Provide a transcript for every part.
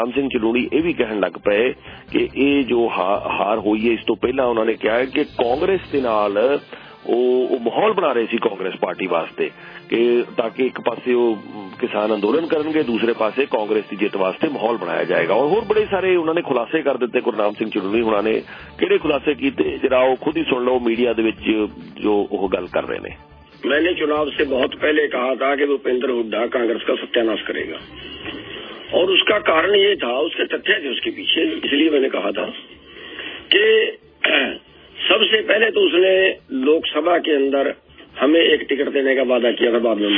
राम सिंह चलूणी ये भी कहन लग पे कि ये जो हार हुई है इस तो पहला उन्होंने कहा है कि कांग्रेस के नाल वो माहौल बना रहे सी कांग्रेस पार्टी वास्ते कि ताकि एक पासे वो किसान अंदोलन करेंगे, दूसरे पासे कांग्रेस की जित वास्ते माहौल बनाया जाएगा। और होर बड़े सारे उन्होंने खुलासे कर दिते। गुरनाम सिंह चलूणी उन्होंने किहड़े खुलासे किए जरा वो खुद ही सुन लो मीडिया दे विच जो वो गल कर रहे हैं। मैंने चुनाव से बहुत पहले कहा था कि भूपेंद्र हुड्डा कांग्रेस का सत्यानाश करेगा और उसका कारण ये था, उसके तथ्य थे उसके पीछे। इसलिए मैंने कहा था कि सबसे पहले तो उसने लोकसभा के अंदर हमें एक टिकट देने का वादा किया था, बाद में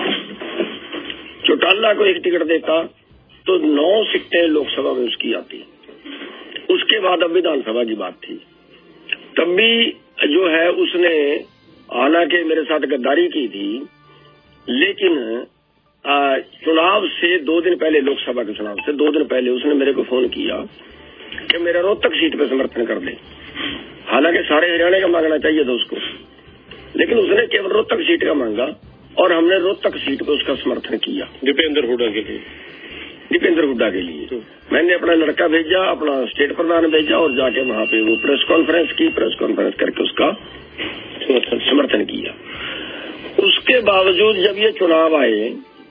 चौटाला को एक टिकट देता तो 9 सीटें लोकसभा में उसकी आती। उसके बाद अब विधानसभा की बात थी, तब भी जो है उसने हालांकि मेरे साथ गद्दारी की थी, लेकिन चुनाव से 2 दिन पहले, लोकसभा के चुनाव से 2 दिन पहले उसने मेरे को फोन किया कि मेरा रोहतक सीट पे समर्थन कर दे। हालांकि सारे हरियाणा का मांगना चाहिए था उसको, लेकिन उसने केवल रोहतक सीट का मांगा और हमने रोहतक सीट पे उसका समर्थन किया। दीपेंद्र हुड्डा के लिए मैंने अपना लड़का भेजा, अपना स्टेट प्रधान भेजा और जाके वहां पे वो प्रेस कॉन्फ्रेंस की, प्रेस कॉन्फ्रेंस करके उसका समर्थन किया। उसके बावजूद जब ये चुनाव आए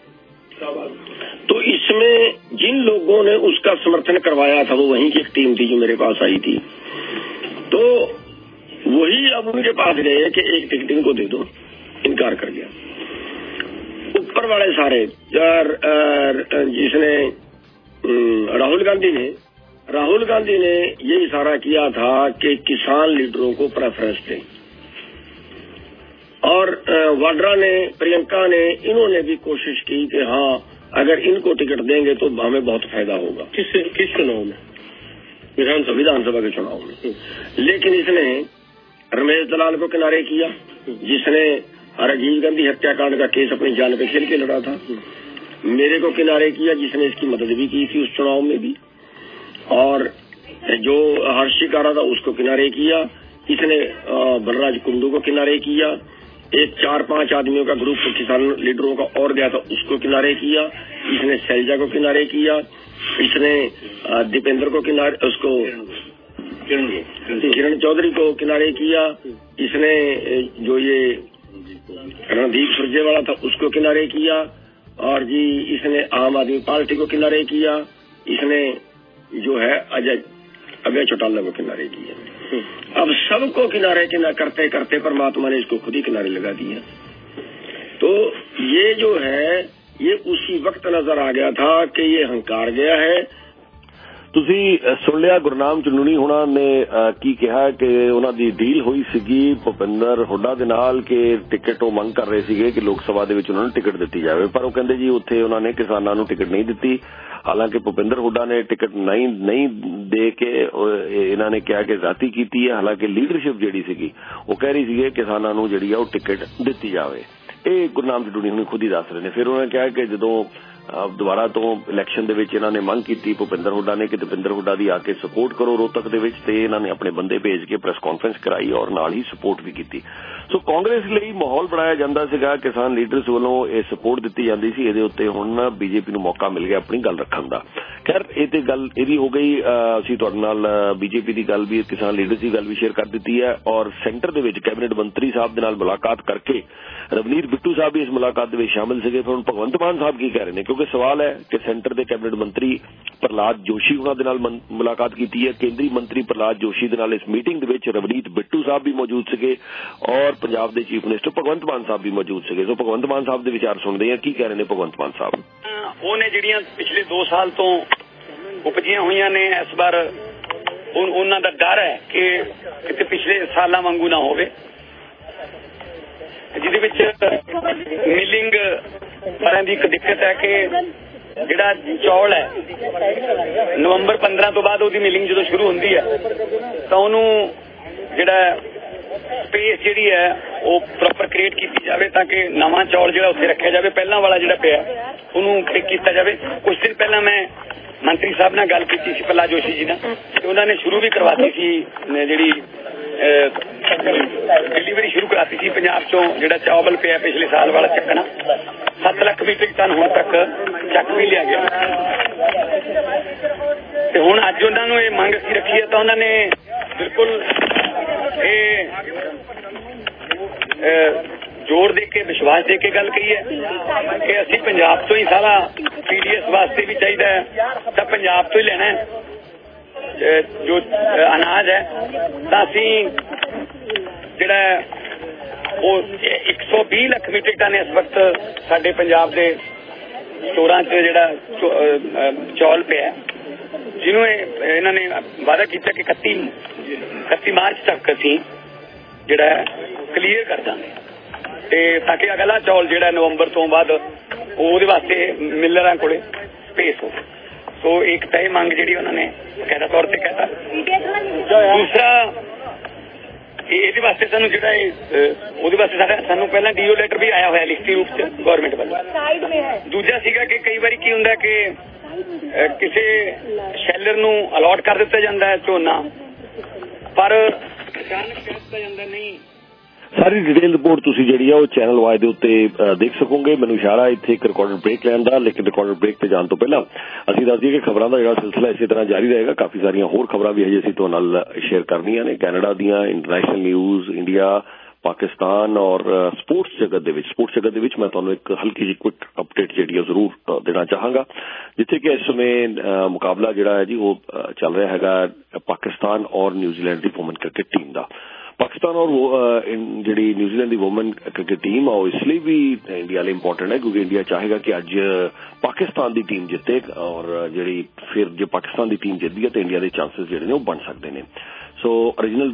तो इसमें जिन लोगों ने उसका समर्थन करवाया था वो वहीं की एक टीम थी जो मेरे पास आई थी, तो वही अब उनके पास गए कि एक टिकट इनको दे दो, इनकार कर गया। ऊपर वाले सारे जिसने राहुल गांधी ने ये इशारा किया था कि किसान लीडरों को प्रेफरेंस दें, और वाड्रा ने, प्रियंका ने, इन्होंने भी कोशिश की कि हाँ अगर इनको टिकट देंगे तो हमें बहुत फायदा होगा। किस चुनाव में? विधानसभा के चुनाव में। लेकिन इसने रमेश दलाल को किनारे किया, जिसने राजीव गांधी हत्याकांड का केस अपनी जान पे खेल के लड़ा था। मेरे को किनारे किया, जिसने इसकी मदद भी की थी उस चुनाव में भी, और जो हर्षी का रहा था उसको किनारे किया। इसने बलराज कुंडू को किनारे किया। एक 4-5 आदमियों का ग्रुप किसान लीडरों का और गया था, उसको किनारे किया। इसने शैलजा को किनारे किया। इसने दीपेंद्र को किनारे, उसको किरण चौधरी को किनारे किया। इसने जो ये रणदीप सुरजेवाला था उसको किनारे किया, और जी इसने आम आदमी पार्टी को किनारे किया। इसने जो है अजय चौटाला को किनारे किया। अब सबको किनारे करते करते परमात्मा ने इसको खुद ही किनारे लगा दिया। तो ये जो है ये उसी वक्त नजर आ गया था कि ये हंकार गया है। ਤੁਸੀਂ ਸੁਣ ਲਿਆ ਗੁਰਨਾਮ ਚਲੂਣੀ ਹੁਣਾਂ ਨੇ ਕੀ ਕਿਹਾ ਕਿ ਉਹਨਾਂ ਦੀ ਡੀਲ ਹੋਈ ਸੀਗੀ ਭੁਪਿੰਦਰ ਹੁੱਡਾ ਦੇ ਨਾਲ ਕਿ ਟਿਕਟ ਉਹ ਮੰਗ ਕਰ ਰਹੇ ਸੀਗੇ ਕਿ ਲੋਕ ਸਭਾ ਦੇ ਵਿੱਚ ਉਹਨਾਂ ਨੂੰ ਟਿਕਟ ਦਿੱਤੀ ਜਾਵੇ, ਪਰ ਉਹ ਕਹਿੰਦੇ ਜੀ ਉੱਥੇ ਉਹਨਾਂ ਨੇ ਕਿਸਾਨਾਂ ਨੂੰ ਟਿਕਟ ਨਹੀਂ ਦਿੱਤੀ। ਹਾਲਾਂਕਿ ਭੁਪਿੰਦਰ ਹੁੱਡਾ ਨੇ ਟਿਕਟ ਨਹੀਂ ਦੇ ਕੇ ਇਹਨਾਂ ਨੇ ਕਿਹਾ ਕਿ ਜ਼ਾਤੀ ਕੀਤੀ ਹੈ। ਹਾਲਾਂਕਿ ਲੀਡਰਸ਼ਿਪ ਜਿਹੜੀ ਸੀਗੀ ਉਹ ਕਹਿ ਰਹੀ ਸੀਗੀ ਕਿਸਾਨਾਂ ਨੂੰ ਜਿਹੜੀ ਆ ਉਹ ਟਿਕਟ ਦਿੱਤੀ ਜਾਵੇ। ਇਹ ਗੁਰਨਾਮ ਚਲੂਣੀ ਹੁਣੀ ਖੁਦ ਹੀ ਦੱਸ ਰਹੇ ਨੇ। ਫਿਰ ਉਹਨਾਂ ਨੇ ਕਿਹਾ ਕਿ ਜਦੋਂ ਦੁਬਾਰਾ ਤੋਂ ਇਲੈਕਸ਼ਨ ਦੇ ਵਿੱਚ ਇਹਨਾਂ ਨੇ ਮੰਗ ਕੀਤੀ ਭੁਪਿੰਦਰ ਹੁੱਡਾ ਨੇ ਕਿ ਦਵਿੰਦਰ ਹੁੱਡਾ ਦੀ ਆ ਕੇ ਸਪੋਰਟ ਕਰੋ ਰੋਹਤਕ ਦੇ ਵਿੱਚ, ਤੇ ਇਹਨਾਂ ਨੇ ਆਪਣੇ ਬੰਦੇ ਭੇਜ ਕੇ ਪ੍ਰੈਸ ਕਾਨਫਰੰਸ ਕਰਾਈ ਔਰ ਨਾਲ ਹੀ ਸਪੋਰਟ ਵੀ ਕੀਤੀ। ਸੋ ਕਾਂਗਰਸ ਲਈ ਮਾਹੌਲ ਬਣਾਇਆ ਜਾਂਦਾ ਸੀਗਾ, ਕਿਸਾਨ ਲੀਡਰਸ ਵੱਲੋਂ ਇਹ ਸਪੋਰਟ ਦਿੱਤੀ ਜਾਂਦੀ ਸੀ। ਇਹਦੇ ਉੱਤੇ ਹੁਣ ਬੀਜੇਪੀ ਨੂੰ ਮੌਕਾ ਮਿਲ ਗਿਆ ਆਪਣੀ ਗੱਲ ਰੱਖਣ ਦਾ। ਖੈਰ ਇਹ ਤੇ ਗੱਲ ਇਹਦੀ ਹੋ ਗਈ। ਅਸੀਂ ਤੁਹਾਡੇ ਨਾਲ ਬੀਜੇਪੀ ਦੀ ਗੱਲ ਵੀ, ਕਿਸਾਨ ਲੀਡਰਸ ਦੀ ਗੱਲ ਵੀ ਸ਼ੇਅਰ ਕਰ ਦਿੱਤੀ ਹੈ, ਔਰ ਸੈਂਟਰ ਦੇ ਵਿੱਚ ਕੈਬਨਿਟ ਮੰਤਰੀ ਸਾਹਿਬ ਦੇ ਨਾਲ ਮੁਲਾਕਾਤ ਕਰਕੇ ਰਵਨੀਤ ਬਿੱਟੂ ਸਾਹਿਬ ਵੀ ਇਸ ਮੁਲਾਕਾਤ ਦੇ ਵਿੱਚ ਸ਼ਾਮਿਲ ਸੀਗੇ। ਫਿਰ ਹੁਣ ਭਗਵੰਤ ਮਾਨ ਸਾਹਿਬ ਕੀ ਕਹਿ ਰਹੇ ਨੇ, ਕਿਉਂਕਿ ਸਵਾਲ ਹੈ ਕਿ ਸੈਂਟਰ ਦੇ ਕੈਬਨਿਟ ਮੰਤਰੀ ਪ੍ਰਹਲਾਦ ਜੋਸ਼ੀ ਉਹਨਾਂ ਦੇ ਨਾਲ ਮੁਲਾਕਾਤ ਕੀਤੀ ਹੈ। ਕੇਂਦਰੀ ਮੰਤਰੀ ਪ੍ਰਹਲਾਦ ਜੋਸ਼ੀ ਦੇ ਨਾਲ ਇਸ ਮੀਟਿੰਗ ਦੇ ਵਿੱਚ ਰਵਨੀਤ ਬਿੱਟੂ ਸਾਹਿਬ ਵੀ ਮੌਜੂਦ ਸੀਗੇ ਔਰ ਪੰਜਾਬ ਦੇ ਚੀਫ ਮਿਨਿਸਟਰ ਭਗਵੰਤ ਮਾਨ ਸਾਹਿਬ ਵੀ ਮੌਜੂਦ ਸੀਗੇ। ਸੋ ਭਗਵੰਤ ਮਾਨ ਸਾਹਿਬ ਦੇ ਵਿਚਾਰ ਸੁਣਦੇ ਆ, ਕੀ ਕਹਿ ਰਹੇ ਨੇ ਭਗਵੰਤ ਮਾਨ ਸਾਹਿਬ। ਉਹਨੇ ਜਿਹੜੀਆਂ ਪਿਛਲੇ 2 ਸਾਲ ਤੋਂ ਉਪਜੀਆਂ ਹੋਈਆਂ ਨੇ, ਇਸ ਵਾਰ ਉਹਨਾਂ ਦਾ ਡਰ ਹੈ ਕਿ ਕਿਤੇ ਪਿਛਲੇ ਸਾਲਾਂ ਵਾਂਗੂ ਨਾ ਹੋਵੇ, ਜਿਹਦੇ ਵਿੱਚ ਮਿਲਿੰਗ ਵਾਲਿਆਂ ਦੀ ਇੱਕ ਦਿੱਕਤ ਹੈ ਕਿ ਜਿਹੜਾ ਚੌਲ ਹੈ ਨਵੰਬਰ 15 ਤੋਂ ਬਾਅਦ ਉਹਦੀ ਮਿਲਿੰਗ ਜਦੋਂ ਸ਼ੁਰੂ ਹੁੰਦੀ ਹੈ ਤਾਂ ਉਹਨੂੰ ਜਿਹੜਾ ਸਪੇਸ ਜਿਹੜੀ ਹੈ ਉਹ ਪ੍ਰੋਪਰ ਕ੍ਰੀਏਟ ਕੀਤੀ ਜਾਵੇ ਤਾਂ ਕਿ ਨਵਾਂ ਚੌਲ ਜਿਹੜਾ ਉੱਥੇ ਰੱਖਿਆ ਜਾਵੇ, ਪਹਿਲਾਂ ਵਾਲਾ ਜਿਹੜਾ ਪਿਆ ਉਹਨੂੰ ਕ੍ਰੀਏਟ ਕੀਤਾ ਜਾਵੇ। ਕੁਝ ਦਿਨ ਪਹਿਲਾਂ ਮੈਂ ਮੰਤਰੀ ਸਾਹਿਬ ਨਾਲ ਗੱਲ ਕੀਤੀ ਸੀ ਪ੍ਰਹਲਾਦ ਜੋਸ਼ੀ ਜੀ ਨਾਲ, ਤੇ ਉਹਨਾਂ ਨੇ ਸ਼ੁਰੂ ਵੀ ਕਰਵਾਤੀ ਸੀ ਜਿਹੜੀ ਡਿਲੀਵਰੀ ਸ਼ੁਰੂ ਕਰਾਤੀ ਸੀ ਪੰਜਾਬ ਚੋਂ ਜਿਹੜਾ ਚਾਵਲ ਪਿਆ ਪਿਛਲੇ ਸਾਲ ਵਾਲਾ ਚੱਕਣਾ। 7 ਲੱਖ ਮੀਟ੍ਰਿਕ ਟਨ ਹੁਣ ਤੱਕ ਚੱਕ ਵੀ ਲਿਆ ਗਿਆ ਤੇ ਹੁਣ ਅੱਜ ਉਹਨਾਂ ਨੂੰ ਇਹ ਮੰਗ ਅਸੀਂ ਰੱਖੀ ਹੈ ਤਾਂ ਉਹਨਾਂ ਨੇ ਬਿਲਕੁਲ ਇਹ ਜ਼ੋਰ ਦੇ ਕੇ ਵਿਸ਼ਵਾਸ ਦੇ ਕੇ ਗੱਲ ਕਹੀ ਹੈ ਕਿ ਅਸੀਂ ਪੰਜਾਬ ਤੋਂ ਹੀ ਸਾਰਾ ਪੀਡੀਐਸ ਵਾਸਤੇ ਵੀ ਚਾਹੀਦਾ ਹੈ ਤਾਂ ਪੰਜਾਬ ਤੋਂ ਹੀ ਲੈਣਾ ਹੈ ਜੋ ਅਨਾਜ ਹੈ ਤਾਂ ਅਸੀਂ ਜਿਹੜਾ ਉਹ 120 ਲੱਖ ਮੀਟ੍ਰਿਕ ਟਨ ਇਸ ਵਕਤ ਸਾਡੇ ਪੰਜਾਬ ਦੇ ਸਟੋਰਾਂ 'ਚ ਜਿਹੜਾ ਚੌਲ ਪਿਆ ਜਿਹਨੂੰ ਇਹਨਾਂ ਨੇ ਵਾਅਦਾ ਕੀਤਾ ਕਿ 31 ਮਾਰਚ ਤੱਕ ਅਸੀਂ ਜਿਹੜਾ ਕਲੀਅਰ ਕਰ ਦਾਂਗੇ ਤੇ ਤਾਂ ਕਿ ਅਗਲਾ ਚੌਲ ਜਿਹੜਾ ਨਵੰਬਰ ਤੋਂ ਬਾਅਦ ਉਹਦੇ ਵਾਸਤੇ ਮਿਲਰਾਂ ਕੋਲੇ ਸਪੇਸ ਹੋ ਸੋ ਇੱਕ ਤਾਂ ਇਹ ਮੰਗ ਜਿਹੜੀ ਉਹਨਾਂ ਨੇ ਬਕਾਇਦਾ ਤੌਰ ਤੇ ਕਹਿਤਾ ਦੂਸਰਾ ਇਹਦੇ ਵਾਸਤੇ ਸਾਨੂੰ ਜਿਹੜਾ ਉਹਦੇ ਵਾਸਤੇ ਸਾਨੂੰ ਪਹਿਲਾਂ ਡੀਓ ਲੈਟਰ ਵੀ ਆਇਆ ਹੋਇਆ ਲਿਖਤੀ ਰੂਪ 'ਚ ਗਵਰਨਮੈਂਟ ਵੱਲੋਂ ਦੂਜਾ ਸੀਗਾ ਕਿ ਕਈ ਵਾਰੀ ਕੀ ਹੁੰਦਾ ਕਿ ਕਿਸੇ ਸ਼ੈਲਰ ਨੂੰ ਅਲਾਟ ਕਰ ਦਿੱਤਾ ਜਾਂਦਾ ਹੈ ਝੋਨਾ ਪਰ ਅਚਾਨਕ ਕਹਿ ਦਿੱਤਾ ਜਾਂਦਾ ਨਹੀਂ ਸਾਰੀ ਡਿਟੇਲ ਰਿਪੋਰਟ ਤੁਸੀਂ ਜਿਹੜੀ ਆ ਉਹ ਚੈਨਲ ਵਾਈ ਦੇ ਉੱਤੇ ਦੇਖ ਸਕੋਗੇ ਮੈਨੂੰ ਇਸ਼ਾਰਾ ਇੱਥੇ ਇੱਕ ਰਿਕਾਰਡਡ ਬ੍ਰੇਕ ਲੈਣ ਦਾ ਲੇਕਿਨ ਰਿਕਾਰਡਡ ਬ੍ਰੇਕ ਤੇ ਜਾਣ ਤੋਂ ਪਹਿਲਾਂ ਅਸੀਂ ਦੱਸ ਦਈਏ ਕਿ ਖਬਰਾਂ ਦਾ ਜਿਹੜਾ ਸਿਲਸਿਲਾ ਇਸੇ ਤਰ੍ਹਾਂ ਜਾਰੀ ਰਹੇਗਾ ਕਾਫੀ ਸਾਰੀਆਂ ਹੋਰ ਖਬਰਾਂ ਵੀ ਹਜੇ ਅਸੀਂ ਤੁਹਾਡੇ ਨਾਲ ਸ਼ੇਅਰ ਕਰਨੀਆਂ ਨੇ ਕੈਨੇਡਾ ਦੀਆਂ ਇੰਟਰਨੈਸ਼ਨਲ ਨਿਊਜ਼ ਇੰਡੀਆ ਪਾਕਿਸਤਾਨ ਔਰ ਸਪੋਰਟਸ ਜਗਤ ਦੇ ਵਿੱਚ ਮੈਂ ਤੁਹਾਨੂੰ ਇੱਕ ਹਲਕੀ ਜਿਹੀ ਕੁਇਕ ਅਪਡੇਟ ਜਿਹੜੀ ਜ਼ਰੂਰ ਦੇਣਾ ਚਾਹਾਂਗਾ ਜਿੱਥੇ ਕਿ ਇਸ ਸਮੇਂ ਮੁਕਾਬਲਾ ਜਿਹੜਾ ਹੈ ਜੀ ਉਹ ਚੱਲ ਰਿਹਾ ਹੈਗਾ ਪਾਕਿਸਤਾਨ ਔਰ ਨਿਊਜ਼ੀਲੈਂਡ ਦੀ ਵੂਮਨ ਕ੍ਰਿਕਟ ਟੀਮ ਦਾ ਪਾਕਿਸਤਾਨ ਔਰ ਜਿਹੜੀ ਨਿਊਜ਼ੀਲੈਂਡ ਦੀ ਵੂਮਨ ਕ੍ਰਿਕਟ ਟੀਮ ਆ ਉਹ ਇਸ ਲਈ ਵੀ ਇੰਡੀਆ ਲਈ ਇੰਪੋਰਟੈਂਟ ਹੈ ਕਿਉਂਕਿ ਇੰਡੀਆ ਚਾਹੇਗਾ ਕਿ ਅੱਜ ਪਾਕਿਸਤਾਨ ਦੀ ਟੀਮ ਜਿੱਤੇ ਔਰ ਜਿਹੜੀ ਫਿਰ ਜੇ ਪਾਕਿਸਤਾਨ ਦੀ ਟੀਮ ਜਿੱਤਦੀ ਹੈ ਤਾਂ ਇੰਡੀਆ ਦੇ ਚਾਂਸਸ ਜਿਹੜੇ ਨੇ ਉਹ ਬਣ ਸਕਦੇ ਨੇ ਸੋ ਓਰੀਜਨਲ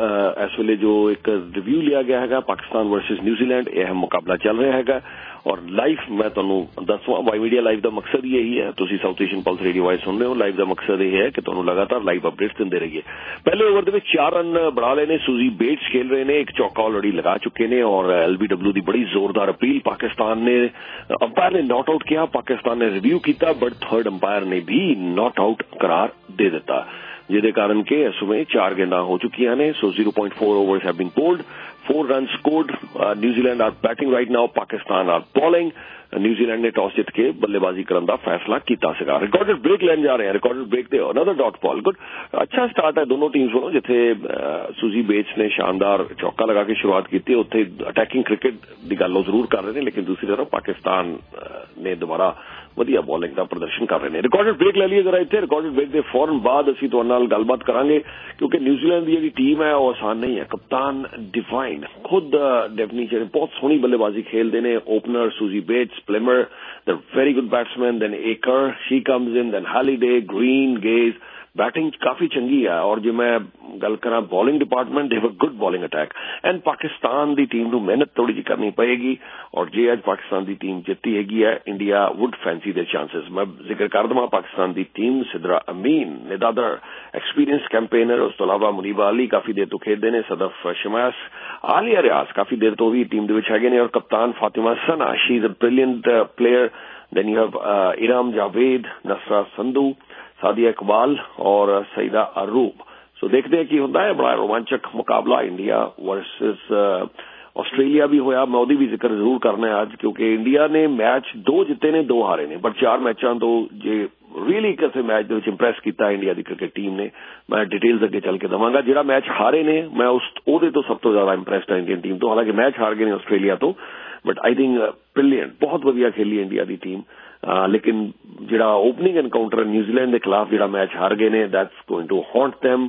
ਇਸ ਵੇਲੇ ਜੋ ਇੱਕ ਰਿਵਿਊ ਲਿਆ ਗਿਆ ਹੈਗਾ ਪਾਕਿਸਤਾਨ ਵਰਸਸ ਨਿਊਜ਼ੀਲੈਂਡ ਇਹ ਮੁਕਾਬਲਾ ਚੱਲ ਰਿਹਾ ਹੈਗਾ ਔਰ ਲਾਈਵ ਮੈਂ ਤੁਹਾਨੂੰ ਦੱਸਵਾਂ ਵਾਈ ਮੀਡੀਆ ਲਾਈਵ ਦਾ ਮਕਸਦ ਹੀ ਇਹੀ ਹੈ ਤੁਸੀਂ South Asian pulse radio wise ਸੁਣ ਰਹੇ ਹੋ ਲਾਈਵ ਦਾ ਮਕਸਦ ਇਹ ਹੈ ਕਿ ਤੁਹਾਨੂੰ ਲਗਾਤਾਰ ਲਾਈਵ ਅਪਡੇਟਸ ਦਿੰਦੇ ਰਹੀਏ ਪਹਿਲੇ ਓਵਰ ਦੇ ਵਿੱਚ 4 ਰਨ ਬਣਾ ਲਏ ਨੇ ਸੂਜ਼ੀ ਬੇਟਸ ਖੇਲ ਰਹੇ ਨੇ ਇੱਕ ਚੌਕਾ ਆਲਰੇਡੀ ਲਗਾ ਚੁੱਕੇ ਨੇ ਔਰ ਐਲਬੀਡਬਲਿਊ ਦੀ ਬੜੀ ਜ਼ੋਰਦਾਰ ਅਪੀਲ ਪਾਕਿਸਤਾਨ ਨੇ ਅੰਪਾਇਰ ਨੇ ਨਾਟ ਆਊਟ ਕਿਹਾ ਪਾਕਿਸਤਾਨ ਨੇ ਰਿਵਿਊ ਕੀਤਾ ਬਟ ਥਰਡ ਅੰਪਾਇਰ ਨੇ ਵੀ ਨਾਟ ਆਊਟ ਕਰਾਰ ਦੇ ਦਿੱਤਾ ਜਿਹਦੇ ਕਾਰਨ ਕਿ ਇਸ ਸਮੇਂ 4 ਗੇਂਦਾਂ ਹੋ ਚੁੱਕੀਆਂ ਨੇ so 0.4 overs have been bowled 4 runs scored New Zealand are batting right now Pakistan are bowling New Zealand ਨੇ ਟਾਸ ਜਿੱਤ ਕੇ ਬੱਲੇਬਾਜ਼ੀ ਕਰਨ ਦਾ ਫੈਸਲਾ ਕੀਤਾ ਸੀਗਾ ਰਿਕਾਰਡਡ ਬ੍ਰੇਕ ਲੈਣ ਜਾ ਰਹੇ ਹਾਂ ਰਿਕਾਰਡਡ ਬ੍ਰੇਕ ਤੇ ਅਨਦਰ ਡਾਟ ਬਾਲ ਗੁੱਡ ਅੱਛਾ ਸਟਾਰਟ ਹੈ ਦੋਨੋਂ ਟੀਮਸ ਵੱਲੋਂ ਜਿੱਥੇ ਸੂਜ਼ੀ ਬੇਟਸ ਨੇ ਸ਼ਾਨਦਾਰ ਚੌਕਾ ਲਗਾ ਕੇ ਸ਼ੁਰੂਆਤ ਕੀਤੀ ਉੱਥੇ ਅਟੈਕਿੰਗ ਕ੍ਰਿਕਟ ਦੀ ਗੱਲ ਉਹ ਜ਼ਰੂਰ ਕਰ ਰਹੇ ਨੇ ਲੇਕਿਨ ਦੂਸਰੀ ਤਰਫ ਪਾਕਿਸਤਾਨ ਨੇ ਦੁਬਾਰਾ ਵਧੀਆ ਬੋਲਿੰਗ ਦਾ ਪ੍ਰਦਰਸ਼ਨ ਕਰ ਰਹੇ ਨੇ ਰਿਕਾਰਡਡ ਬ੍ਰੇਕ ਲੈ ਲਈਏ ਜਰਾ ਇੱਥੇ ਰਿਕਾਰਡਡ ਬ੍ਰੇਕ ਦੇ ਫੌਰਨ ਬਾਅਦ ਅਸੀਂ ਤੁਹਾਡੇ ਨਾਲ ਗੱਲਬਾਤ ਕਰਾਂਗੇ ਕਿਉਂਕਿ ਨਿਊਜ਼ੀਲੈਂਡ ਦੀ ਜਿਹੜੀ ਟੀਮ ਹੈ ਉਹ ਆਸਾਨ ਨਹੀਂ ਹੈ ਕਪਤਾਨ ਡਿਵਾਈਨ ਖੁਦ ਡੈਫੀਨੇਸ਼ਨ ਬਹੁਤ ਸੋਹਣੀ ਬੱਲੇਬਾਜ਼ੀ ਖੇਲਦੇ ਨੇ opener Suzie Bates Plimmer they're very good batsmen then Aker she comes in then Halliday Green Gaze batting काफी चंगी है और जो मैं गल करा bowling department they have a good bowling attack and Pakistan दी टीम नूं मेहनत थोड़ी जी करनी पएगी और जे अज पाकिस्तान दी टीम जित्ती हैगी है India would fancy their chances मैं जिक्र कर दवां पाकिस्तान दी team Sidra Amin Nida Dar experience campaigner उस तो अलावा मुनीबा अली काफी देर तो खेलते हैं सदफ शमास आलिया रियाज काफी देर तो भी टीम दे विच हैगे ने और कप्तान Fatima Sana she is a brilliant player then you have Iram Javed Nashra Sandhu Sadia Iqbal और सईदा अरूब सो देखते हैं कि होता है बड़ा रोमांचक मुकाबला इंडिया वर्सेस ऑस्ट्रेलिया भी होया मैं ओदी भी जिक्र जरूर करना है आज क्योंकि इंडिया ने मैच 2 जिते ने 2 हारे ने बट 4 मैचों तो जे रियली किसी मैच दे विच इंप्रैस किया इंडिया की क्रिकेट टीम ने मैं डिटेल्स अगे चल के दवांगा जिहड़ा मैच हारे ने मैं उस सब तो ज्यादा इंप्रैस्ड है इंडियन टीम तो हालांकि मैच हार गए ने ऑस्ट्रेलिया तो बट आई थिंक ब्रिलियंट बहुत वधिया खेली इंडिया की टीम लेकिन जिहड़ा ओपनिंग एनकाउंटर न्यूजीलैंड के खिलाफ जिहड़ा मैच हार गए ने that's going to haunt them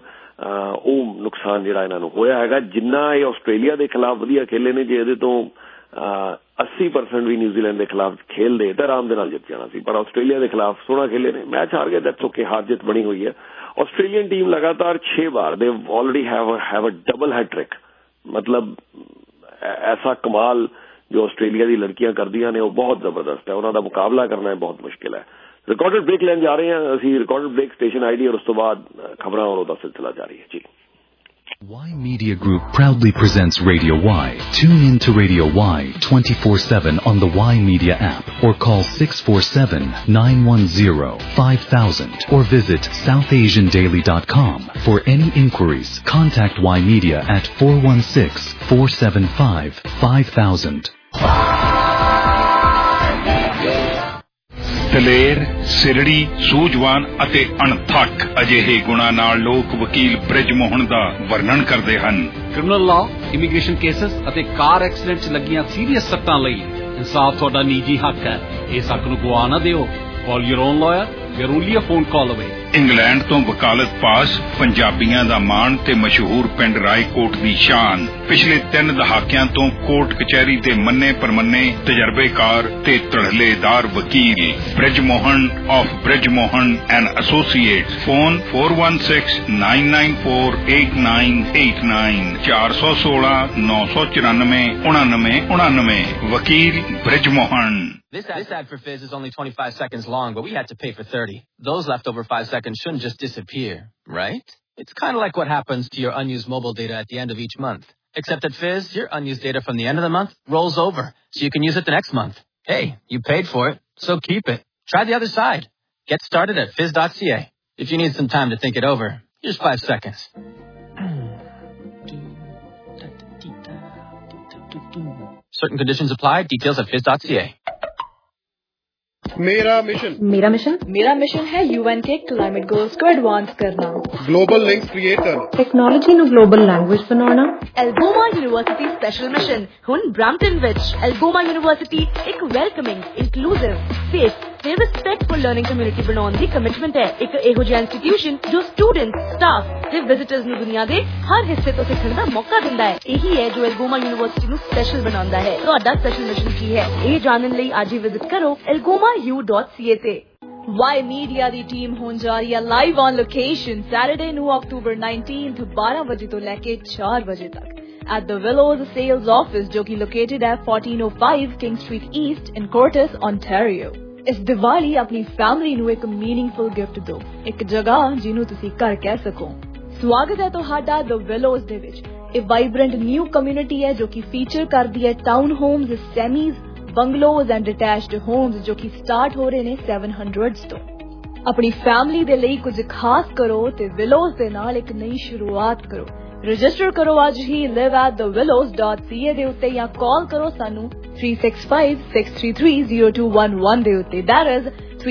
ਉਹ ਨੁਕਸਾਨ ਜਿਹੜਾ ਇਹਨਾਂ ਨੂੰ ਹੋਇਆ ਹੈਗਾ ਜਿੰਨਾ ਇਹ ਆਸਟ੍ਰੇਲੀਆ ਦੇ ਖਿਲਾਫ ਵਧੀਆ ਖੇਲੇ ਨੇ ਜੇ ਇਹਦੇ ਤੋਂ 80% ਵੀ ਨਿਊਜ਼ੀਲੈਂਡ ਦੇ ਖਿਲਾਫ ਖੇਲਦੇ ਤਾਂ ਆਰਾਮ ਦੇ ਨਾਲ ਜਿੱਤ ਜਾਣਾ ਸੀ ਪਰ ਆਸਟ੍ਰੇਲੀਆ ਦੇ ਖਿਲਾਫ ਸੋਹਣਾ ਖੇਲੇ ਨੇ ਮੈਚ ਹਾਰ ਗਏ ਦੈਟਸ ਓਕੇ ਹਾਰ ਜਿੱਤ ਬਣੀ ਹੋਈ ਹੈ ਆਸਟ੍ਰੇਲੀਅਨ ਟੀਮ ਲਗਾਤਾਰ 6 ਵਾਰ ਦੇ already have a double hat trick मतलब ऐसा कमाल जो ऑस्ट्रेलिया की लड़कियां करदियां ने वो बहुत जबरदस्त है उन्होंने मुकाबला करना है बहुत मुश्किल है रिकॉर्डेड ब्रेक लेने जा रहे हैं असी रिकॉर्डेड ब्रेक स्टेशन आईडी और उस तो बाद खबरां और उसका सिलसिला जारी है जी Y Media Group proudly presents Radio Y. Tune in to Radio Y 24/7 on the Y Media app or call 647-910-5000 or visit southasiandaily.com. For any inquiries, contact Y Media at 416-475-5000. ਦਲੇਰ, ਸਿਰੜੀ, ਸੂਝਵਾਨ ਅਤੇ ਅਣਥੱਕ ਅਜਿਹੇ ਗੁਣਾਂ ਨਾਲ ਲੋਕ ਵਕੀਲ ਬ੍ਰਿਜ ਮੋਹਨ ਦਾ ਵਰਣਨ ਕਰਦੇ ਹਨ। ਕ੍ਰਿਮੀਨਲ ਲਾਅ, ਇਮੀਗ੍ਰੇਸ਼ਨ ਕੇਸਸ ਅਤੇ ਕਾਰ ਐਕਸੀਡੈਂਟ 'ਚ ਲੱਗੀਆਂ ਸੀਰੀਅਸ ਸੱਟਾਂ ਲਈ ਇਨਸਾਫ ਤੁਹਾਡਾ ਨਿੱਜੀ ਹੱਕ ਹੈ। ਇਸ ਹੱਕ ਨੂੰ ਗਵਾ ਨਾ ਦਿਓ। Call your own lawyer. We are only a phone call away. England ਤੋਂ ਵਕਾਲਤ ਪਾਸ, ਪੰਜਾਬੀਆਂ ਦਾ ਮਾਣ ਤੇ ਮਸ਼ਹੂਰ ਪਿੰਡ ਰਾਏਕੋਟ ਦੀ ਸ਼ਾਨ। ਪਿਛਲੇ 3 ਦਹਾਕਿਆਂ ਤੋਂ ਕੋਰਟ ਕਚਹਿਰੀ ਦੇ ਮੰਨੇ ਪਰਮੰਨੇ ਤਜਰਬੇਕਾਰ ਤੇ ਧੜਲੇਦਾਰ ਵਕੀਲ Brij Mohan of Brij Mohan and associates. Phone 4169948989 416-994-9999। ਵਕੀਲ Brij Mohan. This ad for Fizz is only 25 seconds long, but we had to pay for 30. Those leftover 5 seconds shouldn't just disappear, right? It's kind of like what happens to your unused mobile data at the end of each month. Except at Fizz, your unused data from the end of the month rolls over, so you can use it the next month. Hey, you paid for it, so keep it. Try the other side. Get started at fizz.ca. If you need some time to think it over, here's 5 seconds. Certain conditions apply. Details at fizz.ca. मेरा mission है UN के climate goals को advance करना, global links create करना, technology ਨੂੰ global language बनाना। Algoma university special mission ਹੁਣ Brampton ਵਿੱਚ। एल्गोमा यूनिवर्सिटी ਇੱਕ ਵੈਲਕਮਿੰਗ, ਇਨਕਲੂਸਿਵ, ਸੇਫ ਤੇ ਰਿਸਪੈਕਟਫੁਲ ਲਰਨਿੰਗ ਕਮਿਊਨਿਟੀ ਬਣਾਉਣ ਦੀ ਕਮਿਟਮੈਂਟ ਹੈ। ਇੱਕ ਇਹੋ ਜਿਹਾ ਇੰਸਟੀਟਿਊਸ਼ਨ ਜੋ ਸਟੂਡੈਂਟਸ, ਸਟਾਫ ਤੇ ਵਿਜ਼ਿਟਰਸ ਨੂੰ ਦੁਨੀਆ ਦੇ ਹਰ ਹਿੱਸੇ ਤੋਂ ਸਿੱਖਣ ਦਾ ਮੌਕਾ ਦਿੰਦਾ ਹੈ। ਇਹੀ ਹੈ ਜੋ एल्गोमा यूनिवर्सिटी ਨੂੰ ਸਪੈਸ਼ਲ ਬਣਾਉਂਦਾ ਹੈ। ਤੁਹਾਡਾ ਸਪੈਸ਼ਲ ਮਿਸ਼ਨ ਕੀ ਹੈ, ਇਹ ਜਾਣਨ ਲਈ ਅੱਜ ਹੀ ਵਿਜ਼ਿਟ ਕਰੋ elgomau.ca ਤੇ। वाई मीडिया दी टीम होने जा रही है live on location Saturday 9 October 19 12 बजे तो लेके 4 बजे तक at the Willows Sales Office जो की located at 1405 King Street East in Cortes, Ontario। इस दिवाली अपनी फैमिली ਨੂੰ एक मीनिंगफुल गिफ्ट दो, एक जगह ਜਿਹਨੂੰ ਤੁਸੀਂ ਘਰ ਕਹਿ ਸਕੋ। ਸਵਾਗਤ ਹੈ ਤੁਹਾਡਾ The Willows ਦੇ ਵਿੱਚ। ਇਹ ਵਾਈਬ੍ਰੈਂਟ ਨਿਊ ਕਮਿਊਨਿਟੀ ਹੈ ਜੋ ਕਿ ਫੀਚਰ ਕਰਦੀ ਹੈ town homes, semis, bungalows and detached homes जो कि स्टार्ट हो रहे ने 700s तो। अपनी फैमिली दे ਲਈ कुछ खास करो ते विलोज दे नाल एक नई शुरुआत करो। रजिस्टर करो आज ही live@thewillows.ca ਦੇ ਉੱਤੇ ਜਾਂ ਕਾਲ ਕਰੋ ਸਾਨੂੰ 3656330211 ਦੇ ਉੱਤੇ। that is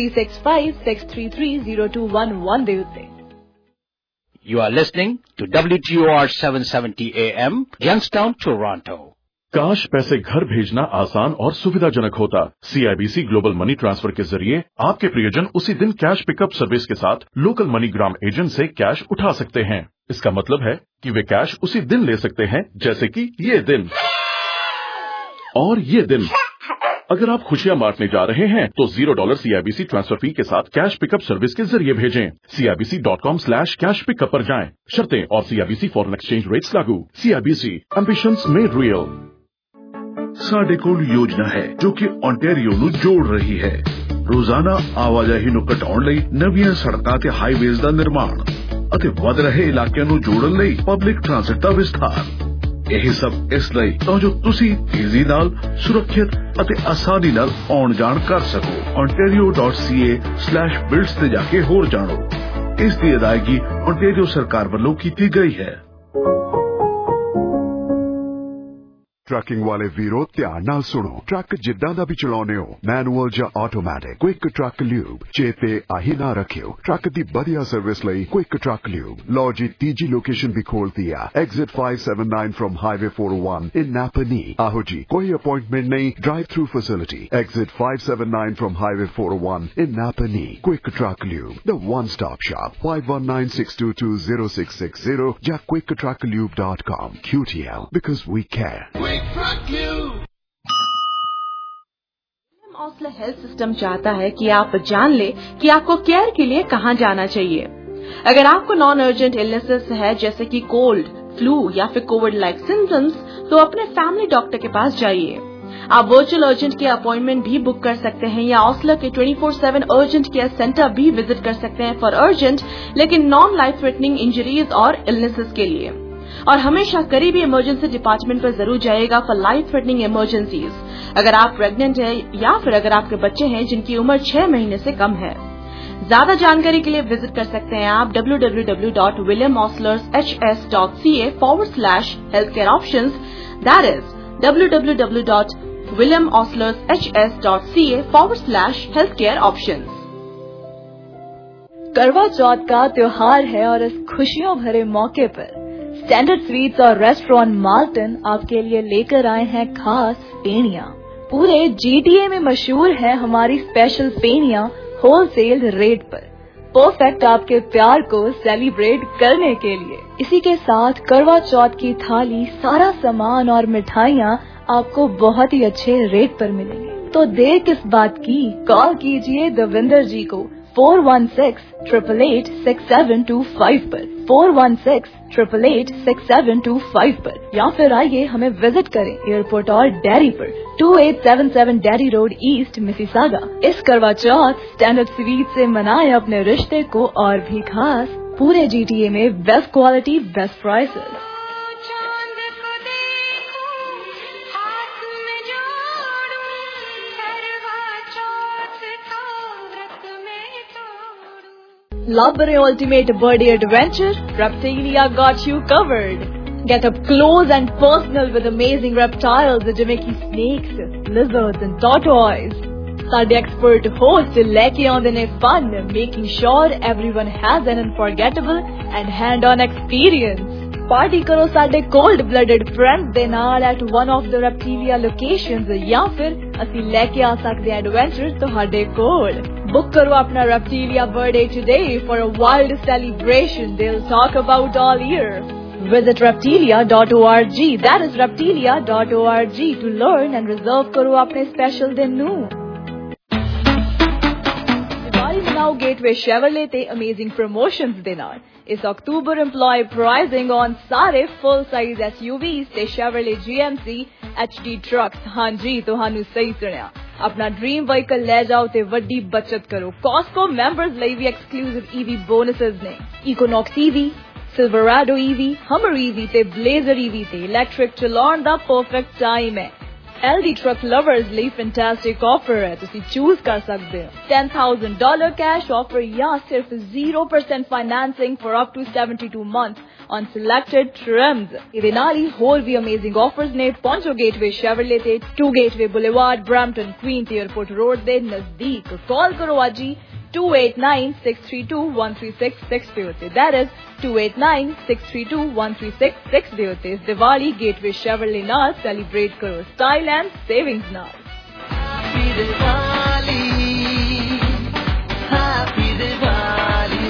3656330211 ਦੇ ਉੱਤੇ। You are listening to WTOR 770 AM, Youngstown, Toronto। काश पैसे घर भेजना आसान और सुविधाजनक होता। CIBC ग्लोबल मनी ट्रांसफर के जरिए आपके प्रियजन उसी दिन कैश पिकअप सर्विस के साथ लोकल मनीग्राम एजेंट से कैश उठा सकते हैं। इसका मतलब है कि वे कैश उसी दिन ले सकते हैं, जैसे कि ये दिन और ये दिन। अगर आप खुशियां बांटने जा रहे हैं तो $0 CIBC ट्रांसफर फी के साथ कैश पिकअप सर्विस के जरिए भेजें। CIBC.com/cash पिकअप पर जाएं। शर्तें और CIBC फॉरेन एक्सचेंज रेट्स लागू। CIBC ambitions made real. ਸਾਡੇ ਕੋਲ ਯੋਜਨਾ ਹੈ ਜੋ ਕਿ ontario ਨੂੰ ਜੋੜ ਰਹੀ ਹੈ। ਰੋਜ਼ਾਨਾ ਆਵਾਜਾਈ ਨੂੰ ਘਟਾਉਣ ਲਈ ਨਵੀਆਂ ਸੜਕਾਂ ਤੇ ਹਾਈਵੇਜ਼ ਦਾ ਨਿਰਮਾਣ ਅਤੇ ਵਧ ਰਹੇ ਇਲਾਕਿਆਂ ਨੂੰ ਜੋੜਨ ਲਈ ਪਬਲਿਕ ਟ੍ਰਾਂਸਪੋਰਟ ਦਾ ਵਿਸਥਾਰ। ਇਹ ਸਭ ਇਸ ਲਈ ਤਾਂ ਜੋ ਤੁਸੀਂ ਤੇਜ਼ੀ ਨਾਲ, ਸੁਰੱਖਿਅਤ ਅਤੇ ਆਸਾਨੀ ਨਾਲ ਆਉਣ ਜਾਣ ਕਰ ਸਕੋ। ontario.ca/builds ਤੇ ਜਾ ਕੇ ਹੋਰ ਜਾਣੋ। ਇਸ ਦੀ ਅਦਾਇਗੀ ontario ਸਰਕਾਰ ਵੱਲੋਂ ਕੀਤੀ ਗਈ ਹੈ। ट्रकिंग वाले वीरो ध्यान नाल सुनो। ट्रक जिद्दां दा भी चलाउने हो, मैनुअल या ऑटोमैटिक, क्विक ट्रक ल्यूब चेते आही ना रखियो। ट्रक दी बढ़िया सर्विस लई क्विक ट्रक ल्यूब। लो जी तीजी लोकेशन भी खोल दिया, exit 579 from highway 401 in Napanee. आहो जी कोई अपॉइंटमेंट नहीं, drive through facility. Exit 579 from highway 401 in Napanee. Quick truck lube, the one stop shop. 5196220660 या quicktrucklube.com। QTL because we care। Osler health system चाहता है कि आप जान ले कि आपको केयर के लिए कहां जाना चाहिए। अगर आपको नॉन अर्जेंट इलनेसेस है जैसे कि कोल्ड, फ्लू या फिर कोविड लाइक सिम्टम्स, तो अपने फैमिली डॉक्टर के पास जाइए। आप वर्चुअल अर्जेंट केयर अपॉइंटमेंट भी बुक कर सकते हैं या ऑस्लर के 24/7 अर्जेंट केयर सेंटर भी विजिट कर सकते हैं फॉर अर्जेंट लेकिन नॉन लाइफ थ्रेटनिंग इंजरीज और इलनेसेस के लिए। और हमेशा करीबी इमरजेंसी डिपार्टमेंट पर जरूर जाइएगा फॉर लाइफ थ्रेटनिंग इमरजेंसीज। अगर आप प्रेग्नेंट हैं या फिर अगर आपके बच्चे हैं जिनकी उम्र 6 महीने से कम है। ज्यादा जानकारी के लिए विजिट कर सकते हैं आप www.williamoslershs.ca/healthcare options, that is www.williamoslershs.ca/healthcare William Osler's hs.ca/healthcare options। करवा चौथ का त्योहार है और इस खुशियों भरे मौके पर स्टैंडर्ड स्वीट्स और रेस्टोरेंट माल्टन आपके लिए लेकर आए हैं खास पेनियां। पूरे GTA में मशहूर है हमारी स्पेशल पेनियां होलसेल रेट पर, परफेक्ट आपके प्यार को सेलिब्रेट करने के लिए। इसी के साथ करवा चौथ की थाली, सारा सामान और मिठाइयाँ आपको बहुत ही अच्छे रेट पर मिलेंगे। तो देर किस बात की, कॉल कीजिए देविंदर जी को 4168886725 पर, 4168886725 पर, या फिर आइए हमें विजिट करें एयरपोर्ट और डेयरी पर, 2877 डेयरी रोड ईस्ट, मिसिसागा। इस करवा चौथ स्टैंडर्ड स्वीट से मनाए अपने रिश्ते को और भी खास। पूरे GTA में best quality, best prices. Labore Ultimate Birdie Adventure, Reptilia got you covered. Get up close and personal with amazing reptiles, ਜਿਵੇਂ ਕਿ snakes, lizards and tortoise. ਸਾਡੇ expert host ਲੈ ਕੇ ਆਉਂਦੇ ਨੇ fun, making sure everyone has an unforgettable and hand-on experience. Party ਕਰੋ ਸਾਡੇ cold-blooded friends ਦੇ ਨਾਲ at one of the Reptilia locations, ਜਾਂ ਫਿਰ ਅਸੀਂ ਲੈ ਕੇ ਆ ਸਕਦੇ ਹਾਂ adventure ਤੁਹਾਡੇ ਕੋਲ। Book करो अपना Reptilia birthday today for a wild celebration they'll talk about all year. Visit reptilia.org, that is reptilia.org, to learn and reserve करो अपने special दिन ਨੂੰ। दिवाली मनाओ गेटवे शेवरले ते amazing promotions ਦੇ ਨਾਲ। इस अक्टूबर employ pricing on ਸਾਰੇ full size SUVs ਤੇ Chevrolet GMC HD trucks। हाँ जी, ਤੁਹਾਨੂੰ ਸਹੀ ਸੁਣਿਆ। अपना ड्रीम व्हीकल ले जाओ ते वड्डी बचत करो। कॉस्को मेंबर्स ਲਈ ਵੀ एक्सक्लूसिव EV बोनसेस ने। Equinox EV, Silverado EV, Hummer EV ते ब्लेजर EV ते इलेक्ट्रिक चलाउण ਦਾ परफेक्ट टाइम है। LD ट्रक लवर्स ਲਈ फैंटास्टिक ऑफर है, ਤੁਸੀਂ ਚੂਜ਼ ਕਰ ਸਕਦੇ ਹੋ। $10,000 कैश ऑफर या सिर्फ 0% financing for up to 72 months on selected trims। ਇਹਦੇ ਨਾਲ ਹੀ ਹੋਰ ਵੀ ਅਮੇਜ਼ਿੰਗ ਆਫਰਸ ਨੇ। ਪਹੁੰਚੋ ਗੇਟਵੇ ਸ਼ੈਵਰਲੇ ਤੇ 2 ਗੇਟਵੇ ਬੁਲੇਵਾਰਡ, ਬ੍ਰੈਂਪਟਨ, ਕੁਈਨ ਤੇ 에어ਪੋਰਟ ਰੋਡ ਦੇ ਨਜ਼ਦੀਕ। ਕਾਲ ਕਰੋ ਅੱਜ ਹੀ 2896321366 ਦੇ ਉੱਤੇ, that is 2896321366 ਦੇ ਉੱਤੇ। ਇਸ ਦੀਵਾਲੀ ਗੇਟਵੇ ਸ਼ੈਵਰਲੇ ਨਾਲ ਸੈਲੀਬ੍ਰੇਟ ਕਰੋ ਸਟਾਈਲ ਐਂਡ ਸੇਵਿੰਗਸ ਨਾਲ। Happy Diwali, happy Diwali.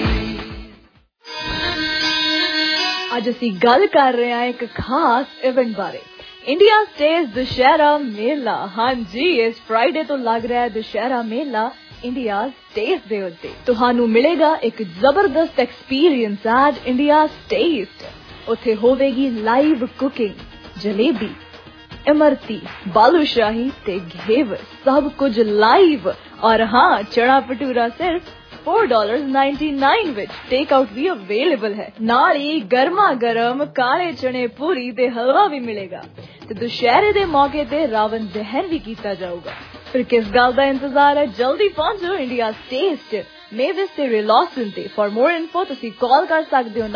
ਅੱਜ ਅਸੀਂ ਗੱਲ ਕਰ ਰਹੇ ਹਾਂ ਇੱਕ ਖਾਸ ਇਵੈਂਟ ਬਾਰੇ, ਇੰਡੀਆ ਸਟੇਜ ਦੁਸ਼ਹਿਰਾ ਮੇਲਾ। ਹਾਂਜੀ, ਇਸ ਫਰਾਈਡੇ ਤੋਂ ਲੱਗ ਰਿਹਾ ਹੈ ਦੁਸ਼ਹਿਰਾ ਮੇਲਾ ਇੰਡੀਆ ਸਟੇਜ ਦੇ ਉੱਤੇ। ਤੁਹਾਨੂੰ ਮਿਲੇਗਾ ਇੱਕ ਜ਼ਬਰਦਸਤ ਐਕਸਪੀਰੀਅੰਸ ਐਟ ਇੰਡੀਆ ਸਟੇਜ। ਉੱਥੇ ਹੋਵੇਗੀ ਲਾਈਵ ਕੁਕਿੰਗ, ਜਲੇਬੀ, ਇਮਰਤੀ, ਬਾਲੂਸ਼ਾਹੀ ਤੇ ਘੇਵਰ, ਸਭ ਕੁਝ ਲਾਈਵ। ਔਰ ਹਾਂ, ਚਣਾ ਭਟੂਰਾ ਸਿਰਫ $4.99 ਵਿੱਚ ਟੇਕ ਆਊਟ ਵੀ ਅਵੇਲੇਬਲ ਹੈ। ਨਾਲ ਹੀ ਗਰਮਾ ਗਰਮ ਕਾਲੇ ਚਣੇ ਪੂਰੀ ਤੇ ਹਲਵਾ ਵੀ ਮਿਲੇਗਾ ਤੇ ਦੁਸ਼ਹਿਰੇ ਦੇ ਮੌਕੇ ਤੇ ਰਾਵਣ ਦਹਨ ਵੀ ਕੀਤਾ ਜਾਊਗਾ। ਫਿਰ ਕਿਸ ਗੱਲ ਦਾ ਇੰਤਜ਼ਾਰ ਹੈ, ਜਲਦੀ ਪਹੁੰਚੋ ਇੰਡੀਆ ਸਟੇਜ 'ਚ ਮੇਵਿਸ ਤੇ ਰਿਲੌਸਨ ਤੇ। ਫॉर मोर ਇਨਫੋ ਤੁਸੀਂ ਕਾਲ ਕਰ ਸਕਦੇ ਹੋ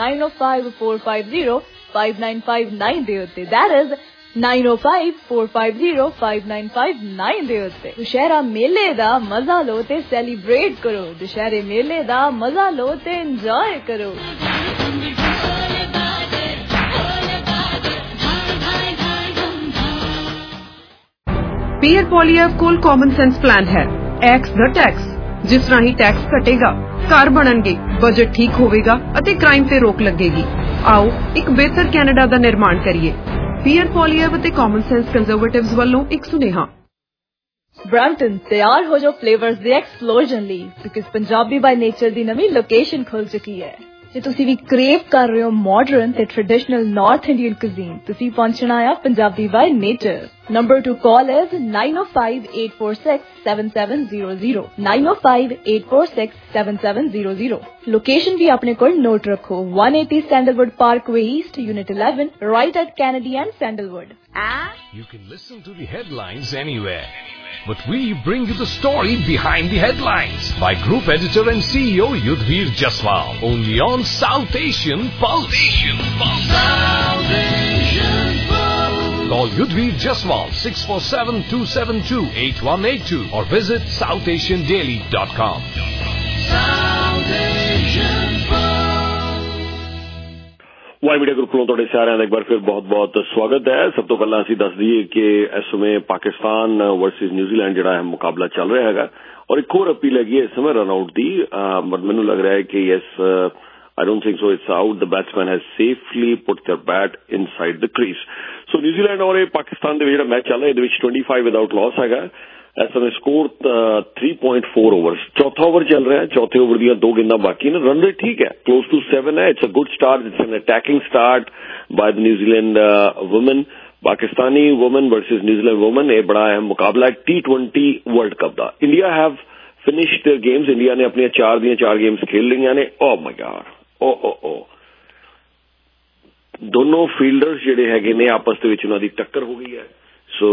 9054505959 ਦੇ ਉੱਤੇ, that is 9054505959 ਦੇ ਉੱਤੇ। ਦੁਸ਼ਹਿਰਾ ਮੇਲੇ ਦਾ ਮਜ਼ਾ ਲਓ ਤੇ ਸੈਲੀਬ੍ਰੇਟ ਕਰੋ। ਦੁਸ਼ਹਿਰੇ ਮੇਲੇ ਦਾ ਮਜ਼ਾ ਲਓ ਤੇ ਇੰਜੋਏ ਕਰੋ। ਪੀਅਰ ਪੋਲੀਐਫ ਕੋਲ ਕਾਮਨ ਸੈਂਸ ਪਲਾਨ ਹੈ, ਐਕਸ ਦਾ ਟੈਕਸ, ਜਿਸ ਰਾਹੀਂ ਟੈਕਸ ਘਟੇਗਾ, ਘਰ ਬਣਨਗੇ, ਬਜਟ ਠੀਕ ਹੋਵੇਗਾ ਅਤੇ ਕ੍ਰਾਈਮ ਤੇ ਰੋਕ ਲੱਗੇਗੀ। ਆਓ ਇੱਕ ਬਿਹਤਰ ਕੈਨੇਡਾ ਦਾ ਨਿਰਮਾਣ ਕਰੀਏ। ਪੀਅਰ ਪੋਲੀਐਫ ਅਤੇ ਕਾਮਨ ਸੈਂਸ ਕੰਜ਼ਰਵੇਟਿਵਸ ਵੱਲੋਂ ਇੱਕ ਸੁਨੇਹਾ। ਬ੍ਰੈਂਪਟਨ ਤਿਆਰ ਹੋ ਜਾਓ ਫਲੇਵਰਸ ਦੇ ਐਕਸਪਲੋਜਨ ਲਈ, ਕਿਉਂਕਿ ਪੰਜਾਬੀ ਬਾਈ ਨੇਚਰ ਦੀ ਨਵੀਂ ਲੋਕੇਸ਼ਨ ਖੁੱਲ ਚੁੱਕੀ ਹੈ। ਜੇ ਤੁਸੀਂ ਵੀ ਕ੍ਰੇਵ ਕਰ ਰਹੇ ਹੋ ਮਾਡਰਨ ਤੇ ਟ੍ਰੈਡੀਸ਼ਨਲ ਨਾਰਥ ਇੰਡੀਅਨ ਕੁਜ਼ੀਨ, ਤੁਸੀਂ ਪਹੁੰਚਣਾ ਆ Punjabi by nature. Number to call is 9058467700, 9058467700। Location ਵੀ ਆਪਣੇ ਕੋਲ ਨੋਟ ਰੱਖੋ, 180 Sandalwood Parkway East, unit 11, right at Kennedy and Sandalwood. You can listen to the headlines anywhere, but we bring you the story behind the headlines by Group Editor and CEO Yudhvir Jaswal, only on South Asian Pulse. South Asian Pulse. Call Yudhvir Jaswal 647-272-8182 or visit southasiandaily.com. Y media group ਵੱਲੋਂ ਤੁਹਾਡੇ ਸਾਰਿਆਂ ਦਾ ਇੱਕ ਵਾਰ ਫਿਰ ਬਹੁਤ-ਬਹੁਤ ਸਵਾਗਤ ਹੈ। ਸਭ ਤੋਂ ਪਹਿਲਾਂ ਅਸੀਂ ਦੱਸ ਦਈਏ ਕਿ ਇਸ ਸਮੇਂ ਪਾਕਿਸਤਾਨ ਵਰਸਸ ਨਿਊਜ਼ੀਲੈਂਡ ਜਿਹੜਾ ਹੈ ਮੁਕਾਬਲਾ ਚੱਲ ਰਿਹਾ ਹੈਗਾ ਔਰ ਇੱਕ ਹੋਰ ਅਪੀਲ ਹੈਗੀ ਹੈ ਇਸ ਸਮੇਂ ਰਨ ਆਊਟ ਦੀ। ਬਟ ਮੈਨੂੰ ਲੱਗ ਰਿਹਾ ਹੈ ਕਿ yes I don't think so. It's out. The batsman has safely put their bat inside the crease. So New Zealand और पाकिस्तान ਦੇ ਜਿਹੜਾ ਮੈਚ ਚੱਲ ਰਿਹਾ ਇਹਦੇ ਵਿੱਚ 25 ਵਿਦਆਊਟ ਲਾਸ ਹੈਗਾ। ਇਸ ਸਮੇਂ ਸਕੋਰ 3.4 ਓਵਰਸ। ਚੌਥਾ ਓਵਰ ਚੱਲ ਰਿਹਾ ਹੈ। ਚੌਥੇ ਓਵਰ ਦੀਆਂ 2 ਗੇਂਦਾਂ ਬਾਕੀ ਨੇ। ਰਨ ਰੇਟ ਠੀਕ ਹੈ, ਕਲੋਜ਼ ਟੂ 7 ਹੈ। It's a good start. It's an attacking start by the New Zealand women. Pakistani women versus New Zealand women ਇਹ ਬੜਾ ਅਹਿਮ ਮੁਕਾਬਲਾ ਹੈ T20 ਵਰਲਡ ਕੱਪ ਦਾ। India have finished their games. India ਨੇ ਆਪਣੀਆਂ 4 ਦੀਆਂ 4 ਗੇਮਸ ਖੇਡ ਲਈਆਂ ਨੇ। ਓ ਮਾਈ ਗॉड ਦੋਨੋਂ ਫੀਲਡਰਸ ਜਿਹੜੇ ਹੈਗੇ ਨੇ ਆਪਸ ਦੇ ਵਿੱਚ ਉਹਨਾਂ ਦੀ ਟੱਕਰ ਹੋ ਗਈ ਹੈ। ਸੋ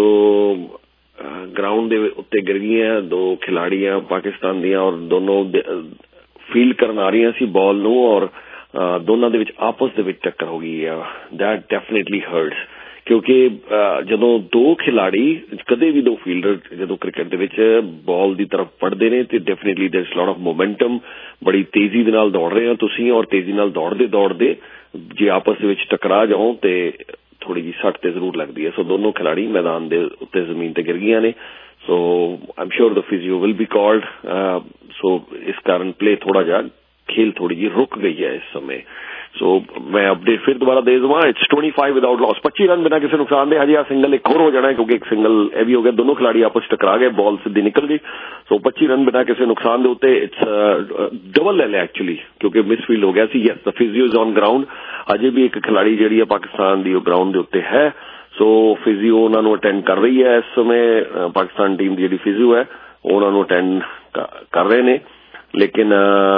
ਗਰਾਊਂਡ ਦੇ ਉੱਤੇ ਗਿਰ ਗਈਆਂ 2 ਖਿਲਾੜੀਆਂ ਪਾਕਿਸਤਾਨ ਦੀਆਂ ਔਰ ਦੋਨੋਂ ਫੀਲਡ ਕਰਨ ਆ ਰਹੀਆਂ ਸੀ ਬਾਲ ਨੂੰ ਔਰ ਦੋਨਾਂ ਦੇ ਵਿੱਚ ਆਪਸ ਦੇ ਵਿੱਚ ਟੱਕਰ ਹੋ ਗਈ ਹੈ। ਦੈਟ ਡੈਫੀਨੇਟਲੀ ਹਰਟਸ ਕਿਉਂਕਿ ਜਦੋਂ 2 ਖਿਲਾੜੀ ਕਦੇ ਵੀ 2 ਫੀਲਡਰ ਜਦੋਂ ਕ੍ਰਿਕਟ ਦੇ ਵਿੱਚ ਬਾਲ ਦੀ ਤਰਫ ਪੜਦੇ ਨੇ ਤੇ definitely there is lot of momentum. ਬੜੀ ਤੇਜ਼ੀ ਦੇ ਨਾਲ ਦੌੜ ਰਹੇ ਹੋ ਤੁਸੀਂ ਔਰ ਤੇਜ਼ੀ ਨਾਲ ਦੌੜਦੇ ਜੇ ਆਪਸ ਦੇ ਵਿੱਚ ਟਕਰਾ ਜਾਓ ਤੇ ਥੋੜੀ ਜਿਹੀ ਸੱਟ ਤੇ ਜ਼ਰੂਰ ਲੱਗਦੀ ਹੈ। ਸੋ ਦੋਨੋਂ ਖਿਲਾੜੀ ਮੈਦਾਨ ਦੇ ਉੱਤੇ ਜ਼ਮੀਨ ਤੇ ਗਿਰ ਗਈਆਂ ਨੇ। So I am sure the physio will be called. So ਇਸ ਕਾਰਨ ਪਲੇ ਥੋੜਾ ਜਿਹਾ खेल थोड़ी जी रुक गई है इस समय। सो मैं अपडेट फिर दोबारा दे दूंगा। It's 25 without loss. 25 रन बिना किसी नुकसान दे। हजी सिंगल एक और हो जाना है क्योंकि एक सिंगल ये भी हो गया। दोनों खिलाड़ी आपस टकरा गए, बॉल सीधी निकल गई। सो 25 रन बिना किसी नुकसान दे उत्ते इट्स डबल ले एक्चुअली क्योंकि मिसफील्ड हो गया सी। Yes the physio is on ground. अजे भी एक खिलाड़ी जी है पाकिस्तान की ग्राउंड के उत्ते है। सो फिजियो उन्होंने अटेंड कर रही है इस समय। पाकिस्तान टीम की जी फिजियो है उन्होंने अटेंड कर रहे हैं लेकिन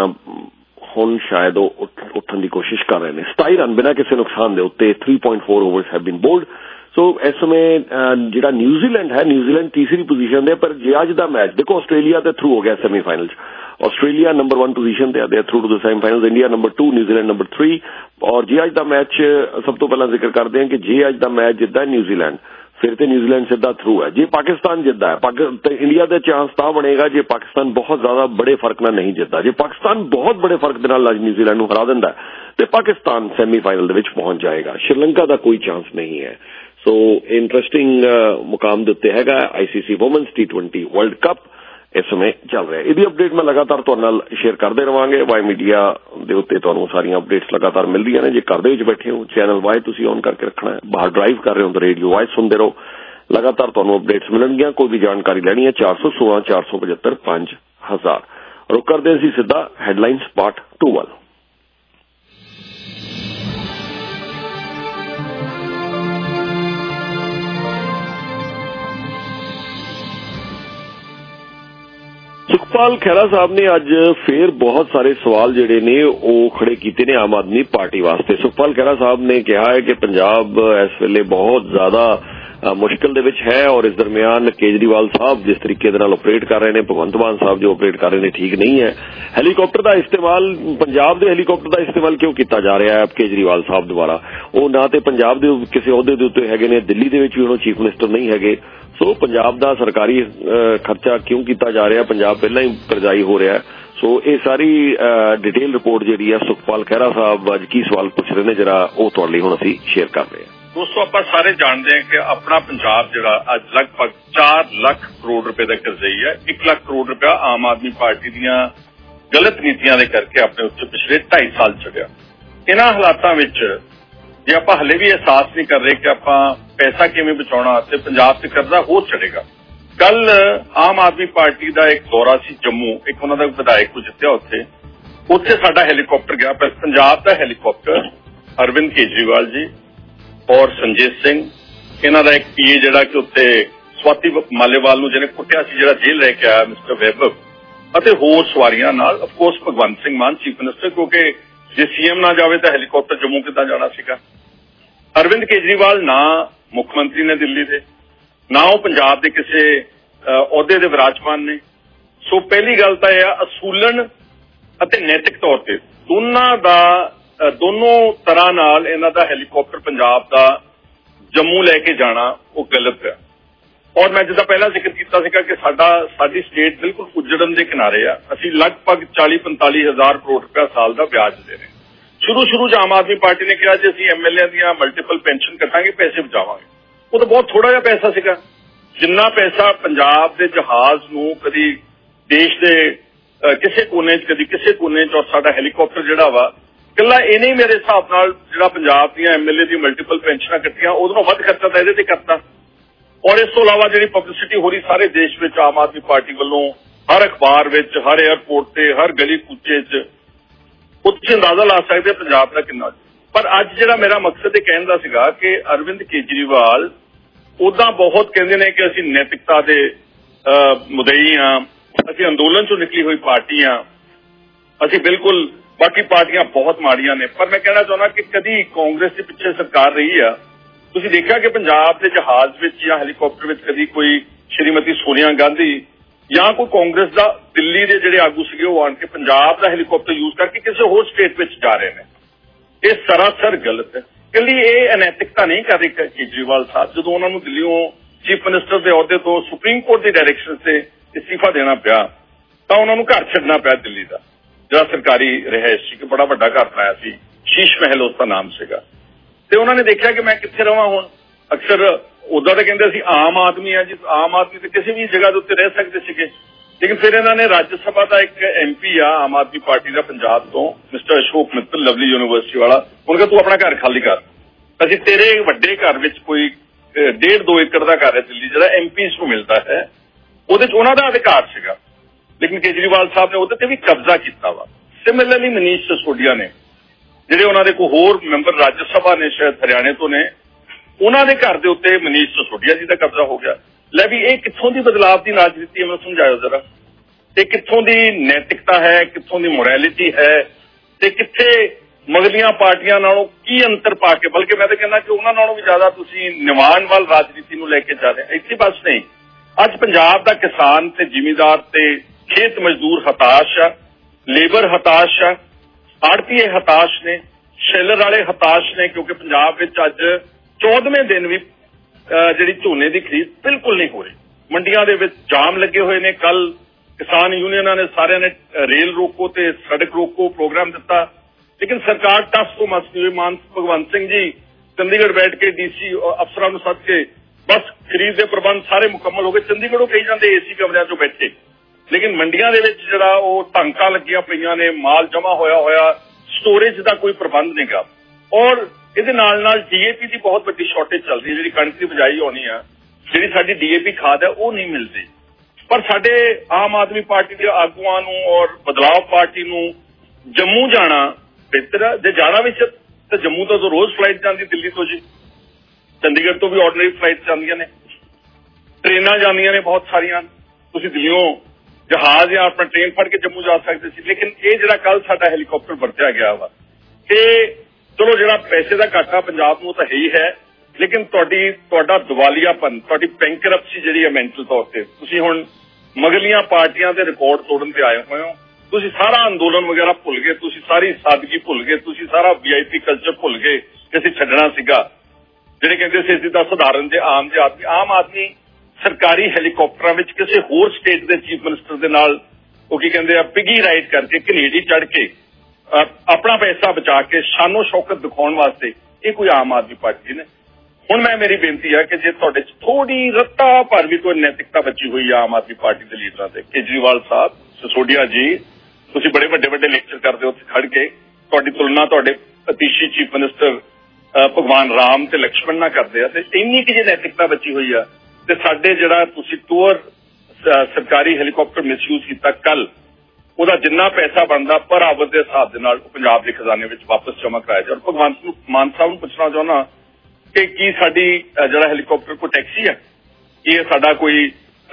ਹੁਣ ਸ਼ਾਇਦ ਉਹ ਉੱਠਣ ਦੀ ਕੋਸ਼ਿਸ਼ ਕਰ ਰਹੇ ਨੇ। 27 ਰਨ ਬਿਨਾਂ ਕਿਸੇ ਨੁਕਸਾਨ ਦੇ ਉੱਤੇ 3.4 overs have been bowled. So ਇਸ ਸਮੇਂ ਜਿਹੜਾ ਨਿਊਜ਼ੀਲੈਂਡ ਹੈ ਨਿਊਜ਼ੀਲੈਂਡ ਤੀਸਰੀ ਪੋਜੀਸ਼ਨ ਤੇ ਪਰ ਜੇ ਅੱਜ ਦਾ ਮੈਚ ਦੇਖੋ ਆਸਟ੍ਰੇਲੀਆ ਤੇ ਥਰੂ ਹੋ ਗਿਆ ਸੈਮੀਫਾਈਨਲ 'ਚ। ਆਸਟ੍ਰੇਲੀਆ ਨੰਬਰ 1 ਪੋਜੀਸ਼ਨ ਤੇ they through to the semifinals. India number 2 New Zealand number 3 ਔਰ ਜੇ ਅੱਜ ਦਾ ਮੈਚ ਸਭ ਤੋਂ ਪਹਿਲਾਂ ਜ਼ਿਕਰ ਕਰਦੇ ਹਾਂ ਕਿ ਜੇ ਅੱਜ ਦਾ ਮੈਚ ਜਿੱਦਾਂ ਨਿਊਜ਼ੀਲੈਂਡ ਫਿਰ ਤੇ ਨਿਊਜ਼ੀਲੈਂਡ ਸਿੱਧਾ ਥਰੂ ਹੈ। ਜੇ ਪਾਕਿਸਤਾਨ ਜਿੱਦਾਂ ਹੈ ਇੰਡੀਆ ਦਾ ਚਾਂਸ ਤਾਂ ਬਣੇਗਾ ਜੇ ਪਾਕਿਸਤਾਨ ਬਹੁਤ ਜ਼ਿਆਦਾ ਬੜੇ ਫਰਕ ਨਾਲ ਨਹੀਂ ਜਿੱਤਦਾ। ਜੇ ਪਾਕਿਸਤਾਨ ਬਹੁਤ ਬੜੇ ਫਰਕ ਦੇ ਨਾਲ ਅੱਜ ਨਿਊਜ਼ੀਲੈਂਡ ਨੂੰ ਹਰਾ ਦਿੰਦਾ ਤੇ ਪਾਕਿਸਤਾਨ ਸੈਮੀਫਾਈਨਲ ਦੇ ਵਿੱਚ ਪਹੁੰਚ ਜਾਏਗਾ। ਸ਼੍ਰੀਲੰਕਾ ਦਾ ਕੋਈ ਚਾਂਸ ਨਹੀਂ ਹੈ। ਸੋ ਇੰਟਰਸਟਿੰਗ ਮੁਕਾਮ ਦੇ ਉੱਤੇ ਹੈਗਾ ICC women's T20 world cup ਇਸ ਸਮੇਂ ਚੱਲ ਰਿਹਾ। ਇਹਦੀ ਅਪਡੇਟ ਮੈਂ ਲਗਾਤਾਰ ਤੁਹਾਡੇ ਨਾਲ ਸ਼ੇਅਰ ਕਰਦੇ ਰਵਾਂਗੇ। ਵਾਈ ਮੀਡੀਆ ਦੇ ਉੱਤੇ ਤੁਹਾਨੂੰ ਸਾਰੀਆਂ ਅਪਡੇਟਸ ਲਗਾਤਾਰ ਮਿਲਦੀਆਂ ਨੇ। ਜੇ ਘਰ ਦੇ ਵਿੱਚ ਬੈਠੇ ਹੋ ਚੈਨਲ ਵਾਈ ਤੁਸੀਂ ਔਨ ਕਰਕੇ ਰੱਖਣਾ ਹੈ। ਬਾਹਰ ਡਰਾਈਵ ਕਰ ਰਹੇ ਹੋ ਤਾਂ ਰੇਡੀਓ ਵਾਈ ਸੁਣਦੇ ਰਹੋ। ਲਗਾਤਾਰ ਤੁਹਾਨੂੰ ਅਪਡੇਟਸ ਮਿਲਣਗੀਆਂ। ਕੋਈ ਵੀ ਜਾਣਕਾਰੀ ਲੈਣੀ ਹੈ 416 475 5000। ਰੁਕ ਕਰਦੇ ਅਸੀਂ ਸਿੱਧਾ ਹੈਡਲਾਈਨਸ ਪਾਰਟ 2 ਵੱਲ। ਸੁਖਪਾਲ ਖਹਿਰਾ ਸਾਹਿਬ ਨੇ ਅੱਜ ਫੇਰ ਬਹੁਤ ਸਾਰੇ ਸਵਾਲ ਜਿਹੜੇ ਨੇ ਉਹ ਖੜੇ ਕੀਤੇ ਨੇ ਆਮ ਆਦਮੀ ਪਾਰਟੀ ਵਾਸਤੇ। ਸੁਖਪਾਲ ਖਹਿਰਾ ਸਾਹਿਬ ਨੇ ਕਿਹਾ ਹੈ ਕਿ ਪੰਜਾਬ ਇਸ ਵੇਲੇ ਬਹੁਤ ਜ਼ਿਆਦਾ ਮੁਸ਼ਕਿਲ ਦੇ ਵਿੱਚ ਹੈ ਔਰ ਇਸ ਦਰਮਿਆਨ ਕੇਜਰੀਵਾਲ ਸਾਹਿਬ ਜਿਸ ਤਰੀਕੇ ਦੇ ਨਾਲ ਆਪਰੇਟ ਕਰ ਰਹੇ ਨੇ ਭਗਵੰਤ ਮਾਨ ਸਾਹਿਬ ਜੋ ਆਪਰੇਟ ਕਰ ਰਹੇ ਨੇ ਠੀਕ ਨਹੀਂ ਹੈ। ਹੈਲੀਕਾਪਟਰ ਦਾ ਇਸਤੇਮਾਲ ਪੰਜਾਬ ਦੇ ਹੈਲੀਕਾਪਟਰ ਦਾ ਇਸਤੇਮਾਲ ਕਿਉਂ ਕੀਤਾ ਜਾ ਰਿਹਾ ਹੈ ਕੇਜਰੀਵਾਲ ਸਾਹਿਬ ਦੁਆਰਾ? ਉਹ ਨਾ ਤੇ ਪੰਜਾਬ ਦੇ ਕਿਸੇ ਅਹੁਦੇ ਦੇ ਉੱਤੇ ਹੈਗੇ ਨੇ, ਦਿੱਲੀ ਦੇ ਵਿੱਚ ਵੀ ਉਹ ਚੀਫ ਮਿਨਿਸਟਰ ਨਹੀਂ ਹੈਗੇ। ਸੋ ਪੰਜਾਬ ਦਾ ਸਰਕਾਰੀ ਖਰਚਾ ਕਿਉਂ ਕੀਤਾ ਜਾ ਰਿਹਾ? ਪੰਜਾਬ ਪਹਿਲਾਂ ਹੀ ਕਰਜ਼ਾਈ ਹੋ ਰਿਹਾ। ਸੋ ਇਹ ਸਾਰੀ ਡਿਟੇਲ ਰਿਪੋਰਟ ਜਿਹੜੀ ਆ ਸੁਖਪਾਲ ਖਹਿਰਾ ਸਾਹਿਬ ਅੱਜ ਕੀ ਸਵਾਲ ਪੁੱਛ ਰਹੇ ਨੇ ਜਿਹੜਾ ਉਹ ਤੁਹਾਡੇ ਲਈ ਹੁਣ ਅਸੀਂ ਸ਼ੇਅਰ ਕਰ ਰਹੇ ਹਾਂ। ਦੋਸਤੋ ਆਪਾਂ ਸਾਰੇ ਜਾਣਦੇ ਹਾਂ ਕਿ ਆਪਣਾ ਪੰਜਾਬ ਜਿਹੜਾ ਅੱਜ ਲਗਭਗ 4 ਲੱਖ ਕਰੋੜ ਰੁਪਏ ਦਾ ਕਰਜ਼ਈ ਹੈ। 1 ਲੱਖ ਕਰੋੜ ਰੁਪਇਆ ਆਮ ਆਦਮੀ ਪਾਰਟੀ ਦੀਆਂ ਗਲਤ ਨੀਤੀਆਂ ਦੇ ਕਰਕੇ ਆਪਣੇ ਉੱਤੇ ਪਿਛਲੇ 2.5 ਸਾਲ ਚੜਿਆ। ਇਹਨਾਂ ਹਾਲਾਤਾਂ ਵਿੱਚ ਜੇ ਆਪਾਂ ਹਲੇ ਵੀ ਅਹਿਸਾਸ ਨਹੀਂ ਕਰ ਰਹੇ ਕਿ ਆਪਾਂ ਪੈਸਾ ਕਿਵੇਂ ਬਚਾਉਣਾ ਤੇ ਪੰਜਾਬ ਤੇ ਕਰਜ਼ਾ ਹੋਰ ਚੜੇਗਾ। ਕੱਲ ਆਮ ਆਦਮੀ ਪਾਰਟੀ ਦਾ ਇੱਕ ਦੌਰਾ ਸੀ ਜੰਮੂ, ਇੱਕ ਉਹਨਾਂ ਦਾ ਵਿਧਾਇਕ ਜਿੱਤਿਆ ਉੱਥੇ ਸਾਡਾ ਹੈਲੀਕਾਪਟਰ ਗਿਆ। ਪੰਜਾਬ ਦਾ ਹੈਲੀਕਾਪਟਰ ਅਰਵਿੰਦ ਕੇਜਰੀਵਾਲ ਜੀ ਔਰ ਸੰਜੀਤ ਸਿੰਘ ਇਹਨਾਂ ਦਾ ਇੱਕ ਪੀਏ ਜਿਹੜਾ ਕਿ ਉੱਥੇ ਸਵਾਤੀ ਮਾਲੇਵਾਲ ਨੂੰ ਜਿਹਨੇ ਕੁੱਟਿਆ ਸੀ ਜਿਹੜਾ ਜੇਲ੍ਹ ਲੈ ਕੇ ਆਇਆ ਮਿਸਟਰ ਵੈਭਵ ਅਤੇ ਹੋਰ ਸਵਾਰੀਆਂ ਨਾਲ of course Bhagwant Singh Mann chief minister ਕਿਉਂਕਿ ਜੇ ਸੀਐਮ ਨਾ ਜਾਵੇ ਤਾਂ ਹੈਲੀਕਾਪਟਰ ਜੰਮੂ ਕਿੱਦਾਂ ਜਾਣਾ ਸੀਗਾ। ਅਰਵਿੰਦ ਕੇਜਰੀਵਾਲ ਨਾ ਮੁੱਖ ਮੰਤਰੀ ਨੇ ਦਿੱਲੀ ਦੇ, ਨਾ ਉਹ ਪੰਜਾਬ ਦੇ ਕਿਸੇ ਅਹੁਦੇ ਦੇ ਵਿਰਾਜਮਾਨ ਨੇ। ਸੋ ਪਹਿਲੀ ਗੱਲ ਤਾਂ ਇਹ ਆ ਅਸੂਲਨ ਅਤੇ ਨੈਤਿਕ ਤੌਰ ਤੇ ਦੋਨੋਂ ਤਰ੍ਹਾਂ ਨਾਲ ਇਹਨਾਂ ਦਾ ਹੈਲੀਕਾਪਟਰ ਪੰਜਾਬ ਦਾ ਜੰਮੂ ਲੈ ਕੇ ਜਾਣਾ ਉਹ ਗਲਤ ਹੈ। ਔਰ ਮੈਂ ਜਿੱਦਾਂ ਪਹਿਲਾਂ ਜ਼ਿਕਰ ਕੀਤਾ ਸੀਗਾ ਕਿ ਸਾਡੀ ਸਟੇਟ ਬਿਲਕੁਲ ਉੱਜੜਨ ਦੇ ਕਿਨਾਰੇ ਆ। ਅਸੀਂ ਲਗਭਗ 40-45 ਹਜ਼ਾਰ ਕਰੋੜ ਰੁਪਇਆ ਸਾਲ ਦਾ ਵਿਆਜ ਦੇ ਰਹੇ। ਸ਼ੁਰੂ 'ਚ ਆਮ ਆਦਮੀ ਪਾਰਟੀ ਨੇ ਕਿਹਾ ਜੇ ਅਸੀਂ MLA ਦੀਆਂ ਮਲਟੀਪਲ ਪੈਨਸ਼ਨ ਕੱਟਾਂਗੇ ਪੈਸੇ ਬਚਾਵਾਂਗੇ। ਉਹ ਤਾਂ ਬਹੁਤ ਥੋੜਾ ਜਿਹਾ ਪੈਸਾ ਸੀਗਾ। ਜਿੰਨਾ ਪੈਸਾ ਪੰਜਾਬ ਦੇ ਜਹਾਜ਼ ਨੂੰ ਕਦੀ ਦੇਸ਼ ਦੇ ਕਿਸੇ ਕੋਨੇ 'ਚ ਕਦੀ ਕਿਸੇ ਕੋਨੇ 'ਚ, ਔਰ ਸਾਡਾ ਹੈਲੀਕਾਪਟਰ ਜਿਹੜਾ ਵਾ ਇਕੱਲਾ ਇਹਨੇ ਮੇਰੇ ਹਿਸਾਬ ਨਾਲ ਜਿਹੜਾ ਪੰਜਾਬ ਦੀਆਂ MLA ਦੀ ਮਲਟੀਪਲ ਪੈਨਸ਼ਨਾਂ ਕੱਟੀਆਂ ਉਹਦੋਂ ਵੱਧ ਖਰਚਾ ਤਾਂ ਇਹਦੇ ਤੇ ਕਰਤਾ। ਔਰ ਇਸ ਤੋਂ ਇਲਾਵਾ ਜਿਹੜੀ ਪਬਲਿਸਿਟੀ ਹੋ ਰਹੀ ਸਾਰੇ ਦੇਸ਼ ਵਿੱਚ ਆਮ ਆਦਮੀ ਪਾਰਟੀ ਵੱਲੋਂ ਹਰ ਅਖਬਾਰ ਵਿੱਚ, ਹਰ ਏਅਰਪੋਰਟ ਤੇ, ਹਰ ਗਲੀ ਕੂਚੇ 'ਚ, ਉਹ ਤੁਸੀਂ ਅੰਦਾਜ਼ਾ ਲਾ ਸਕਦੇ ਪੰਜਾਬ ਦਾ ਕਿੰਨਾ। ਪਰ ਅੱਜ ਜਿਹੜਾ ਮੇਰਾ ਮਕਸਦ ਇਹ ਕਹਿਣ ਦਾ ਸੀਗਾ ਕਿ ਅਰਵਿੰਦ ਕੇਜਰੀਵਾਲ ਉਦਾਂ ਬਹੁਤ ਕਹਿੰਦੇ ਨੇ ਕਿ ਅਸੀਂ ਨੈਤਿਕਤਾ ਦੇ ਮੁਦਈ ਹਾਂ, ਅਸੀਂ ਅੰਦੋਲਨ 'ਚੋਂ ਨਿਕਲੀ ਹੋਈ ਪਾਰਟੀ ਹਾਂ, ਅਸੀਂ ਬਿਲਕੁਲ ਬਾਕੀ ਪਾਰਟੀਆਂ ਬਹੁਤ ਮਾੜੀਆਂ ਨੇ। ਪਰ ਮੈਂ ਕਹਿਣਾ ਚਾਹੁੰਦਾ ਕਿ ਕਦੀ ਕਾਂਗਰਸ ਦੇ ਪਿੱਛੇ ਸਰਕਾਰ ਰਹੀ ਆ। ਤੁਸੀਂ ਦੇਖਿਆ ਕਿ ਪੰਜਾਬ ਦੇ ਜਹਾਜ਼ ਵਿੱਚ ਜਾਂ ਹੈਲੀਕਾਪਟਰ ਵਿੱਚ ਕਦੀ ਕੋਈ ਸ਼੍ਰੀਮਤੀ ਸੋਨੀਆ ਗਾਂਧੀ ਜਾਂ ਕੋਈ ਕਾਂਗਰਸ ਦਾ ਦਿੱਲੀ ਦੇ ਜਿਹੜੇ ਆਗੂ ਸੀਗੇ ਉਹ ਆਣ ਕੇ ਪੰਜਾਬ ਦਾ ਹੈਲੀਕਾਪਟਰ ਯੂਜ਼ ਕਰਕੇ ਕਿਸੇ ਹੋਰ ਸਟੇਟ ਵਿੱਚ ਜਾ ਰਹੇ ਨੇ। ਇਹ ਸਰਾਸਰ ਗਲਤ ਹੈ। ਕੱਲੀ ਇਹ ਅਨੈਤਿਕਤਾ ਨਹੀਂ ਕਰ ਰਹੀ ਕੇਜਰੀਵਾਲ ਸਾਹਿਬ। ਜਦੋਂ ਉਹਨਾਂ ਨੂੰ ਦਿੱਲੀੋਂ ਚੀਫ ਮਿਨਿਸਟਰ ਦੇ ਅਹੁਦੇ ਤੋਂ ਸੁਪਰੀਮ ਕੋਰਟ ਦੀ ਡਾਇਰੈਕਸ਼ਨ ਤੇ ਅਸਤੀਫਾ ਦੇਣਾ ਪਿਆ ਤਾਂ ਉਹਨਾਂ ਨੂੰ ਘਰ ਛੱਡਣਾ ਪਿਆ ਦਿੱਲੀ ਦਾ ਜਿਹੜਾ ਸਰਕਾਰੀ ਰਿਹਾਇਸ਼ ਸੀ, ਕਿ ਬੜਾ ਵੱਡਾ ਘਰ ਬਣਾਇਆ ਸੀ, ਸ਼ੀਸ਼ ਮਹਿਲ ਉਸ ਦਾ ਨਾਮ ਸੀਗਾ। ਤੇ ਉਹਨਾਂ ਨੇ ਦੇਖਿਆ ਕਿ ਮੈਂ ਕਿੱਥੇ ਰਵਾਂ ਹੁਣ। ਅਕਸਰ ਉਦਾਂ ਤਾਂ ਕਹਿੰਦੇ ਅਸੀਂ ਆਮ ਆਦਮੀ ਆ ਜੀ, ਆਮ ਆਦਮੀ ਤੇ ਕਿਸੇ ਵੀ ਜਗ੍ਹਾ ਦੇ ਉੱਤੇ ਰਹਿ ਸਕਦੇ ਸੀਗੇ। ਲੇਕਿਨ ਫਿਰ ਇਹਨਾਂ ਨੇ ਰਾਜ ਸਭਾ ਦਾ ਇੱਕ MP ਆ ਆਮ ਆਦਮੀ ਪਾਰਟੀ ਦਾ ਪੰਜਾਬ ਤੋਂ, mister Ashok Mittal, Lovely University ਵਾਲਾ, ਉਹਨੇ ਕਿਹਾ ਤੂੰ ਆਪਣਾ ਘਰ ਖਾਲੀ ਕਰ, ਅਸੀਂ ਤੇਰੇ ਵੱਡੇ ਘਰ ਵਿੱਚ ਕੋਈ 1.5-2 ਏਕੜ ਦਾ ਘਰ ਹੈ ਦਿੱਲੀ ਜਿਹੜਾ MPs ਨੂੰ ਮਿਲਦਾ ਹੈ, ਉਹਦੇ 'ਚ ਉਹਨਾਂ ਦਾ ਅਧਿਕਾਰ ਸੀਗਾ। ਲੇਕਿਨ ਕੇਜਰੀਵਾਲ ਸਾਹਿਬ ਨੇ ਉਹਦੇ ਤੇ ਵੀ ਕਬਜ਼ਾ ਕੀਤਾ ਵਾ। ਸਿਮਿਲਰਲੀ ਮਨੀਸ਼ ਸਿਸੋਦੀਆ ਨੇ, ਜਿਹੜੇ ਉਹਨਾਂ ਦੇ ਕੋਈ ਹੋਰ ਮੈਂਬਰ ਰਾਜ ਸਭਾ ਨੇ, ਸ਼ਾਇਦ ਹਰਿਆਣੇ ਤੋਂ ਨੇ, ਉਹਨਾਂ ਦੇ ਘਰ ਦੇ ਉੱਤੇ ਮਨੀਸ਼ ਸਿਸੋਦੀਆ ਜੀ ਦਾ ਕਬਜ਼ਾ ਹੋ ਗਿਆ। ਲੈ ਵੀ ਇਹ ਕਿੱਥੋਂ ਦੀ ਬਦਲਾਵ ਦੀ ਰਾਜਨੀਤੀ ਹੈ, ਮੈਨੂੰ ਸਮਝਾਇਓ ਜ਼ਰਾ। ਤੇ ਕਿੱਥੋਂ ਦੀ ਨੈਤਿਕਤਾ ਹੈ, ਕਿੱਥੋਂ ਦੀ ਮੋਰੈਲਿਟੀ ਹੈ, ਤੇ ਕਿੱਥੇ ਮਗਲੀਆਂ ਪਾਰਟੀਆਂ ਨਾਲੋਂ ਕੀ ਅੰਤਰ ਪਾ ਕੇ, ਬਲਕਿ ਮੈਂ ਤਾਂ ਕਹਿੰਦਾ ਕਿ ਉਹਨਾਂ ਨਾਲੋਂ ਵੀ ਜ਼ਿਆਦਾ ਤੁਸੀਂ ਨਿਵਾਨ ਵੱਲ ਰਾਜਨੀਤੀ ਨੂੰ ਲੈ ਕੇ ਜਾ ਰਹੇ। ਇੱਥੇ ਬਸ ਨਹੀਂ, ਅੱਜ ਪੰਜਾਬ ਦਾ ਕਿਸਾਨ ਤੇ ਜ਼ਿਮੀਂਦਾਰ ਤੇ ਖੇਤ ਮਜ਼ਦੂਰ ਹਤਾਸ਼ ਆ, ਲੇਬਰ ਹਤਾਸ਼ ਆ, ਆੜਤੀਏ ਹਤਾਸ਼ ਨੇ, ਸ਼ੈਲਰ ਵਾਲੇ ਹਤਾਸ਼ ਨੇ, ਕਿਉਂਕਿ ਪੰਜਾਬ ਵਿੱਚ ਅੱਜ 14ਵੇਂ ਦਿਨ ਵੀ ਜਿਹੜੀ ਝੋਨੇ ਦੀ ਖਰੀਦ ਬਿਲਕੁਲ ਨਹੀਂ ਹੋ ਰਹੀ। ਮੰਡੀਆਂ ਦੇ ਵਿੱਚ ਜਾਮ ਲੱਗੇ ਹੋਏ ਨੇ। ਕੱਲ ਕਿਸਾਨ ਯੂਨੀਅਨਾਂ ਨੇ ਸਾਰਿਆਂ ਨੇ ਰੇਲ ਰੋਕੋ ਤੇ ਸੜਕ ਰੋਕੋ ਪ੍ਰੋਗਰਾਮ ਦਿੱਤਾ, ਲੇਕਿਨ ਸਰਕਾਰ ਟਸ ਤੋਂ ਮਸ ਨਹੀਂ ਹੋਈ। ਭਗਵੰਤ ਸਿੰਘ ਜੀ ਚੰਡੀਗੜ੍ਹ ਬੈਠ ਕੇ DC ਅਫਸਰਾਂ ਨੂੰ ਸੱਦ ਕੇ ਬਸ ਖਰੀਦ ਦੇ ਪ੍ਰਬੰਧ ਸਾਰੇ ਮੁਕੰਮਲ ਹੋ ਗਏ। ਚੰਡੀਗੜ੍ਹੋਂ ਕਹੀ ਜਾਂਦੇ AC ਕਮਰਿਆਂ 'ਚੋਂ ਬੈਠੇ, ਲੇਕਿਨ ਮੰਡੀਆਂ ਦੇ ਵਿੱਚ ਜਿਹੜਾ ਉਹ ਟਾਂਕਾਂ ਲੱਗੀਆਂ ਪਈਆਂ ਨੇ, ਮਾਲ ਜਮਾ ਹੋਇਆ, ਸਟੋਰੇਜ ਦਾ ਕੋਈ ਪ੍ਰਬੰਧ ਨਹੀਂ ਗਾ। ਔਰ ਇਹਦੇ ਨਾਲ DAP ਦੀ ਬਹੁਤ ਵੱਡੀ ਸ਼ਾਰਟੇਜ ਚੱਲ ਰਹੀ ਹੈ। ਜਿਹੜੀ ਕਣਕ ਦੀ ਬਿਜਾਈ ਹੋਣੀ ਆ, ਜਿਹੜੀ ਸਾਡੀ DAP ਖਾਦ ਹੈ ਉਹ ਨਹੀਂ ਮਿਲਦੀ। ਪਰ ਸਾਡੇ ਆਮ ਆਦਮੀ ਪਾਰਟੀ ਦੇ ਆਗੂਆਂ ਨੂੰ ਔਰ ਬਦਲਾਵ ਪਾਰਟੀ ਨੂੰ ਜੰਮੂ ਜਾਣਾ ਬਿਹਤਰ ਹੈ। ਜੇ ਜਾਣਾ ਵੀ ਤਾਂ ਜੰਮੂ ਤੋਂ ਰੋਜ਼ ਫਲਾਈਟ ਜਾਂਦੀ ਦਿੱਲੀ ਤੋਂ ਜੀ, ਚੰਡੀਗੜ੍ਹ ਤੋਂ ਵੀ ਆਰਡੀਨਰੀ ਫਲਾਈਟ ਜਾਂਦੀਆਂ ਨੇ, ਟ੍ਰੇਨਾਂ ਜਾਂਦੀਆਂ ਨੇ ਬਹੁਤ ਸਾਰੀਆਂ। ਤੁਸੀਂ ਦਿੱਲੀੋਂ ਜਹਾਜ਼ ਜਾਂ ਆਪਣਾ ਟ੍ਰੇਨ ਫੜ ਕੇ ਜੰਮੂ ਜਾ ਸਕਦੇ ਸੀ। ਲੇਕਿਨ ਇਹ ਜਿਹੜਾ ਕੱਲ ਸਾਡਾ ਹੈਲੀਕਾਪਟਰ ਵਰਤਿਆ ਗਿਆ ਵਾ, ਇਹ ਚਲੋ ਜਿਹੜਾ ਪੈਸੇ ਦਾ ਘਾਟਾ ਪੰਜਾਬ ਨੂੰ ਤਾਂ ਹੈ ਹੀ ਹੈ, ਲੇਕਿਨ ਤੁਹਾਡਾ ਦਿਵਾਲੀਆਪਨ, ਤੁਹਾਡੀ ਬੈਂਕਰਪਸੀ ਜਿਹੜੀ ਹੈ ਮੈਂਟਲ ਤੌਰ ਤੇ, ਤੁਸੀਂ ਹੁਣ ਮਗਲੀਆਂ ਪਾਰਟੀਆਂ ਦੇ ਰਿਕਾਰਡ ਤੋੜਨ ਤੇ ਆਏ ਹੋਏ ਹੋ। ਤੁਸੀਂ ਸਾਰਾ ਅੰਦੋਲਨ ਵਗੈਰਾ ਭੁੱਲ ਗਏ, ਤੁਸੀਂ ਸਾਰੀ ਸਾਦਗੀ ਭੁੱਲ ਗਏ, ਤੁਸੀਂ ਸਾਰਾ VIP ਕਲਚਰ ਭੁੱਲ ਗਏ ਕਿ ਅਸੀਂ ਛੱਡਣਾ ਸੀਗਾ। ਜਿਹੜੇ ਕਹਿੰਦੇ ਸੀ ਅਸੀਂ ਤਾਂ ਸਧਾਰਨ ਤੇ ਆਮ ਆਦਮੀ ਸਰਕਾਰੀ ਹੈਲੀਕਾਪਟਰਾਂ ਵਿੱਚ ਕਿਸੇ ਹੋਰ ਸਟੇਟ ਦੇ ਚੀਫ ਮਿਨਿਸਟਰ ਦੇ ਨਾਲ ਉਹ ਕੀ ਕਹਿੰਦੇ ਆ ਪਿਗੀ ਰਾਈਡ ਕਰਕੇ, ਘਨੇੜੀ ਚੜ੍ਹ ਕੇ ਆਪਣਾ ਪੈਸਾ ਬਚਾ ਕੇ ਸ਼ਾਨੋ ਸ਼ੌਕਤ ਦਿਖਾਉਣ ਵਾਸਤੇ, ਇਹ ਕੋਈ ਆਮ ਆਦਮੀ ਪਾਰਟੀ ਨੇ। ਹੁਣ ਮੇਰੀ ਬੇਨਤੀ ਹੈ ਕਿ ਜੇ ਤੁਹਾਡੇ 'ਚ ਥੋੜੀ ਰੱਤਾ ਭਰ ਵੀ ਕੋਈ ਨੈਤਿਕਤਾ ਬਚੀ ਹੋਈ ਆ ਆਮ ਆਦਮੀ ਪਾਰਟੀ ਦੇ ਲੀਡਰਾਂ ਤੇ, ਕੇਜਰੀਵਾਲ ਸਾਹਿਬ, ਸਿਸੋਦੀਆ ਜੀ, ਤੁਸੀਂ ਬੜੇ ਵੱਡੇ ਲੈਕਚਰ ਕਰਦੇ ਹੋ ਉੱਥੇ ਖੜ ਕੇ, ਤੁਹਾਡੀ ਤੁਲਨਾ ਤੁਹਾਡੇ ਅਤੀਸ਼ੀ ਚੀਫ ਮਿਨਿਸਟਰ ਭਗਵਾਨ ਰਾਮ ਤੇ ਲਕਸ਼ਮਣ ਨਾਲ ਕਰਦੇ ਆ, ਤੇ ਇੰਨੀ ਕਿ ਜੇ ਨੈਤਿਕਤਾ ਬਚੀ ਹੋਈ ਆ ਤੇ ਸਾਡੇ ਜਿਹੜਾ ਤੁਸੀਂ ਟੂਰ ਸਰਕਾਰੀ ਹੈਲੀਕਾਪਟਰ ਮਿਸਯੂਜ਼ ਕੀਤਾ ਕੱਲ, ਉਹਦਾ ਜਿੰਨਾ ਪੈਸਾ ਬਣਦਾ ਪਰ ਆਵਤ ਦੇ ਹਿਸਾਬ ਦੇ ਨਾਲ ਪੰਜਾਬ ਦੇ ਖਜ਼ਾਨੇ ਵਿੱਚ ਵਾਪਸ ਜਮ੍ਹਾਂ ਕਰਾਇਆ ਜਾਵੇ। ਭਗਵੰਤ ਮਾਨ ਸਾਹਿਬ ਨੂੰ ਪੁੱਛਣਾ ਚਾਹੁੰਦਾ ਕਿ ਕੀ ਸਾਡੀ ਜਿਹੜਾ ਹੈਲੀਕਾਪਟਰ ਕੋਈ ਟੈਕਸੀ ਹੈ, ਇਹ ਸਾਡਾ ਕੋਈ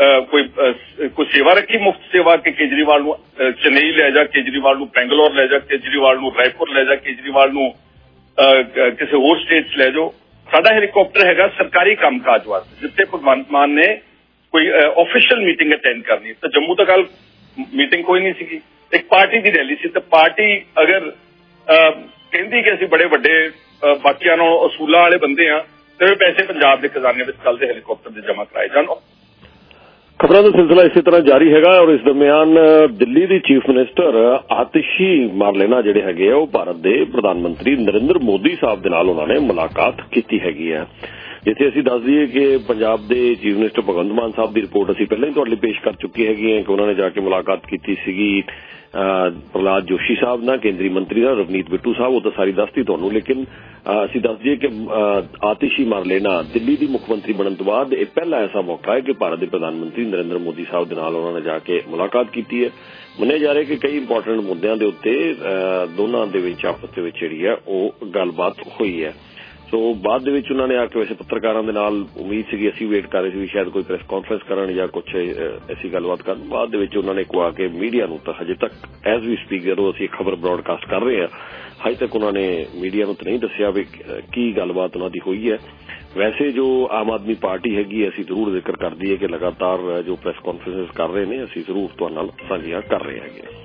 ਸੇਵਾ ਰੱਖੀ, ਮੁਫਤ ਸੇਵਾ, ਕਿ ਕੇਜਰੀਵਾਲ ਨੂੰ ਚੇਨਈ ਲੈ ਜਾ, ਕੇਜਰੀਵਾਲ ਨੂੰ ਬੈਂਗਲੌਰ ਲੈ ਜਾ, ਕੇਜਰੀਵਾਲ ਨੂੰ ਰਾਏਪੁਰ ਲੈ ਜਾ, ਕੇਜਰੀਵਾਲ ਨੂੰ ਕਿਸੇ ਹੋਰ ਸਟੇਟ 'ਚ ਲੈ ਜਾਓ। ਸਾਡਾ ਹੈਲੀਕਾਪਟਰ ਹੈਗਾ ਸਰਕਾਰੀ ਕੰਮਕਾਜ ਵਾਸਤੇ, ਜਿੱਥੇ ਭਗਵੰਤ ਮਾਨ ਨੇ ਕੋਈ ਆਫੀਸ਼ੀਅਲ ਮੀਟਿੰਗ ਅਟੈਂਡ ਕਰਨੀ, ਤਾਂ ਜੰਮੂ ਤਾਂ ਕੱਲ ਮੀਟਿੰਗ ਕੋਈ ਨਹੀਂ ਸੀਗੀ, ਇੱਕ ਪਾਰਟੀ ਦੀ ਰੈਲੀ ਸੀ। ਤੇ ਪਾਰਟੀ ਅਗਰ ਕਹਿੰਦੀ ਕਿ ਅਸੀਂ ਬੜੇ ਵੱਡੇ ਬਾਕੀਆਂ ਨਾਲੋਂ ਅਸੂਲਾਂ ਵਾਲੇ ਬੰਦੇ ਆ, ਤੇ ਪੈਸੇ ਪੰਜਾਬ ਦੇ ਖਜ਼ਾਨੇ ਵਿੱਚ ਕੱਲ੍ਹ ਦੇ ਹੈਲੀਕਾਪਟਰ ਦੇ ਜਮ੍ਹਾਂ ਕਰਾਏ ਜਾਣ। ਖਬਰਾਂ ਦਾ ਸਿਲਸਿਲਾ ਇਸੇ ਤਰ੍ਹਾਂ ਜਾਰੀ ਹੈਗਾ ਔਰ ਇਸ ਦਰਮਿਆਨ ਦਿੱਲੀ ਦੀ ਚੀਫ ਮਿਨਿਸਟਰ ਆਤਿਸ਼ੀ ਮਾਰਲੇਨਾ ਜਿਹੜੇ ਹੈਗੇ ਆ ਉਹ ਭਾਰਤ ਦੇ ਪ੍ਰਧਾਨ ਮੰਤਰੀ ਨਰਿੰਦਰ ਮੋਦੀ ਸਾਹਿਬ ਦੇ ਨਾਲ ਉਹਨਾਂ ਨੇ ਮੁਲਾਕਾਤ ਕੀਤੀ ਹੈਗੀ ਹੈ, ਜਿੱਥੇ ਅਸੀਂ ਦੱਸ ਦਈਏ ਕਿ ਪੰਜਾਬ ਦੇ ਚੀਫ ਮਿਨਿਸਟਰ ਭਗਵੰਤ ਮਾਨ ਸਾਹਿਬ ਦੀ ਰਿਪੋਰਟ ਅਸੀਂ ਪਹਿਲਾਂ ਹੀ ਤੁਹਾਡੇ ਲਈ ਪੇਸ਼ ਕਰ ਚੁੱਕੀ ਹੈਗੀ ਹੈ ਕਿ ਉਹਨਾਂ ਨੇ ਜਾ ਕੇ ਮੁਲਾਕਾਤ ਕੀਤੀ ਸੀਗੀ ਪ੍ਰਹਲਾਦ ਜੋਸ਼ੀ ਸਾਹਿਬ ਨਾਲ, ਕੇਂਦਰੀ ਮੰਤਰੀ ਨਾਲ, ਰਵਨੀਤ ਬਿੱਟੂ ਸਾਹਿਬ, ਉਹ ਤਾਂ ਸਾਰੀ ਦੱਸਤੀ ਤੁਹਾਨੂੰ। ਲੇਕਿਨ ਅਸੀਂ ਦੱਸ ਦਈਏ ਕਿ ਆਤਿਸ਼ੀ ਮਾਰਲੇਨਾ ਦਿੱਲੀ ਦੀ ਮੁੱਖ ਮੰਤਰੀ ਬਣਨ ਤੋਂ ਬਾਅਦ ਇਹ ਪਹਿਲਾ ਐਸਾ ਮੌਕਾ ਹੈ ਕਿ ਭਾਰਤ ਦੇ ਪ੍ਰਧਾਨ ਮੰਤਰੀ ਨਰਿੰਦਰ ਮੋਦੀ ਸਾਹਿਬ ਦੇ ਨਾਲ ਉਹਨਾਂ ਨੇ ਜਾ ਕੇ ਮੁਲਾਕਾਤ ਕੀਤੀ ਹੈ। ਮੰਨਿਆ ਜਾ ਰਿਹਾ ਕਿ ਕਈ ਇੰਪੋਰਟੈਂਟ ਮੁੱਦਿਆਂ ਦੇ ਉੱਤੇ ਦੋਨਾਂ ਦੇ ਵਿੱਚ ਆਪਸ ਦੇ ਵਿੱਚ ਜਿਹੜੀ ਹੈ ਉਹ ਗੱਲਬਾਤ ਹੋਈ ਹੈ। ਸੋ ਬਾਅਦ ਦੇ ਵਿੱਚ ਉਹਨਾਂ ਨੇ ਆ ਕੇ ਵੈਸੇ ਪੱਤਰਕਾਰਾਂ ਦੇ ਨਾਲ ਉਮੀਦ ਸੀਗੀ, ਅਸੀਂ ਵੇਟ ਕਰ ਰਹੇ ਸੀ ਵੀ ਸ਼ਾਇਦ ਕੋਈ ਪ੍ਰੈਸ ਕਾਨਫਰੰਸ ਕਰਨ ਜਾਂ ਕੁਝ ਐਸੀ ਗੱਲਬਾਤ ਕਰਨ। ਬਾਅਦ ਦੇ ਵਿੱਚ ਉਹਨਾਂ ਨੇ ਆ ਕੇ ਮੀਡੀਆ ਨੂੰ ਤਾਂ ਹਜੇ ਤੱਕ ਐਜ਼ ਵੀ ਸਪੀਕ ਜਦੋਂ ਅਸੀਂ ਖਬਰ ਬ੍ਰੌਡਕਾਸਟ ਕਰ ਰਹੇ ਹਾਂ ਹਜੇ ਤੱਕ ਉਹਨਾਂ ਨੇ ਮੀਡੀਆ ਨੂੰ ਤਾਂ ਨਹੀਂ ਦੱਸਿਆ ਵੀ ਕੀ ਗੱਲਬਾਤ ਉਹਨਾਂ ਦੀ ਹੋਈ ਹੈ। ਵੈਸੇ ਜੋ ਆਮ ਆਦਮੀ ਪਾਰਟੀ ਹੈਗੀ ਅਸੀਂ ਜ਼ਰੂਰ ਜ਼ਿਕਰ ਕਰਦੀ ਹੈ ਕਿ ਲਗਾਤਾਰ ਜੋ ਪ੍ਰੈਸ ਕਾਨਫਰੰਸਿਸ ਕਰ ਰਹੇ ਨੇ ਅਸੀਂ ਜ਼ਰੂਰ ਤੁਹਾਡੇ ਨਾਲ ਸਾਂਝੀਆਂ ਕਰ ਰਹੇ ਹੈਗੇ।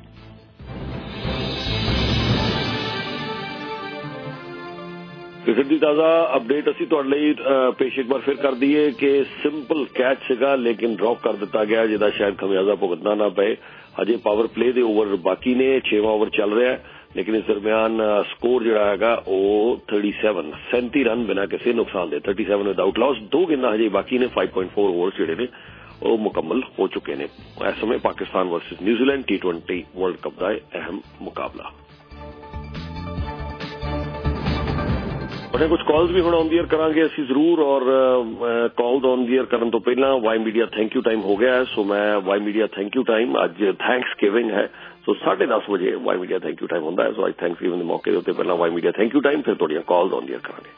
ਕ੍ਰਿਕਟ ਦੀ ਤਾਜ਼ਾ ਅਪਡੇਟ ਅਸੀਂ ਤੁਹਾਡੇ ਲਈ ਪੇਸ਼ ਇੱਕ ਵਾਰ ਫਿਰ ਕਰ ਦਈਏ ਕਿ ਸਿੰਪਲ ਕੈਚ ਸੀਗਾ ਲੇਕਿਨ ਡ੍ਰੌਪ ਕਰ ਦਿੱਤਾ ਗਿਆ, ਜਿਹਦਾ ਸ਼ਾਇਦ ਖਮਿਆਜ਼ਾ ਭੁਗਤਣਾ ਨਾ ਪਏ। ਹਜੇ ਪਾਵਰ ਪਲੇ ਦੇ ਓਵਰ ਬਾਕੀ ਨੇ, 6ਵਾਂ ਓਵਰ ਚੱਲ ਰਿਹਾ, ਲੇਕਿਨ ਇਸ ਦਰਮਿਆਨ ਸਕੋਰ ਜਿਹੜਾ ਹੈਗਾ ਉਹ 37 ਰਨ ਬਿਨਾਂ ਕਿਸੇ ਨੁਕਸਾਨ ਦੇ, 37 ਵਿਦਆਊਟ ਲਾਸ। 2 ਗੇਂਦਾਂ ਹਜੇ ਬਾਕੀ ਨੇ, 5.4 ਓਵਰ ਜਿਹੜੇ ਨੇ ਉਹ ਮੁਕੰਮਲ ਹੋ ਚੁੱਕੇ ਨੇ। ਇਸ ਸਮੇਂ Pakistan versus New Zealand T20 world cup ਦਾ ਅਹਿਮ ਮੁਕਾਬਲਾ। ਉਹਨੇ ਕੁਝ ਕਾਲਸ ਵੀ ਹੁਣ ਔਨ ਦੀ ਏਅਰ ਕਰਾਂਗੇ ਅਸੀਂ ਜ਼ਰੂਰ, ਔਰ ਕਾਲਸ ਔਨ ਦੀ ਏਅਰ ਕਰਨ ਤੋਂ ਪਹਿਲਾਂ Y media thank you time ਹੋ ਗਿਆ ਹੈ। ਸੋ ਮੈਂ Y media thank you time, ਅੱਜ ਥੈਂਕਸ ਗਿਵਿੰਗ ਹੈ, ਸੋ 10:30 ਵਜੇ Y media thank you time ਹੁੰਦਾ ਹੈ। ਸੋ ਅੱਜ ਥੈਂਕਸ ਗਿਵਿੰਗ ਦੇ ਮੌਕੇ ਦੇ ਉੱਤੇ ਪਹਿਲਾਂ Y media thank you time, ਫਿਰ ਤੁਹਾਡੀਆਂ ਕਾਲਸ ਔਨ ਦੀ ਏਅਰ ਕਰਾਂਗੇ।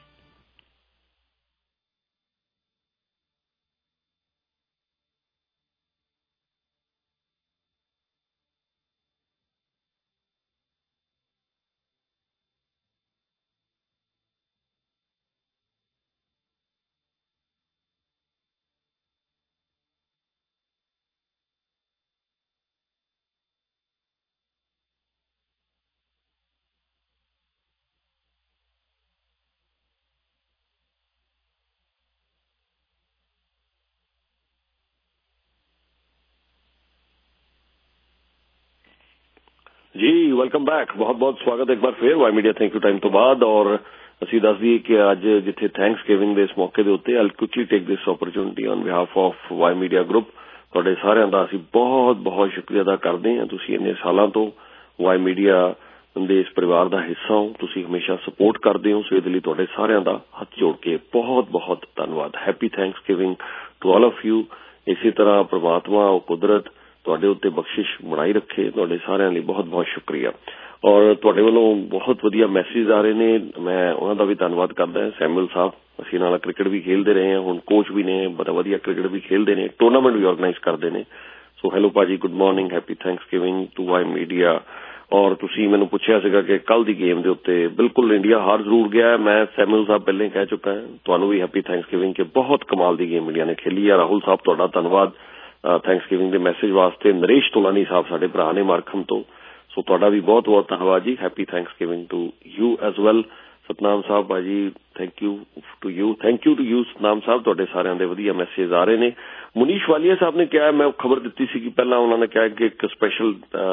जी वेलकम बैक, बहुत बहुत स्वागत एक बार फिर Y media thank you time तो बाद। और ਅਸੀਂ ਦੱਸ ਦਈਏ ਕਿ ਅੱਜ ਜਿੱਥੇ ਥੈਂਕਸ ਗਿਵਿੰਗ ਦੇ ਇਸ ਮੌਕੇ ਦੇ ਉੱਤੇ I quickly take this opportunity on behalf of Y media group, ਤੁਹਾਡੇ ਸਾਰਿਆਂ ਦਾ ਅਸੀਂ ਬਹੁਤ ਬਹੁਤ ਸ਼ੁਕਰੀਆ ਅਦਾ ਕਰਦੇ ਹਾਂ। ਤੁਸੀਂ ਇੰਨੇ ਸਾਲਾਂ ਤੋਂ ਵਾਈ ਮੀਡੀਆ ਦੇ ਇਸ ਪਰਿਵਾਰ ਦਾ ਹਿੱਸਾ ਹੋ, ਤੁਸੀਂ ਹਮੇਸ਼ਾ ਸਪੋਰਟ ਕਰਦੇ ਹੋ, ਸੋ ਇਹਦੇ ਲਈ ਤੁਹਾਡੇ ਸਾਰਿਆਂ ਦਾ ਹੱਥ ਜੋੜ ਕੇ ਬਹੁਤ ਬਹੁਤ ਧੰਨਵਾਦ। Happy thanks giving to all of you. ਇਸੇ ਤਰ੍ਹਾਂ ਪ੍ਰਮਾਤਮਾ ਉਹ ਕੁਦਰਤ ਤੁਹਾਡੇ ਉੱਤੇ ਬਖਸ਼ਿਸ਼ ਬਣਾਈ ਰੱਖੇ। ਤੁਹਾਡੇ ਸਾਰਿਆਂ ਲਈ ਬਹੁਤ ਬਹੁਤ ਸ਼ੁਕਰੀਆ। ਔਰ ਤੁਹਾਡੇ ਵੱਲੋਂ ਬਹੁਤ ਵਧੀਆ ਮੈਸੇਜ ਆ ਰਹੇ ਨੇ, ਮੈਂ ਉਹਨਾਂ ਦਾ ਵੀ ਧੰਨਵਾਦ ਕਰਦਾ। ਸੈਮੂਅਲ ਸਾਹਿਬ ਅਸੀਂ ਨਾਲ ਕ੍ਰਿਕਟ ਵੀ ਖੇਲਦੇ ਰਹੇ ਹਾਂ, ਹੁਣ ਕੋਚ ਵੀ ਨੇ, ਬੜਾ ਵਧੀਆ ਕ੍ਰਿਕਟ ਵੀ ਖੇਲਦੇ ਨੇ, ਟੂਰਨਾਮੈਂਟ ਵੀ ਆਰਗੇਨਾਈਜ਼ ਕਰਦੇ ਨੇ। ਸੋ ਹੈਲੋ ਭਾਜੀ, good morning, happy thanks giving to Y media. ਔਰ ਤੁਸੀਂ ਮੈਨੂੰ ਪੁੱਛਿਆ ਸੀਗਾ ਕਿ ਕੱਲ ਦੀ ਗੇਮ ਦੇ ਉੱਤੇ ਬਿਲਕੁਲ ਇੰਡੀਆ ਹਾਰ ਜ਼ਰੂਰ ਗਿਆ, ਮੈਂ ਸੈਮੂਅਲ ਸਾਹਿਬ ਪਹਿਲਾਂ ਹੀ ਕਹਿ ਚੁੱਕਾ ਹਾਂ। ਤੁਹਾਨੂੰ ਵੀ ਹੈਪੀ ਥੈਂਕਸ ਗਿਵਿੰਗ ਕਿ ਬਹੁਤ ਕਮਾਲ ਦੀ ਗੇਮ ਇੰਡੀਆ ਨੇ ਖੇਲੀ ਆ। ਰਾਹੁਲ ਸਾਹਿਬ ਤੁਹਾਡਾ ਧੰਨਵਾਦ ਥੈਂਕਸ ਗਿਵਿੰਗ ਦੇ ਮੈਸੇਜ ਵਾਸਤੇ। ਨਰੇਸ਼ ਤੋਲਾਨੀ ਸਾਹਿਬ ਸਾਡੇ ਭਰਾ ਨੇ ਮਾਰਖਮ ਤੋਂ, ਸੋ ਤੁਹਾਡਾ ਵੀ ਬਹੁਤ ਬਹੁਤ ਧੰਨਵਾਦ ਜੀ। Happy thanks giving to you as well. Satnam Sahib ਭਾਜੀ thank you to you Satnam Sahib, ਤੁਹਾਡੇ ਸਾਰਿਆਂ ਦੇ ਵਧੀਆ ਮੈਸੇਜ ਆ ਰਹੇ ਨੇ। ਮੁਨੀਸ਼ ਵਾਲੀਆ ਸਾਹਿਬ ਨੇ ਕਿਹਾ, ਮੈਂ ਖਬਰ ਦਿੱਤੀ ਸੀ ਕਿ ਪਹਿਲਾਂ ਉਹਨਾਂ ਨੇ ਕਿਹਾ ਕਿ ਇੱਕ ਸਪੈਸ਼ਲ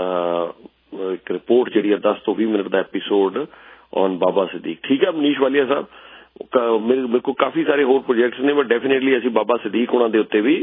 ਇੱਕ ਰਿਪੋਰਟ ਜਿਹੜੀ ਹੈ 10 ਤੋਂ 20 ਮਿੰਟ ਦਾ ਐਪੀਸੋਡ ਔਨ ਬਾਬਾ ਸਿੱਦੀਕ। ਠੀਕ ਹੈ ਮੁਨੀਸ਼ ਵਾਲੀਆ ਸਾਹਿਬ, ਮੇਰੇ ਕੋਲ ਕਾਫੀ ਸਾਰੇ ਹੋਰ ਪ੍ਰੋਜੈਕਟਸ ਨੇ, ਬਟ ਡੈਫੀਨੇਟਲੀ ਅਸੀਂ ਬਾਬਾ ਸਿੱਦੀਕੀ ਉਹਨਾਂ ਦੇ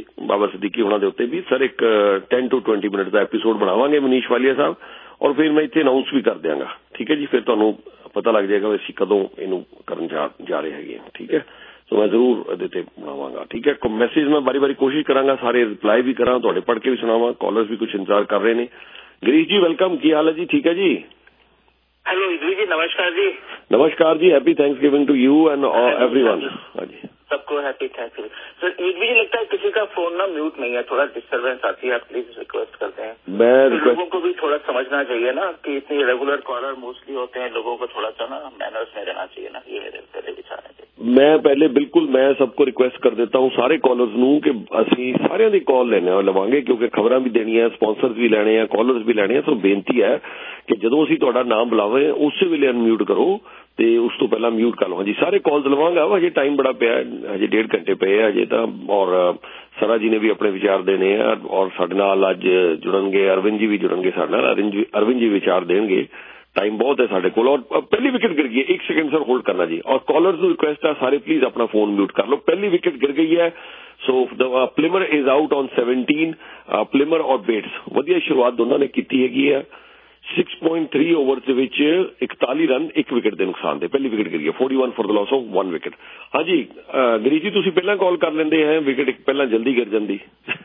ਉੱਤੇ ਵੀ ਸਰ ਇੱਕ 10 to 20 ਮਿੰਟ ਦਾ ਐਪੀਸੋਡ ਬਣਾਵਾਂਗੇ ਮੁਨੀਸ਼ ਵਾਲੀਆ ਸਾਹਿਬ, ਔਰ ਫਿਰ ਮੈਂ ਇੱਥੇ ਅਨਾਊਂਸ ਵੀ ਕਰ ਦਿਆਂਗਾ। ਠੀਕ ਹੈ ਜੀ, ਫਿਰ ਤੁਹਾਨੂੰ ਪਤਾ ਲੱਗ ਜਾਏਗਾ ਅਸੀਂ ਕਦੋਂ ਇਹਨੂੰ ਕਰਨ ਜਾ ਰਹੇ ਹੈਗੇ। ਠੀਕ ਹੈ, ਸੋ ਮੈਂ ਜ਼ਰੂਰ ਇਹਦੇ ਤੇ ਬਣਾਵਾਂਗਾ। ਠੀਕ ਹੈ, ਮੈਸੇਜ ਮੈਂ ਬਾਰੀ ਕੋਸ਼ਿਸ਼ ਕਰਾਂਗਾ ਸਾਰੇ ਰਿਪਲਾਈ ਵੀ ਕਰਾਂ, ਤੁਹਾਡੇ ਪੜ੍ਹ ਕੇ ਵੀ ਸੁਣਾਵਾਂ। ਕਾਲਰਸ ਵੀ ਕੁਝ ਇੰਤਜ਼ਾਰ ਕਰ ਰਹੇ ਨੇ। गिरीश जी वेलकम, की हाल है जी? ठीक है जी, हेलो युद्धवीर जी, नमस्कार जी। नमस्कार जी, happy thanks giving to you and everyone. हाँ जी, सबको happy thanks giving. Sir Yudhvir ji, लगता है किसी का फोन ना म्यूट नहीं है, थोड़ा डिस्टर्बेंस आती है, आप प्लीज रिक्वेस्ट करते हैं। लोगों को भी थोड़ा समझना चाहिए ना कि इतने रेगुलर कॉलर मोस्टली होते हैं, लोगों को थोड़ा सा ना मैनर्स में रहना चाहिए ना, ये मेरे पहले विचार है। मैं पहले बिल्कुल मैं सबको रिक्वेस्ट कर देता हूं सारे कॉलर्स नूं कि ਅਸੀਂ ਸਾਰਿਆਂ ਦੀ ਕਾਲ ਲਵਾਂਗੇ ਕਿਉਂਕਿ ਖਬਰਾਂ ਵੀ ਦੇਣੀਆਂ ਸਪਾਂਸਰਸ ਵੀ ਲੈਣੇ ਆ ਕਾਲਰਸ ਵੀ ਲੈਣੇ ਆ। ਸੋ ਬੇਨਤੀ ਹੈ ਕਿ ਜਦੋਂ ਅਸੀਂ ਤੁਹਾਡਾ ਨਾਮ ਬੁਲਾਵੇਂ ਉਸੇ ਵੇਲੇ ਅਨਮਿਊਟ ਕਰੋ ਤੇ ਉਸ ਤੋਂ ਪਹਿਲਾਂ ਮਿਊਟ ਕਰ ਲਓ। ਹਾਂਜੀ ਸਾਰੇ ਕਾਲਸ ਲਵਾਂਗਾ, ਹਜੇ ਟਾਈਮ ਬੜਾ ਪਿਆ, ਹਜੇ 1.5 ਘੰਟੇ ਪਏ ਹਜੇ ਤਾਂ। ਔਰ ਸਰਾ ਜੀ ਨੇ ਵੀ ਆਪਣੇ ਵਿਚਾਰ ਦੇਣੇ ਆ ਔਰ ਸਾਡੇ ਨਾਲ ਅੱਜ ਜੁੜਨਗੇ, ਅਰਵਿੰਦ ਜੀ ਵੀ ਜੁੜਨਗੇ ਸਾਡੇ ਨਾਲ, ਅਰਵਿੰਦ ਜੀ ਵਿਚਾਰ ਦੇਣਗੇ। टाइम बहुत है साढ़े को। और पहली विकेट गिर गई है, 1 सेकंड सर होल्ड करना जी। और कॉलर्स रिक्वेस्ट है सारे प्लीज अपना फोन म्यूट कर लो। पहली विकेट गिर गई है। So the Plimmer is out on 17। Plimmer और बेट्स वधिया शुरुआत दोनों ने की है। 6.3 ओवर ਦੇ ਵਿੱਚ 41 ਰਨ 1 ਵਿਕਟ ਦੇ ਨੁਕਸਾਨ ਦੇ ਪਹਿਲੀ ਵਿਕਟ ਗਿਰੀ ਹੈ। 41 for the loss of 1 wicket. ਹਾਂਜੀ ਗਰੀਸ਼ ਜੀ ਤੁਸੀਂ ਪਹਿਲਾਂ ਕਾਲ ਕਰ ਲੈਂਦੇ ਹੈ, ਵਿਕਟ ਪਹਿਲਾਂ ਜਲਦੀ ਗਿਰ ਜਾਂਦੀ।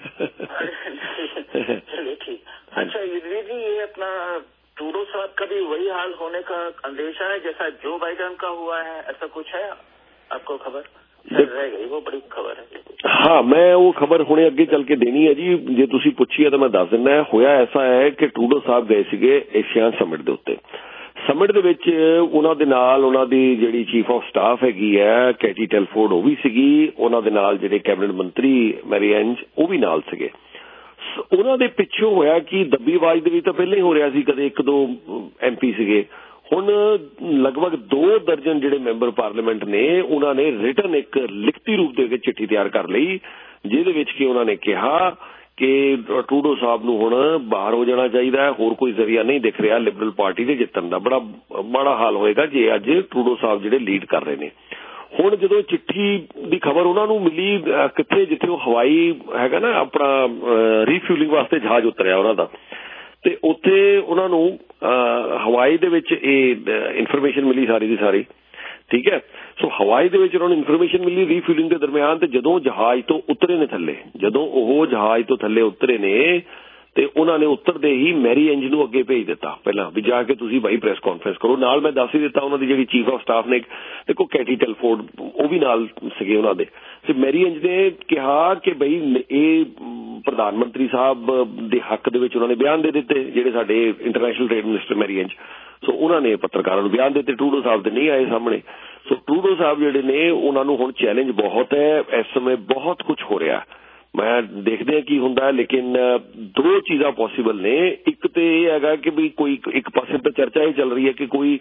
अच्छा युद्धवीर जी, ये अपना ट्रूडो साहब का भी वही हाल होने का अंदेशा है जैसा जो बाइडन का हुआ है, ऐसा कुछ है आपको खबर? रह गई वो बड़ी खबर है। हाँ, मैं वो खबर हुणे अगे चल के देनी है जी। जे तुसी पुछी है तो मैं दस दिना। होया ऐसा है कि ट्रूडो साहब गए सीगे एशियान समिट दे उत्ते। समिट दे विच उन्हां दे नाल उन्हां दी जिहड़ी चीफ ऑफ स्टाफ हैगी है कैटी टेलफोर्ड, वो भी सीगी। उन्हां दे नाल जिहड़े कैबिनेट मंत्री मैरीएंज वो भी नाल सीगे। ਉਹਨਾਂ ਦੇ ਪਿੱਛੋਂ ਹੋਇਆ ਕਿ ਦੱਬੀ ਆਵਾਜ਼ ਦੇ ਵਿੱਚ ਤਾਂ ਪਹਿਲਾਂ ਹੀ ਹੋ ਰਿਹਾ ਸੀ, ਕਦੇ 1-2 MP ਸੀਗੇ। ਹੁਣ ਲਗਭਗ 2 ਦਰਜਨ ਜਿਹੜੇ ਮੈਂਬਰ ਪਾਰਲੀਮੈਂਟ ਨੇ ਉਹਨਾਂ ਨੇ ਰਿਟਨ ਇੱਕ ਲਿਖਤੀ ਰੂਪ ਦੇ ਵਿੱਚ ਚਿੱਠੀ ਤਿਆਰ ਕਰ ਲਈ, ਜਿਹਦੇ ਵਿੱਚ ਕਿ ਉਹਨਾਂ ਨੇ ਕਿਹਾ ਕਿ ਟਰੂਡੋ ਸਾਹਿਬ ਨੂੰ ਹੁਣ ਬਾਹਰ ਹੋ ਜਾਣਾ ਚਾਹੀਦਾ ਹੈ। ਹੋਰ ਕੋਈ ਜ਼ਰੀਆ ਨਹੀਂ ਦਿਖ ਰਿਹਾ ਲਿਬਰਲ ਪਾਰਟੀ ਦੇ ਜਿੱਤਣ ਦਾ। ਬੜਾ ਮਾੜਾ ਹਾਲ ਹੋਏਗਾ ਜੇ ਅੱਜ ਟਰੂਡੋ ਸਾਹਿਬ ਜਿਹੜੇ ਲੀਡ ਕਰ ਰਹੇ ਨੇ। ਹੁਣ ਜਦੋਂ ਚਿੱਠੀ ਦੀ ਖਬਰ ਉਹਨਾਂ ਨੂੰ ਮਿਲੀ ਕਿੱਥੇ, ਜਿੱਥੇ ਉਹ ਹਵਾਈ ਹੈਗਾ ਨਾ ਆਪਣਾ ਰੀਫਿਊਲਿੰਗ ਵਾਸਤੇ ਜਹਾਜ਼ ਉਤਰਿਆ ਉਹਨਾਂ ਦਾ, ਤੇ ਉੱਥੇ ਉਹਨਾਂ ਨੂੰ ਹਵਾਈ ਦੇ ਵਿੱਚ ਇਹ ਇਨਫੋਰਮੇਸ਼ਨ ਮਿਲੀ ਸਾਰੀ ਦੀ ਸਾਰੀ। ਠੀਕ ਹੈ। ਸੋ ਹਵਾਈ ਦੇ ਵਿੱਚ ਉਹਨਾਂ ਨੂੰ ਇਨਫੋਰਮੇਸ਼ਨ ਮਿਲੀ ਰੀਫਿਊਲਿੰਗ ਦੇ ਦਰਮਿਆਨ। ਤੇ ਜਦੋਂ ਜਹਾਜ਼ ਤੋਂ ਉਤਰੇ ਨੇ ਥੱਲੇ, ਜਦੋਂ ਉਹ ਜਹਾਜ਼ ਤੋਂ ਥੱਲੇ ਉਤਰੇ ਨੇ ਤੇ ਉਹਨਾਂ ਨੇ ਉਤਰਦੇ ਹੀ ਮੈਰੀਐਂਜ ਨੂੰ ਅੱਗੇ ਭੇਜ ਦਿੱਤਾ ਪਹਿਲਾਂ ਵੀ ਜਾ ਕੇ ਤੁਸੀਂ ਭਾਈ ਪ੍ਰੈਸ ਕਾਨਫਰੰਸ ਕਰੋ। ਨਾਲ ਮੈਂ ਦੱਸ ਹੀ ਦਿੱਤਾ ਉਹਨਾਂ ਦੀ ਜਿਹੜੀ ਚੀਫ ਆਫ ਸਟਾਫ ਨੇ, ਦੇਖੋ ਕੈਟੀ ਟੈਲਫੋਰਡ ਉਹ ਵੀ ਨਾਲ ਸੀਗੇ ਉਹਨਾਂ ਦੇ। ਤੇ ਮੈਰੀਐਂਜ ਨੇ ਕਿਹਾ ਕਿ ਬਈ ਇਹ ਪ੍ਰਧਾਨ ਮੰਤਰੀ ਸਾਹਿਬ ਦੇ ਹੱਕ ਦੇ ਵਿੱਚ ਉਹਨਾਂ ਨੇ ਬਿਆਨ ਦੇ ਦਿੱਤੇ, ਜਿਹੜੇ ਸਾਡੇ international trade minister Mary Ng. So ਉਹਨਾਂ ਨੇ ਪੱਤਰਕਾਰਾਂ ਨੂੰ ਬਿਆਨ ਦਿੱਤੇ, ਟਰੂਡੋ ਸਾਹਿਬ ਦੇ ਨਹੀਂ ਆਏ ਸਾਹਮਣੇ। ਸੋ ਟਰੂਡੋ ਸਾਹਿਬ ਜਿਹੜੇ ਨੇ ਉਹਨਾਂ ਨੂੰ ਹੁਣ ਚੈਲੰਜ ਬਹੁਤ ਹੈ। ਇਸ ਸਮੇਂ ਬਹੁਤ ਕੁਝ ਹੋ ਰਿਹਾ, ਮੈਂ ਦੇਖਦੇ ਕੀ ਹੁੰਦਾ। ਲੇਕਿਨ 2 ਚੀਜ਼ਾਂ ਪੋਸੀਬਲ ਨੇ। ਇੱਕ ਤੇ ਇਹ ਹੈਗਾ ਕਿ ਵੀ ਕੋਈ ਇੱਕ ਪਾਸੇ ਤਾਂ ਚਰਚਾ ਇਹ ਚੱਲ ਰਹੀ ਹੈ ਕਿ ਕੋਈ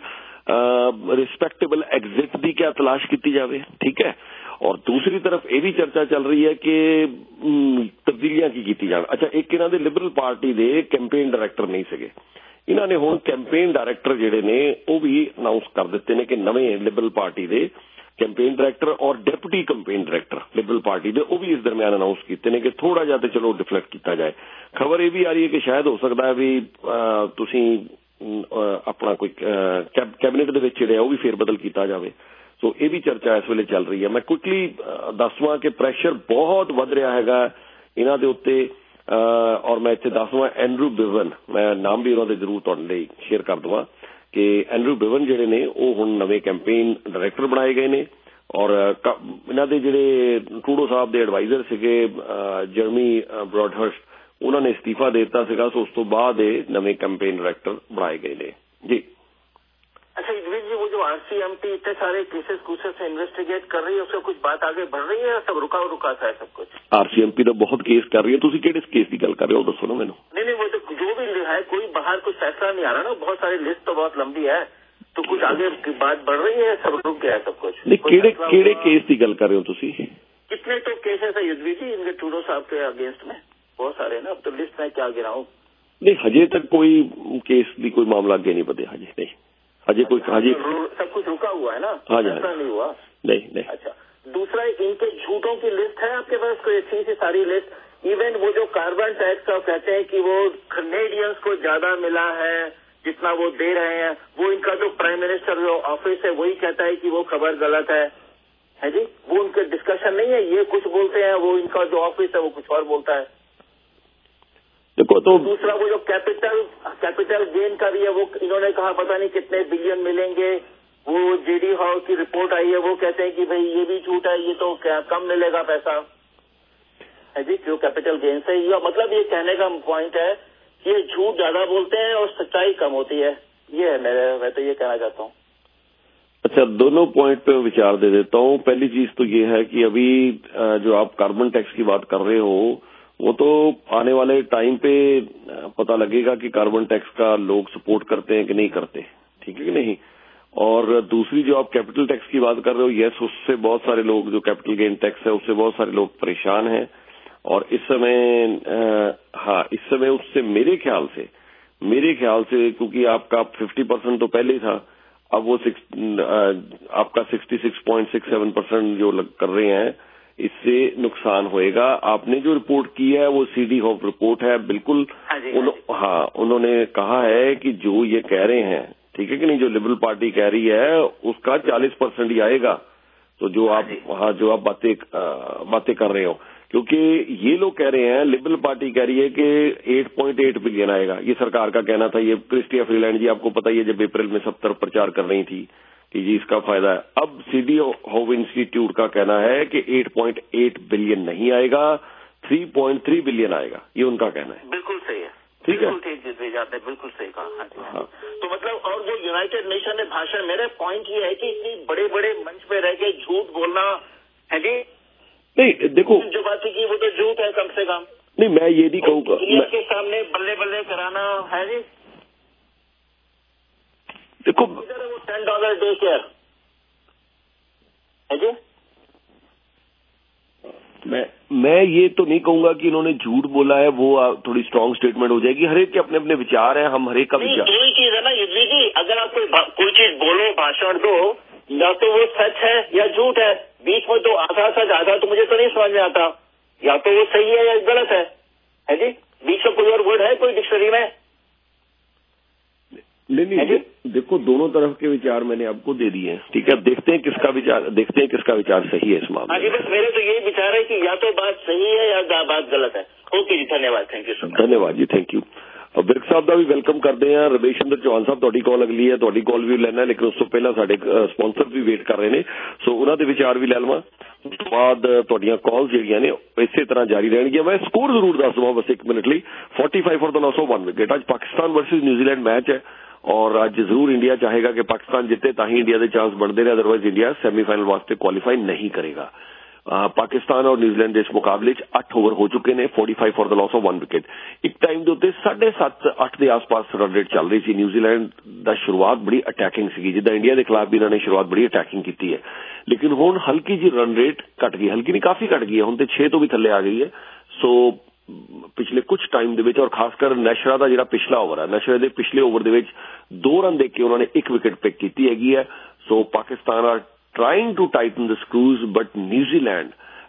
ਰਿਸਪੈਕਟੇਬਲ ਐਗਜ਼ਿਟ ਦੀ ਕਿਆ ਤਲਾਸ਼ ਕੀਤੀ ਜਾਵੇ। ਠੀਕ ਹੈ। ਔਰ ਦੂਸਰੀ ਤਰਫ ਇਹ ਵੀ ਚਰਚਾ ਚੱਲ ਰਹੀ ਹੈ ਕਿ ਤਬਦੀਲੀਆਂ ਕੀ ਕੀਤੀ ਜਾਣ। ਅੱਛਾ, ਇੱਕ ਇਹਨਾਂ ਦੇ ਲਿਬਰਲ ਪਾਰਟੀ ਦੇ ਕੈਂਪੇਨ ਡਾਇਰੈਕਟਰ ਨਹੀਂ ਸੀਗੇ, ਇਹਨਾਂ ਨੇ ਹੁਣ ਕੈਂਪੇਨ ਡਾਇਰੈਕਟਰ ਜਿਹੜੇ ਨੇ ਉਹ ਵੀ ਅਨਾਉਂਸ ਕਰ ਦਿੱਤੇ ਨੇ ਕਿ ਨਵੇਂ ਲਿਬਰਲ ਪਾਰਟੀ ਦੇ कैंपेन डायरेक्टर और deputy campaign director Liberal party दे वो भी इस दरमियान अनाउंस किए ने कि थोड़ा जा चलो डिफ्लेक्ट किया जाए। खबर यह भी आ रही है कि शायद हो सकता है भी तुसी अपना कोई कैबिनेट दे विच जिहड़ा वो भी फेरबदल किया जाए। सो ये भी चर्चा इस वेले चल रही है। मैं क्विकली दसवां कि प्रेशर बहुत वध रहा हैगा इन्हां दे उत्ते। और मैं इत्थे दसवां एंड्रू बिवन, मैं नाम भी उन्हां दे जरूर तुहाडे लई शेयर कर दवां कि एंड्रू बिवन ਜਿਹੜੇ ਨੇ ਉਹ ਹੁਣ ਨਵੇਂ ਕੈਂਪੇਨ ਡਾਇਰੈਕਟਰ ਬਣਾਏ ਗਏ ਨੇ। ਔਰ ਇਹਨਾਂ ਦੇ ਜਿਹੜੇ ਟਰੂਡੋ ਸਾਹਿਬ ਦੇ ਐਡਵਾਈਜ਼ਰ ਸੀਗੇ ਜਰਮੀ ਬ੍ਰੌਡਹਰਸਟ, ਉਹਨਾਂ ਨੇ ਅਸਤੀਫਾ ਦੇ ਦਿੱਤਾ ਸੀਗਾ। ਸੋ ਉਸ ਤੋਂ ਬਾਅਦ ਇਹ ਨਵੇਂ ਕੈਂਪੇਨ ਡਾਇਰੈक्टर ਬਣਾਏ ਗਏ ਨੇ ਜੀ। अच्छा युद्धवीर जी, वो जो RCMP इतने सारे केसेस इन्वेस्टिगेट कर रही है, उससे कुछ बात आगे बढ़ रही है? सब रुका सा है सब कुछ? RCMP ਦਾ ਬਹੁਤ ਕੇਸ ਕਰ ਰਹੀ ਹੈ। ਤੁਸੀਂ ਕਿਹੜੇ ਕੇਸ ਦੀ ਗੱਲ ਕਰ ਰਹੇ ਹੋ ਦੱਸੋ ਨਾ ਮੈਨੂੰ। नहीं वो तो जो भी है, कोई बाहर कुछ फैसला नहीं आ रहा ना। बहुत सारी लिस्ट तो बहुत लंबी है, तो कुछ आगे की बात बढ़ रही है? सब रुक गया है सब कुछ? नहीं, केड़े केस की गल कर रहे हो तुसी? कितने तो केसेस है युद्धवीर जी इनके ट्रूडो साहब के अगेंस्ट में? बहुत सारे ना। अब तो लिस्ट में क्या गिनाऊं? नहीं, हजे तक कोई केस की कोई मामला आगे नहीं बढ़े हजे। नहीं हजे कोई सब कुछ रुका हुआ है ना, फैसला नहीं हुआ? नहीं। अच्छा, दूसरा इनके झूठों की लिस्ट है आपके पास कोई अच्छी सी सारी लिस्ट? इवन वो जो कार्बन टैक्स का कहते हैं कि वो कैनेडियंस को ज्यादा मिला है जितना वो दे रहे हैं, वो इनका जो प्राइम मिनिस्टर जो ऑफिस है वही कहता है कि वो खबर गलत है जी। वो उनके डिस्कशन नहीं है, ये कुछ बोलते हैं, वो इनका जो ऑफिस है वो कुछ और बोलता है। देखो तो दूसरा वो जो कैपिटल गेन का भी है, वो इन्होंने कहा पता नहीं कितने बिलियन मिलेंगे। वो जेडी हॉल की रिपोर्ट आई है, वो कहते हैं कि भाई ये भी झूठ है, ये तो क्या कम मिलेगा पैसा है जी जो कैपिटल गेन से। ये मतलब ये कहने का पॉइंट है कि ये झूठ ज्यादा बोलते हैं और सच्चाई कम होती है। ये है मैं तो ये कहना चाहता हूँ। अच्छा, दोनों पॉइंट पे विचार दे देता हूँ। पहली चीज तो ये है कि अभी जो आप कार्बन टैक्स की बात कर रहे हो वो तो आने वाले टाइम पे पता लगेगा कि कार्बन टैक्स का लोग सपोर्ट करते हैं कि नहीं करते, ठीक है कि नहीं। और दूसरी जो आप कैपिटल टैक्स की बात कर रहे हो, यस, उससे बहुत सारे लोग, जो कैपिटल गेन टैक्स है उससे बहुत सारे लोग परेशान हैं। और इस समय उससे मेरे ख्याल से क्योंकि आपका 50% तो पहले ही था, अब वो आपका 66.67% जो कर रहे हैं, इससे नुकसान होएगा। आपने जो रिपोर्ट की है वो सीडी हॉप रिपोर्ट है, बिल्कुल। उन्होंने कहा है कि जो ये कह रहे हैं, ठीक है कि नहीं, जो लिबरल पार्टी कह रही है उसका 40% ही आएगा। तो जो आप बातें कर रहे हो, क्योंकि ये लोग कह रहे हैं, लिबरल पार्टी कह रही है कि 8.8 बिलियन आएगा, ये सरकार का कहना था। ये क्रिस्टिया फ्रीलैंड जी, आपको पता ही है, जब अप्रैल में सब तरफ प्रचार कर रही थी कि जी इसका फायदा है। अब सीडी हॉप इंस्टीट्यूट का कहना है कि 8.8 बिलियन नहीं आएगा, 3.3 बिलियन आएगा, ये उनका कहना है। बिल्कुल सही है, ठीक है, बिल्कुल सही कहा। हाँ। तो मतलब, और वो यूनाइटेड नेशन में भाषण, मेरा पॉइंट ये है कि इतनी बड़े बड़े मंच पे रह के झूठ बोलना है जी। नहीं, देखो, जो बातें की वो तो झूठ है कम से कम। नहीं, मैं ये नहीं कहूँगा, के सामने बल्ले बल्ले कराना है जी। देखो, वो $10 डे केयर है जी। मैं ये तो नहीं कहूंगा कि इन्होंने झूठ बोला है, वो थोड़ी स्ट्रांग स्टेटमेंट हो जाएगी। हर एक के अपने अपने विचार हैं, हम हर एक का विचार। दो ही चीज है ना युद्धवी जी, अगर आप कोई चीज बोलो, भाषण दो, या तो वो सच है या झूठ है, बीच में तो आधा तो मुझे तो नहीं समझ में आता। या तो वो सही है या गलत है जी। बीच में कोई और वर्ड है कोई डिक्शनरी में? नहीं, देखो, दोनों तरफ के विचार मैंने आपको दे दिए हैं, ठीक है। देखते हैं किसका विचार सही है इस मामले में। बस मेरे तो यही विचार है कि या तो बात सही है या बात गलत है। ओके जी, धन्यवाद, थैंक यू सो मच। धन्यवाद जी, थैंक यू। बिरक ਸਾਹਿਬ ਦਾ ਵੀ ਵੈਲਕਮ ਕਰਦੇ ਹਾਂ। ਰਵੇਸ਼ਿੰਦਰ ਚੌਹਾਨ ਸਾਹਿਬ, ਤੁਹਾਡੀ ਕਾਲ ਅਗਲੀ ਹੈ, ਤੁਹਾਡੀ ਕਾਲ ਵੀ ਲੈਣਾ, ਲੇਕਿਨ ਉਸ ਤੋਂ ਪਹਿਲਾਂ ਸਾਡੇ ਸਪਾਂਸਰ ਵੀ ਵੇਟ ਕਰ ਰਹੇ ਨੇ, ਸੋ ਉਹਨਾਂ ਦੇ ਵਿਚਾਰ ਵੀ ਲੈ ਲਵਾਂ। ਉਸ ਤੋਂ ਬਾਅਦ ਤੁਹਾਡੀਆਂ ਕਾਲਸ ਜਿਹੜੀਆਂ ਨੇ ਇਸੇ ਤਰ੍ਹਾਂ ਜਾਰੀ ਰਹਿਣਗੀਆਂ। ਮੈਂ ਸਕੋਰ ਜ਼ਰੂਰ ਦੱਸ ਦਵਾਂ ਬਸ 1 ਮਿੰਟ ਲਈ। 45 for the loss of 1 wicket. ਅੱਜ ਪਾਕਿਸਤਾਨ ਵਰਸਸ ਨਿਊਜ਼ੀਲੈਂਡ ਮੈਚ ਹੈ और ਅੱਜ ਜ਼ਰੂਰ ਇੰਡੀਆ ਚਾਹੇਗਾ ਕਿ ਪਾਕਿਸਤਾਨ ਜਿੱਤੇ ਤਾਂ ਹੀ ਇੰਡੀਆ ਦੇ ਚਾਂਸ ਬਣਦੇ ਨੇ, ਅਦਰਵਾइज ਇੰਡੀਆ ਸੈਮੀਫਾਈਨਲ ਵਾਸਤੇ ਕੁਆਲੀਫਾਈ नहीं करेगा। पाकिस्तान और न्यूजीलैंड इस मुकाबले 8 ओवर हो चुके हैं। 45 for the loss of 1 wicket. एक टाइम के उत्ते 7.5-8 के आसपास रन रेट चल रही थी। न्यूजीलैंड का शुरुआत बड़ी अटैकिंग सी, जिदा इंडिया के खिलाफ भी इन्होंने शुरुआत बड़ी अटैकिंग की है, लेकिन हुण हल्की जी रन रेट घट गई, हल्की नहीं काफी घट गई है, हुण तो 6 तो भी थले आ गई है। सो पिछले कुछ टाइम दे विच, और खासकर नैशरा का जिहड़ा पिछला ओवर है, नैशरा के पिछले ओवर दे विच 2 रन दे के उन्होंने 1 विकेट पिक की हैगी है। So Pakistan are trying to tighten the screws, but New Zealand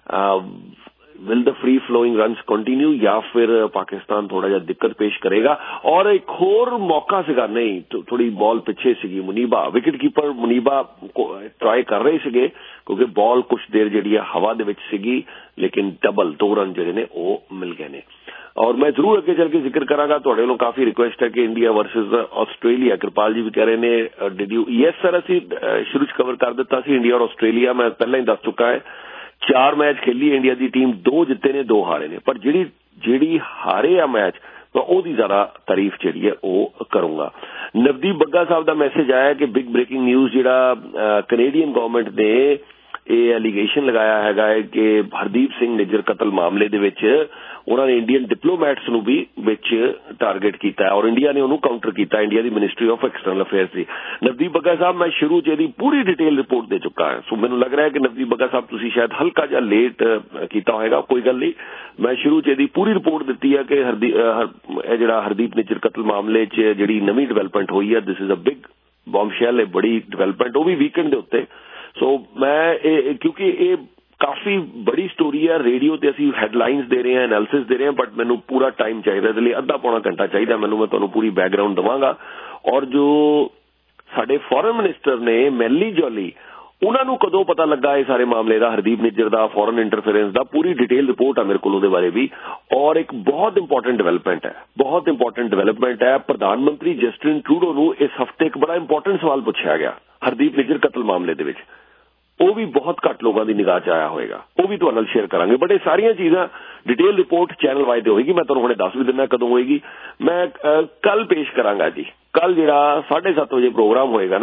will the free flowing runs continue, या फिर पाकिस्तान थोड़ा जा दिक्कत पेश करेगा। और एक होर मौका सीगा, नहीं तो थोड़ी बॉल पिछे सीगी, Muneeba wicket keeper Muneeba try कर रहे सीगे, क्योंकि बॉल कुछ देर जी हवा दे विच सीगी, लेकिन डबल 2 रन जिहड़े ने वो मिल गए ने। और मैं जरूर अगे चल के जिक्र करांगा, तुहाडे वल्लों काफी रिक्वेस्ट है कि India versus Australia, Kirpal ji भी कह रहे ने डिड यू, यस सर, असीं शुरू च कवर कर दिता सी इंडिया और ऑस्ट्रेलिया। मैं पहले ही दस चुका है, 4 मैच खेली इंडिया की टीम, 2 जिते ने 2 हारे ने, पर जिहड़ी हारे आ मैच तो ओदी ज्यादा तारीफ जिहड़ी है वो करूंगा। नवदीप बग्गा साहब का मैसेज आया कि बिग ब्रेकिंग न्यूज, जिहड़ा कैनेडियन गवर्नमेंट ने ये एलीगेशन लगाया है कि हरदीप सिंह निज्जर कतल मामले दे विच उन्होंने इंडियन डिप्लोमैट्स नूं भी विच टारगेट किया है, और इंडिया ने उन्होंने काउंटर किया, इंडिया की मिनिस्ट्री ऑफ एक्सटर्नल अफेयर्स की। नवदीप बग्गा साहब, मैं शुरू च इहदी पूरी डिटेल रिपोर्ट दे चुका है, सो मैनूं लग रहा है कि नवदीप बग्गा साहब तुसीं शायद हल्का जिहा लेट किया होगा, कोई गल नहीं। मैं शुरू च इहदी पूरी रिपोर्ट दी है कि जिहड़ा हरदीप निज्जर कतल मामले च जिहड़ी नवीं डिवेलपमेंट हुई है, this is a big bombshell, है बड़ी डिवेलपमेंट, वो भी वीकेंड के उत्ते। सो मैं क्योंकि ये काफी बड़ी स्टोरी है, रेडियो ते असीं हैडलाइंस दे रहे हैं, एनालिसिस दे रहे हैं, बट मैनूं पूरा टाइम चाहिए, इसलिए अद्धा पौना घंटा चाहिए मैनूं, मैं तुहानूं पूरी बैकग्राउंड दवांगा। और जो साडे फॉरेन मिनिस्टर ने मैली जॉली, उन्होंने कदों पता लगा ये सारे मामले का, हरदीप निज्जर का फॉरेन इंटरफेरेंस का, पूरी डिटेल रिपोर्ट है मेरे को उहदे बारे भी। और एक बहुत इंपॉर्टेंट डिवेलपमेंट है, बहुत इंपॉर्टेंट डिवेलपमेंट है, प्रधानमंत्री जस्टिन ट्रूडो नूं इस हफ्ते एक बड़ा इंपॉर्टेंट सवाल पूछा गया हरदीप निज्जर कतल मामले दे विच, वो भी बहुत घट लोगों की निगाह च आया होगा, वो भी तुहाडे नाल शेयर करांगे। बट ये सारियां चीज़ां डिटेल रिपोर्ट चैनल वाइज होगी, मैं तुहानूं हुणे दस भी दिना कदों होएगी। मैं कल पेश करांगा जी, कल जिहड़ा 7:30 बजे प्रोग्राम होएगा ना,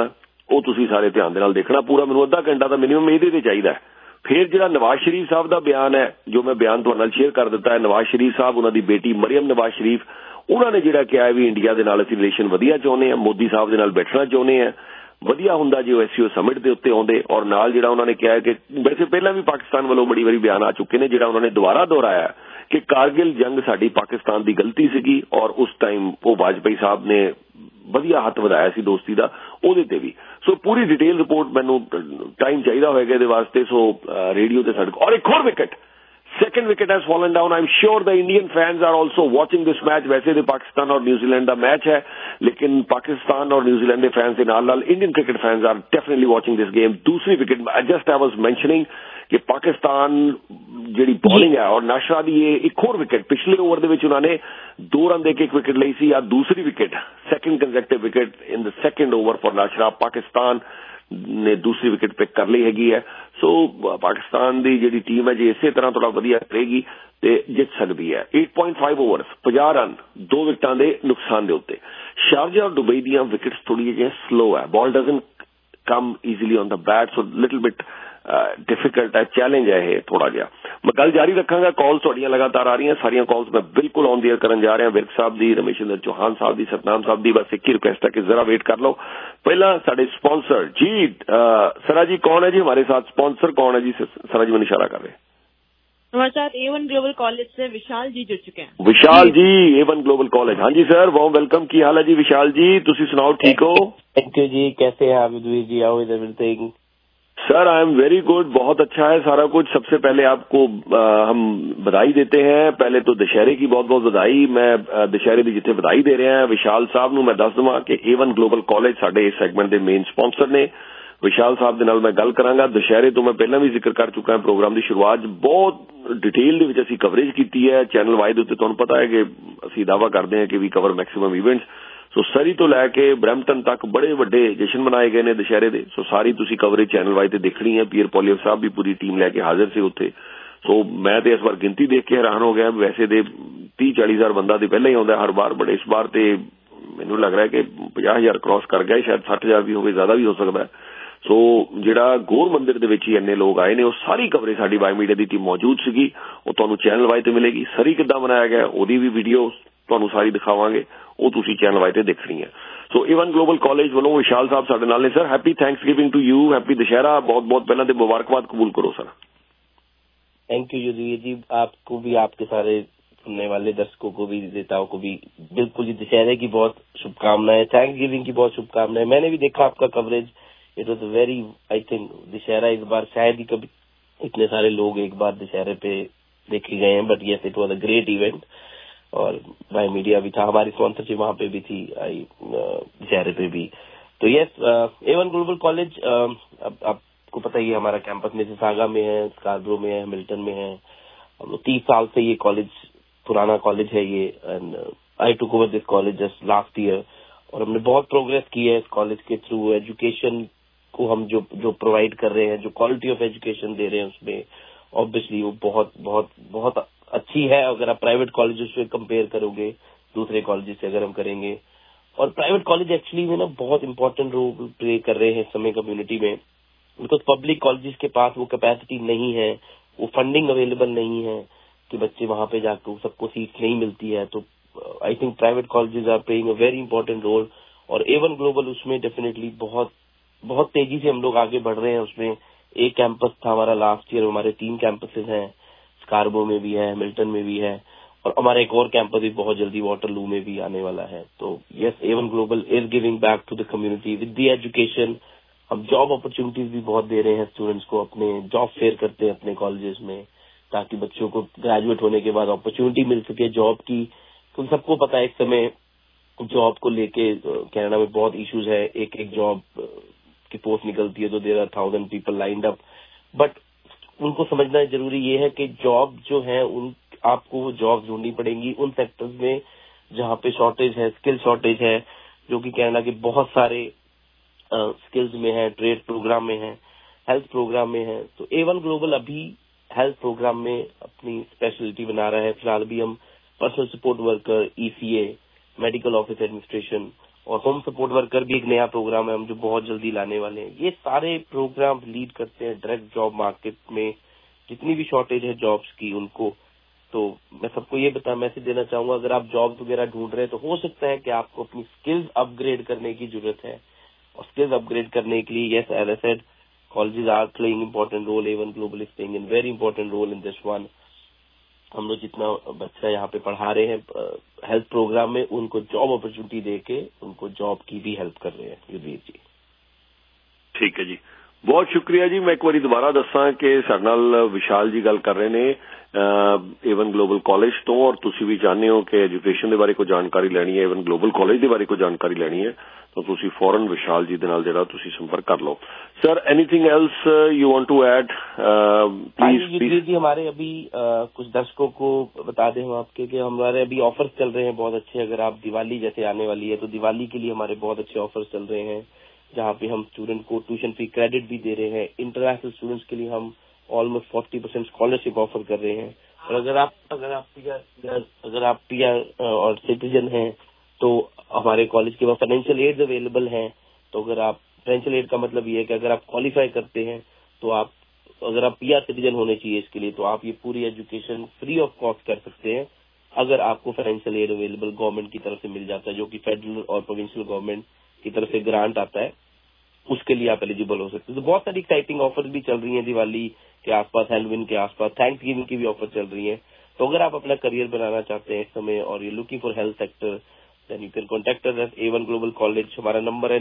ਉਹ ਤੁਸੀਂ ਸਾਰੇ ਧਿਆਨ ਦੇ ਨਾਲ ਦੇਖਣਾ ਪੂਰਾ। ਮੈਨੂੰ ਅੱਧਾ ਘੰਟਾ ਤਾਂ ਮਿਨੀਮਮ ਇਹਦੇ ਤੇ ਚਾਹੀਦਾ। ਫਿਰ ਜਿਹੜਾ ਨਵਾਜ਼ ਸ਼ਰੀਫ ਸਾਹਿਬ ਦਾ ਬਿਆਨ ਹੈ, ਜੋ ਮੈਂ ਬਿਆਨ ਤੁਹਾਡੇ ਨਾਲ ਸ਼ੇਅਰ ਕਰ ਦਿੱਤਾ ਹੈ, ਨਵਾਜ਼ ਸ਼ਰੀਫ ਸਾਹਿਬ, ਉਹਨਾਂ ਦੀ ਬੇਟੀ ਮਰੀਮ ਨਵਾਜ਼ ਸ਼ਰੀਫ, ਉਹਨਾਂ ਨੇ ਜਿਹੜਾ ਕਿਹਾ ਵੀ ਇੰਡੀਆ ਦੇ ਨਾਲ ਅਸੀਂ ਰਿਲੇਸ਼ਨ ਵਧੀਆ ਚਾਹੁੰਦੇ ਹਾਂ, ਮੋਦੀ ਸਾਹਿਬ ਦੇ ਨਾਲ ਬੈਠਣਾ ਚਾਹੁੰਦੇ ਹਾਂ। ਵਧੀਆ ਹੁੰਦਾ ਜੇ ਉਹ SCO ਸਮਿਟ ਦੇ ਉੱਤੇ ਆਉਂਦੇ। ਔਰ ਨਾਲ ਜਿਹੜਾ ਉਹਨਾਂ ਨੇ ਕਿਹਾ ਕਿ ਵੈਸੇ ਪਹਿਲਾਂ ਵੀ ਪਾਕਿਸਤਾਨ ਵੱਲੋਂ ਬੜੀ ਵਾਰੀ ਬਿਆਨ ਆ ਚੁੱਕੇ ਨੇ, ਜਿਹੜਾ ਉਹਨਾਂ ਨੇ ਦੁਬਾਰਾ ਦੁਹਰਾਇਆ ਕਿ ਕਾਰਗਿਲ ਜੰਗ ਸਾਡੀ ਪਾਕਿਸਤਾਨ ਦੀ ਗਲਤੀ ਸੀਗੀ ਔਰ ਉਸ ਟਾਈਮ ਉਹ ਵਾਜਪਾਈ ਸਾਹਿਬ ਨੇ ਵਧੀਆ ਹੱਥ ਵਧਾਇਆ ਸੀ ਦੋਸਤੀ ਦਾ, ਉਹਦੇ ਤੇ ਵੀ। ਸੋ ਪੂਰੀ ਡਿਟੇਲ ਰਿਪੋਰਟ ਮੈਨੂੰ ਟਾਈਮ ਚਾਹੀਦਾ ਹੋਏਗਾ ਇਹਦੇ ਵਾਸਤੇ। ਸੋ ਰੇਡੀਓ ਤੇ ਸਾਡੇ ਔਰ ਇੱਕ ਹੋਰ wicket, second wicket has fallen down. I'm sure the Indian fans are also watching this match. वैसे तो पाकिस्तान और न्यूजीलैंड का मैच है, लेकिन पाकिस्तान और न्यूजीलैंड के फैंस के नाल Indian cricket fans are definitely watching this game. दूसरी विकेट I was mentioning कि पाकिस्तान ਜਿਹੜੀ बॉलिंग है और नाशरा दी ये एक और विकेट पिछले ओवर ਦੇ ਵਿੱਚ ਉਹਨਾਂ ਨੇ 2 ਰਨ ਦੇ ਕੇ ਇੱਕ ਵਿਕਟ ਲਈ ਸੀ, ਜਾਂ ਦੂਸਰੀ wicket second consecutive wicket in the second over for Nashra. Pakistan ਨੇ ਦੂਸਰੀ ਵਿਕਟ ਪਿਕ ਕਰ ਲਈ ਹੈਗੀ ਹੈ। ਸੋ ਪਾਕਿਸਤਾਨ ਦੀ ਜਿਹੜੀ ਟੀਮ ਹੈ ਜੇ ਇਸੇ ਤਰ੍ਹਾਂ ਥੋੜਾ ਵਧੀਆ ਕਰੇਗੀ ਤੇ ਜਿੱਤ ਸਕਦੀ ਹੈ। 8.5 ਓਵਰਸ 50 ਰਨ 2 ਵਿਕਟਾਂ ਦੇ ਨੁਕਸਾਨ ਦੇ ਉੱਤੇ। ਸ਼ਾਰਜਾ ਔਰ ਦੁਬਈ ਦੀਆਂ ਵਿਕਟਸ ਥੋੜੀ ਜਿਹੀ ਸਲੋ ਹੈ, ball doesn't come easily on the bat, so little bit difficult है, चैलेंज है ये थोड़ा जिहा। मैं गल जारी रखांगा, कॉल्स तुहाडियां लगातार आ रही हैं, सारियां कॉल्स मैं बिल्कुल ऑन द एयर करन जा रहा। विर्क साहब दी, रमेशिंदर चौहान साहब दी, सतनाम साहब दी, बस एक ही रिक्वेस्ट है कि जरा वेट कर लो। पहला साडे स्पॉन्सर जी सरा जी कौन है जी हमारे साथ, स्पॉन्सर कौन है जी? सरा जी मैंने इशारा कर रहे हैं। हमारे साथ A1 ग्लोबल कॉलेज से विशाल जी जुड़ चुके हैं। विशाल जी A1 ग्लोबल कॉलेज, हाँ जी सर, वार्म वेलकम। की हाल है जी विशाल जी? तुसी सुनाओ, ठीक हो? थैंक यू जी, कैसे हैं आप Yudhvir ji? How is everything? Sir I am very good, बहुत अच्छा है सारा कुछ। सबसे पहले आपको हम बधाई देते हैं। पहले तो दशहरे की बहुत बहुत बधाई। मैं दशहरे की जिथे बधाई दे रहे हैं विशाल साहब ਨੂੰ मैं दस देवां कि A1 ग्लोबल कॉलेज साडे इस सैगमेंट ਦੇ ਮੇਨ स्पॉन्सर ने। विशाल साहब ਦੇ ਨਾਲ मैं गल करांगा। दशहरे तो मैं पहला भी जिक्र कर चुका है प्रोग्राम की शुरुआत बहुत डिटेल ਦੇ ਵਿੱਚ ਅਸੀਂ कवरेज ਕੀਤੀ है चैनल वाई ਦੇ ਉੱਤੇ। ਤੁਹਾਨੂੰ ਪਤਾ है कि ਅਸੀਂ दावा करते हैं कि we cover maximum events. So सरी तो लैके ब्रैम्पटन तक बड़े वड्डे जश्न मनाए गए ने दशहरे दे। सो सारी तुसी कवरेज चैनल वाई ते देखनी है। पीयर पॉलियर साहब भी पूरी टीम लैके हाजिर से उत्थे। सो मैं तो इस बार गिनती देख के हैरान हो गया। वैसे तो 30-40 हज़ार बंदा तो पहले ही आता हर बार, बट इस बार तो मैनू लग रहा है कि 50,000 क्रॉस कर गया, शायद 60,000 भी हो, ज्यादा भी हो सकता है। सो जिहड़ा गोर मंदिर दे विच ही इन्ने लोग आए ने, वो सारी कवरेज साडी वाई मीडिया की टीम मौजूद सीगी। वो तुहानू चैनल वाई ते मिलेगी। सरी किद्दां बनाया गया ओहदी भी वीडियो तुहानू सारी दिखावांगे, वो तुसी चैनल वाई ते देखनी है। सो A1 ग्लोबल कॉलेज वालों विशाल साहब साडे नाल ने। Sir happy thanksgiving to you, happy Dussehra. बहुत बहुत पहले तो मुबारकबाद कबूल करो sir. Thank you Yudhvir ji, आपको भी, आपके सारे सुनने वाले दर्शकों को भी, नेताओं को भी बिल्कुल जी दशहरे की बहुत शुभकामनाएं, थैंक्स गिविंग की बहुत शुभकामनाएं। मैंने भी देखा आपका coverage, it was very, I think Dussehra इस बार शायद ही कभी इतने सारे लोग एक बार दशहरे पे देखे गए हैं, but yes it was a great event. और वाई मीडिया भी था, हमारी स्पॉन्सरशिप वहां पे भी थी दशहरे पे भी। तो यस A1 ग्लोबल कॉलेज, अब आपको पता ही है हमारा कैंपस मिसिसागा में है, स्कार्बरो में है, हैमिल्टन में है। 30 साल से ये कॉलेज पुराना कॉलेज है ये, and I took over this college just last year. और हमने बहुत प्रोग्रेस की है इस कॉलेज के थ्रू। एजुकेशन को हम जो प्रोवाइड कर रहे हैं, जो क्वालिटी ऑफ एजुकेशन दे रहे हैं, उसमें ऑब्वियसली वो बहुत बहुत बहुत अच्छी है। अगर आप प्राइवेट कॉलेज से कंपेयर करोगे दूसरे कॉलेज से अगर हम करेंगे, और प्राइवेट कॉलेज एक्चुअली में ना बहुत इंपॉर्टेंट रोल प्ले कर रहे हैं इस समय कम्युनिटी में, बिकॉज पब्लिक कॉलेजेस के पास वो कैपेसिटी नहीं है, वो फंडिंग अवेलेबल नहीं है कि बच्चे वहां पे जाकर सबको सीट नहीं मिलती है। तो I think private colleges are playing a very important role, और A1 ग्लोबल उसमें डेफिनेटली बहुत बहुत तेजी से हम लोग आगे बढ़ रहे हैं। उसमें एक कैंपस था हमारा लास्ट ईयर, हमारे 3 कैंपसेस हैं, स्कार्बो में भी है, हैमिल्टन में भी है, और हमारा एक और कैंपस भी बहुत जल्दी वाटरलू में भी आने वाला है। तो yes A1 global is giving back to the community with the education. हम जॉब अपॉर्चुनिटीज भी बहुत दे रहे हैं स्टूडेंट्स को, अपने जॉब फेयर करते हैं अपने कॉलेजेस में, ताकि बच्चों को ग्रेजुएट होने के बाद अपॉर्चुनिटी मिल सके जॉब की। तो सबको पता है इस समय जॉब को लेके कनाडा में बहुत इश्यूज है। एक जॉब की पोस्ट निकलती है तो there are 1000 people lined up, but उनको समझना जरूरी ये है कि जॉब जो है उन आपको वो जॉब ढूंढनी पड़ेंगी उन सेक्टर्स में जहाँ पे शॉर्टेज है, स्किल शॉर्टेज है, जो कि कनाडा के बहुत सारे स्किल्स में है, ट्रेड प्रोग्राम में है, हेल्थ प्रोग्राम में है। तो A1 ग्लोबल अभी हेल्थ प्रोग्राम में अपनी स्पेशलिटी बना रहा है। फिलहाल भी हम personal support worker, ECA, medical office administration और होम सपोर्ट वर्कर भी एक नया प्रोग्राम है हम जो बहुत जल्दी लाने वाले हैं। ये सारे प्रोग्राम लीड करते हैं डायरेक्ट जॉब मार्केट में जितनी भी शॉर्टेज है जॉब्स की उनको। तो मैं सबको ये मैसेज देना चाहूंगा, अगर आप जॉब वगैरह ढूंढ रहे हैं तो हो सकता है कि आपको अपनी स्किल्स अपग्रेड करने की जरूरत है। और स्किल्स अपग्रेड करने के लिए yes as I said colleges are playing important role, A1 global is playing in very important role in this one. हम लोग जितना बच्चा यहाँ पे पढ़ा रहे हैं हेल्थ प्रोग्राम में, उनको जॉब अपॉर्चुनिटी देके उनको जॉब की भी हेल्प कर रहे हैं युद्धवीर जी। ठीक है जी, बहुत शुक्रिया जी। मैं एक बार दोबारा दसा कि साडे नाल विशाल जी गल कर रहे ने A1 ग्लोबल कॉलेज तो, और तुसी भी चाहते हो कि एजुकेशन के बारे कोई जानकारी लैनी है, A1 ग्लोबल कॉलेज के बारे कोई जानकारी लैनी है, तो तुसी फौरन विशाल जी दे नाल जिहड़ा तुसी संपर्क कर लो। Sir anything else you want to add please? जी हमारे अभी कुछ दर्शकों को बता दें हम आपके कि हमारे अभी ऑफर्स चल रहे हैं बहुत अच्छे। अगर आप दिवाली जैसे आने वाली है तो दिवाली के लिए हमारे बहुत अच्छे ऑफर्स चल रहे हैं, जहाँ पे हम स्टूडेंट को ट्यूशन फी क्रेडिट भी दे रहे हैं। इंटरनेशनल स्टूडेंट्स के लिए हम ऑलमोस्ट 40% स्कॉलरशिप ऑफर कर रहे हैं। और अगर आप PR और सिटीजन हैं तो हमारे कॉलेज के पास फाइनेंशियल एड्स अवेलेबल हैं। तो अगर आप फाइनेंशियल एड का मतलब ये है कि अगर आप क्वालिफाई करते हैं तो आप, अगर आप PR सिटीजन होने चाहिए इसके लिए, तो आप ये पूरी एजुकेशन फ्री ऑफ कॉस्ट कर सकते हैं अगर आपको फाइनेंशियल एड अवेलेबल गवर्नमेंट की तरफ से मिल जाता है, जो कि फेडरल और प्रोविंशियल गवर्नमेंट की तरफ से ग्रांट आता है, उसके लिए आप एलिजिबल हो सकते हैं। तो बहुत सारी एक्साइटिंग ऑफर भी चल रही हैं दिवाली के आसपास, हैलोवीन के आसपास, थैंक्स गिविंग की भी ऑफर चल रही है। तो अगर आप अपना करियर बनाना चाहते हैं इस समय और you looking for health sector, then you can contact us at A1 global college. हमारा नंबर है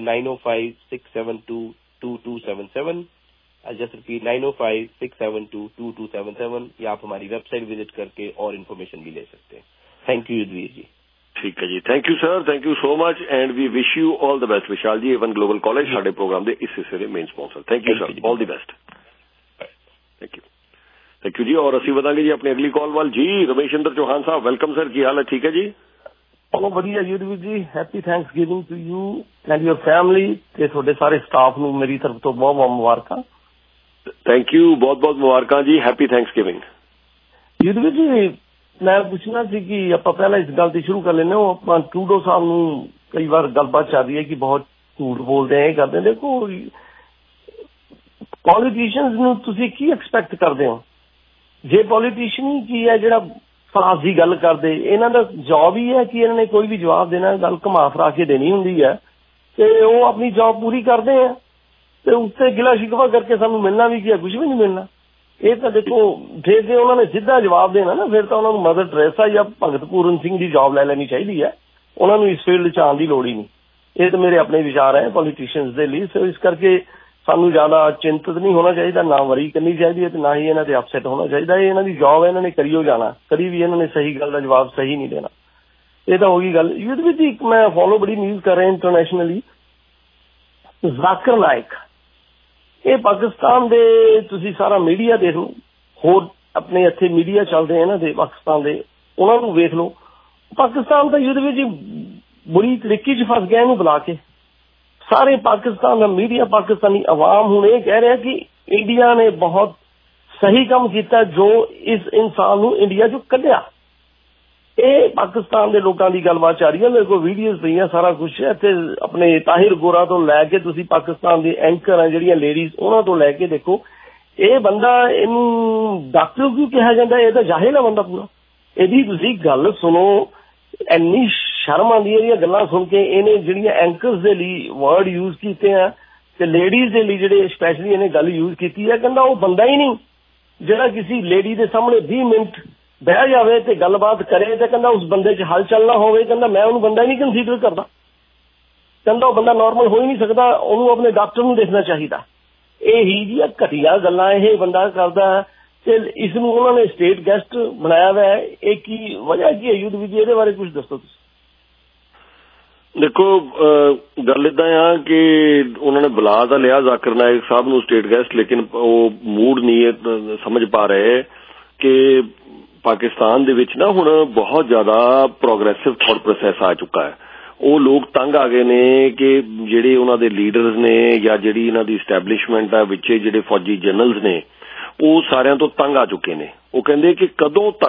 905-672-2277। आई जस्ट रिपीट 905-672-2277, या आप हमारी वेबसाइट विजिट करके और इन्फॉर्मेशन भी ले सकते हैं। Thank you Yudhvir ji. ठीक है जी, thank you sir, thank you so much and we wish you all the best. Vishal ji A1 global college साडे प्रोग्राम के इस हिस्से के main sponsor. Thank you sir, all the best. Thank you जी। और असी बताएंगे जी अपनी अगली कॉल वाल जी। रमेशिंदर चौहान साहब, वेलकम सर, की हाल है? ठीक है जी, बहुत बढ़िया Yudhvir ji. Happy thanks giving to you and your family ते थोड़े सारे स्टाफ नूं मेरी तरफ तो बहुत बहुत मुबारकां। थैंक यू, बहुत बहुत मुबारकां जी, happy thanks giving. Yudhvir ji मैं पूछना सी कि आप पहला इस गल से शुरू कर लेने हो, अपना ट्रूडो साहब नूं कई बार गलबात चल रही है कि बहुत झूठ बोलते हैं, करते हैं। देखो पॉलिटिशियंस नूं तुसीं की एक्सपैक्ट करते हो? जे पॉलिटिशियन ही की है जिहड़ा फास की गल करदे, इन्हां दा जॉब ही है कि इन्होंने कोई भी जवाब देना, गल घुमा फिरा के देनी हुंदी है ते वो अपनी जॉब पूरी करते हैं ते उत्ते गिला शिकवा करके सानू मिलना भी क्या, कुछ भी नहीं मिलना। ये तो देखो जे उन्होंने सीधा जवाब देना ना, फिर तो उन्होंने मदर टेरेसा या भगत पूरन सिंह की जॉब ले लेनी चाहिए है। उन्होंने इस फील्ड च आने की लोड़ ही नहीं। ये तो मेरे अपने विचार है पॉलिटिशियंस के लिए। सो इस करके सानू ज्यादा चिंतित नहीं होना चाहिए, ना वरी करनी चाहिए, ना ही इन्हों से अपसेट होना चाहिए। इन्हों की जॉब है, इन्होंने करियो जाना, कभी भी इन्होंने सही गल का जवाब सही नहीं देना। ये तो होगी गल। युद्ध विच एक मैं फॉलो बड़ी न्यूज कर रहा इंटरनेशनली, जाकिर नाइक, ये पाकिस्तान दे तुसी सारा मीडिया देख लो, होर अपने इत्थे मीडिया चलते हैं ना दे पाकिस्तान दे, उन्होंने वेख लो। पाकिस्तान तो युद्ध विच बुरी तरीके च फस गया, इन्हूं बुला के सारे पाकिस्तान का मीडिया, पाकिस्तानी अवाम हुण ये कह रहा है कि इंडिया ने बहुत सही काम किया जो इस इंसान नूं इंडिया चों कढिया। ये पाकिस्तान के लोगों की गलबात जा रही है। मेरे को वीडियोज पई सारा कुछ है। अपने ताहिर गोरा तो लैके तुसी पाकिस्तान की एंकर है जिहड़ियां लेडीज, उन्हां तो लैके देखो ये बंदा, इनू डॉक्टर क्यों कहा जाता है? ये तो जाहिल है बंदा पूरा। यदि तुसी गल सुनो, इन्नी शर्म आती है गल्लां सुन के। इन्हें जिहड़ियां एंकर्स के लिए वर्ड यूज किए हैं ते लेडीज के लिए जिहड़े स्पैशली इन्हें गल यूज की है, कहंदा वो बंदा ही नहीं जिहड़ा किसी लेडी के सामने 20 मिनट बह जाए तो गलबात करे तो कहना उस बंदे च हल चलना हो, कहना मैं उन्होंने बंदा ही नहीं कंसीडर करता, कहना वो बंदा नॉर्मल हो ही नहीं सकता, उन्होंने अपने डॉक्टर को देखना चाहिए। यही जी घटिया गल्लां ये बंदा करता है ते इसनूं उन्होंने स्टेट गेस्ट बनाया हुआ है। एक ही वजह की है युद्ध विच, इहदे बारे कुछ दसो तुसीं। देखो गल इदा आ कि उन्होंने बुला तो लिया जाकिर नाइक साहब नूं स्टेट गेस्ट, लेकिन वो मूड नहीं समझ पा रहे कि पाकिस्तान दे विच ना हुण बहुत ज्यादा प्रोग्रेसिव थॉट प्रोसैस आ चुका है। वो लोग तंग आ गए ने कि जिहड़े उन्हां दे लीडर्स ने या जिहड़ी इन्हां दी एस्टैबलिशमेंट आ विच जिहड़े फौजी जनरल्स ने, वो सारियां तो तंग आ चुके ने। वो कहंदे कि कदों तक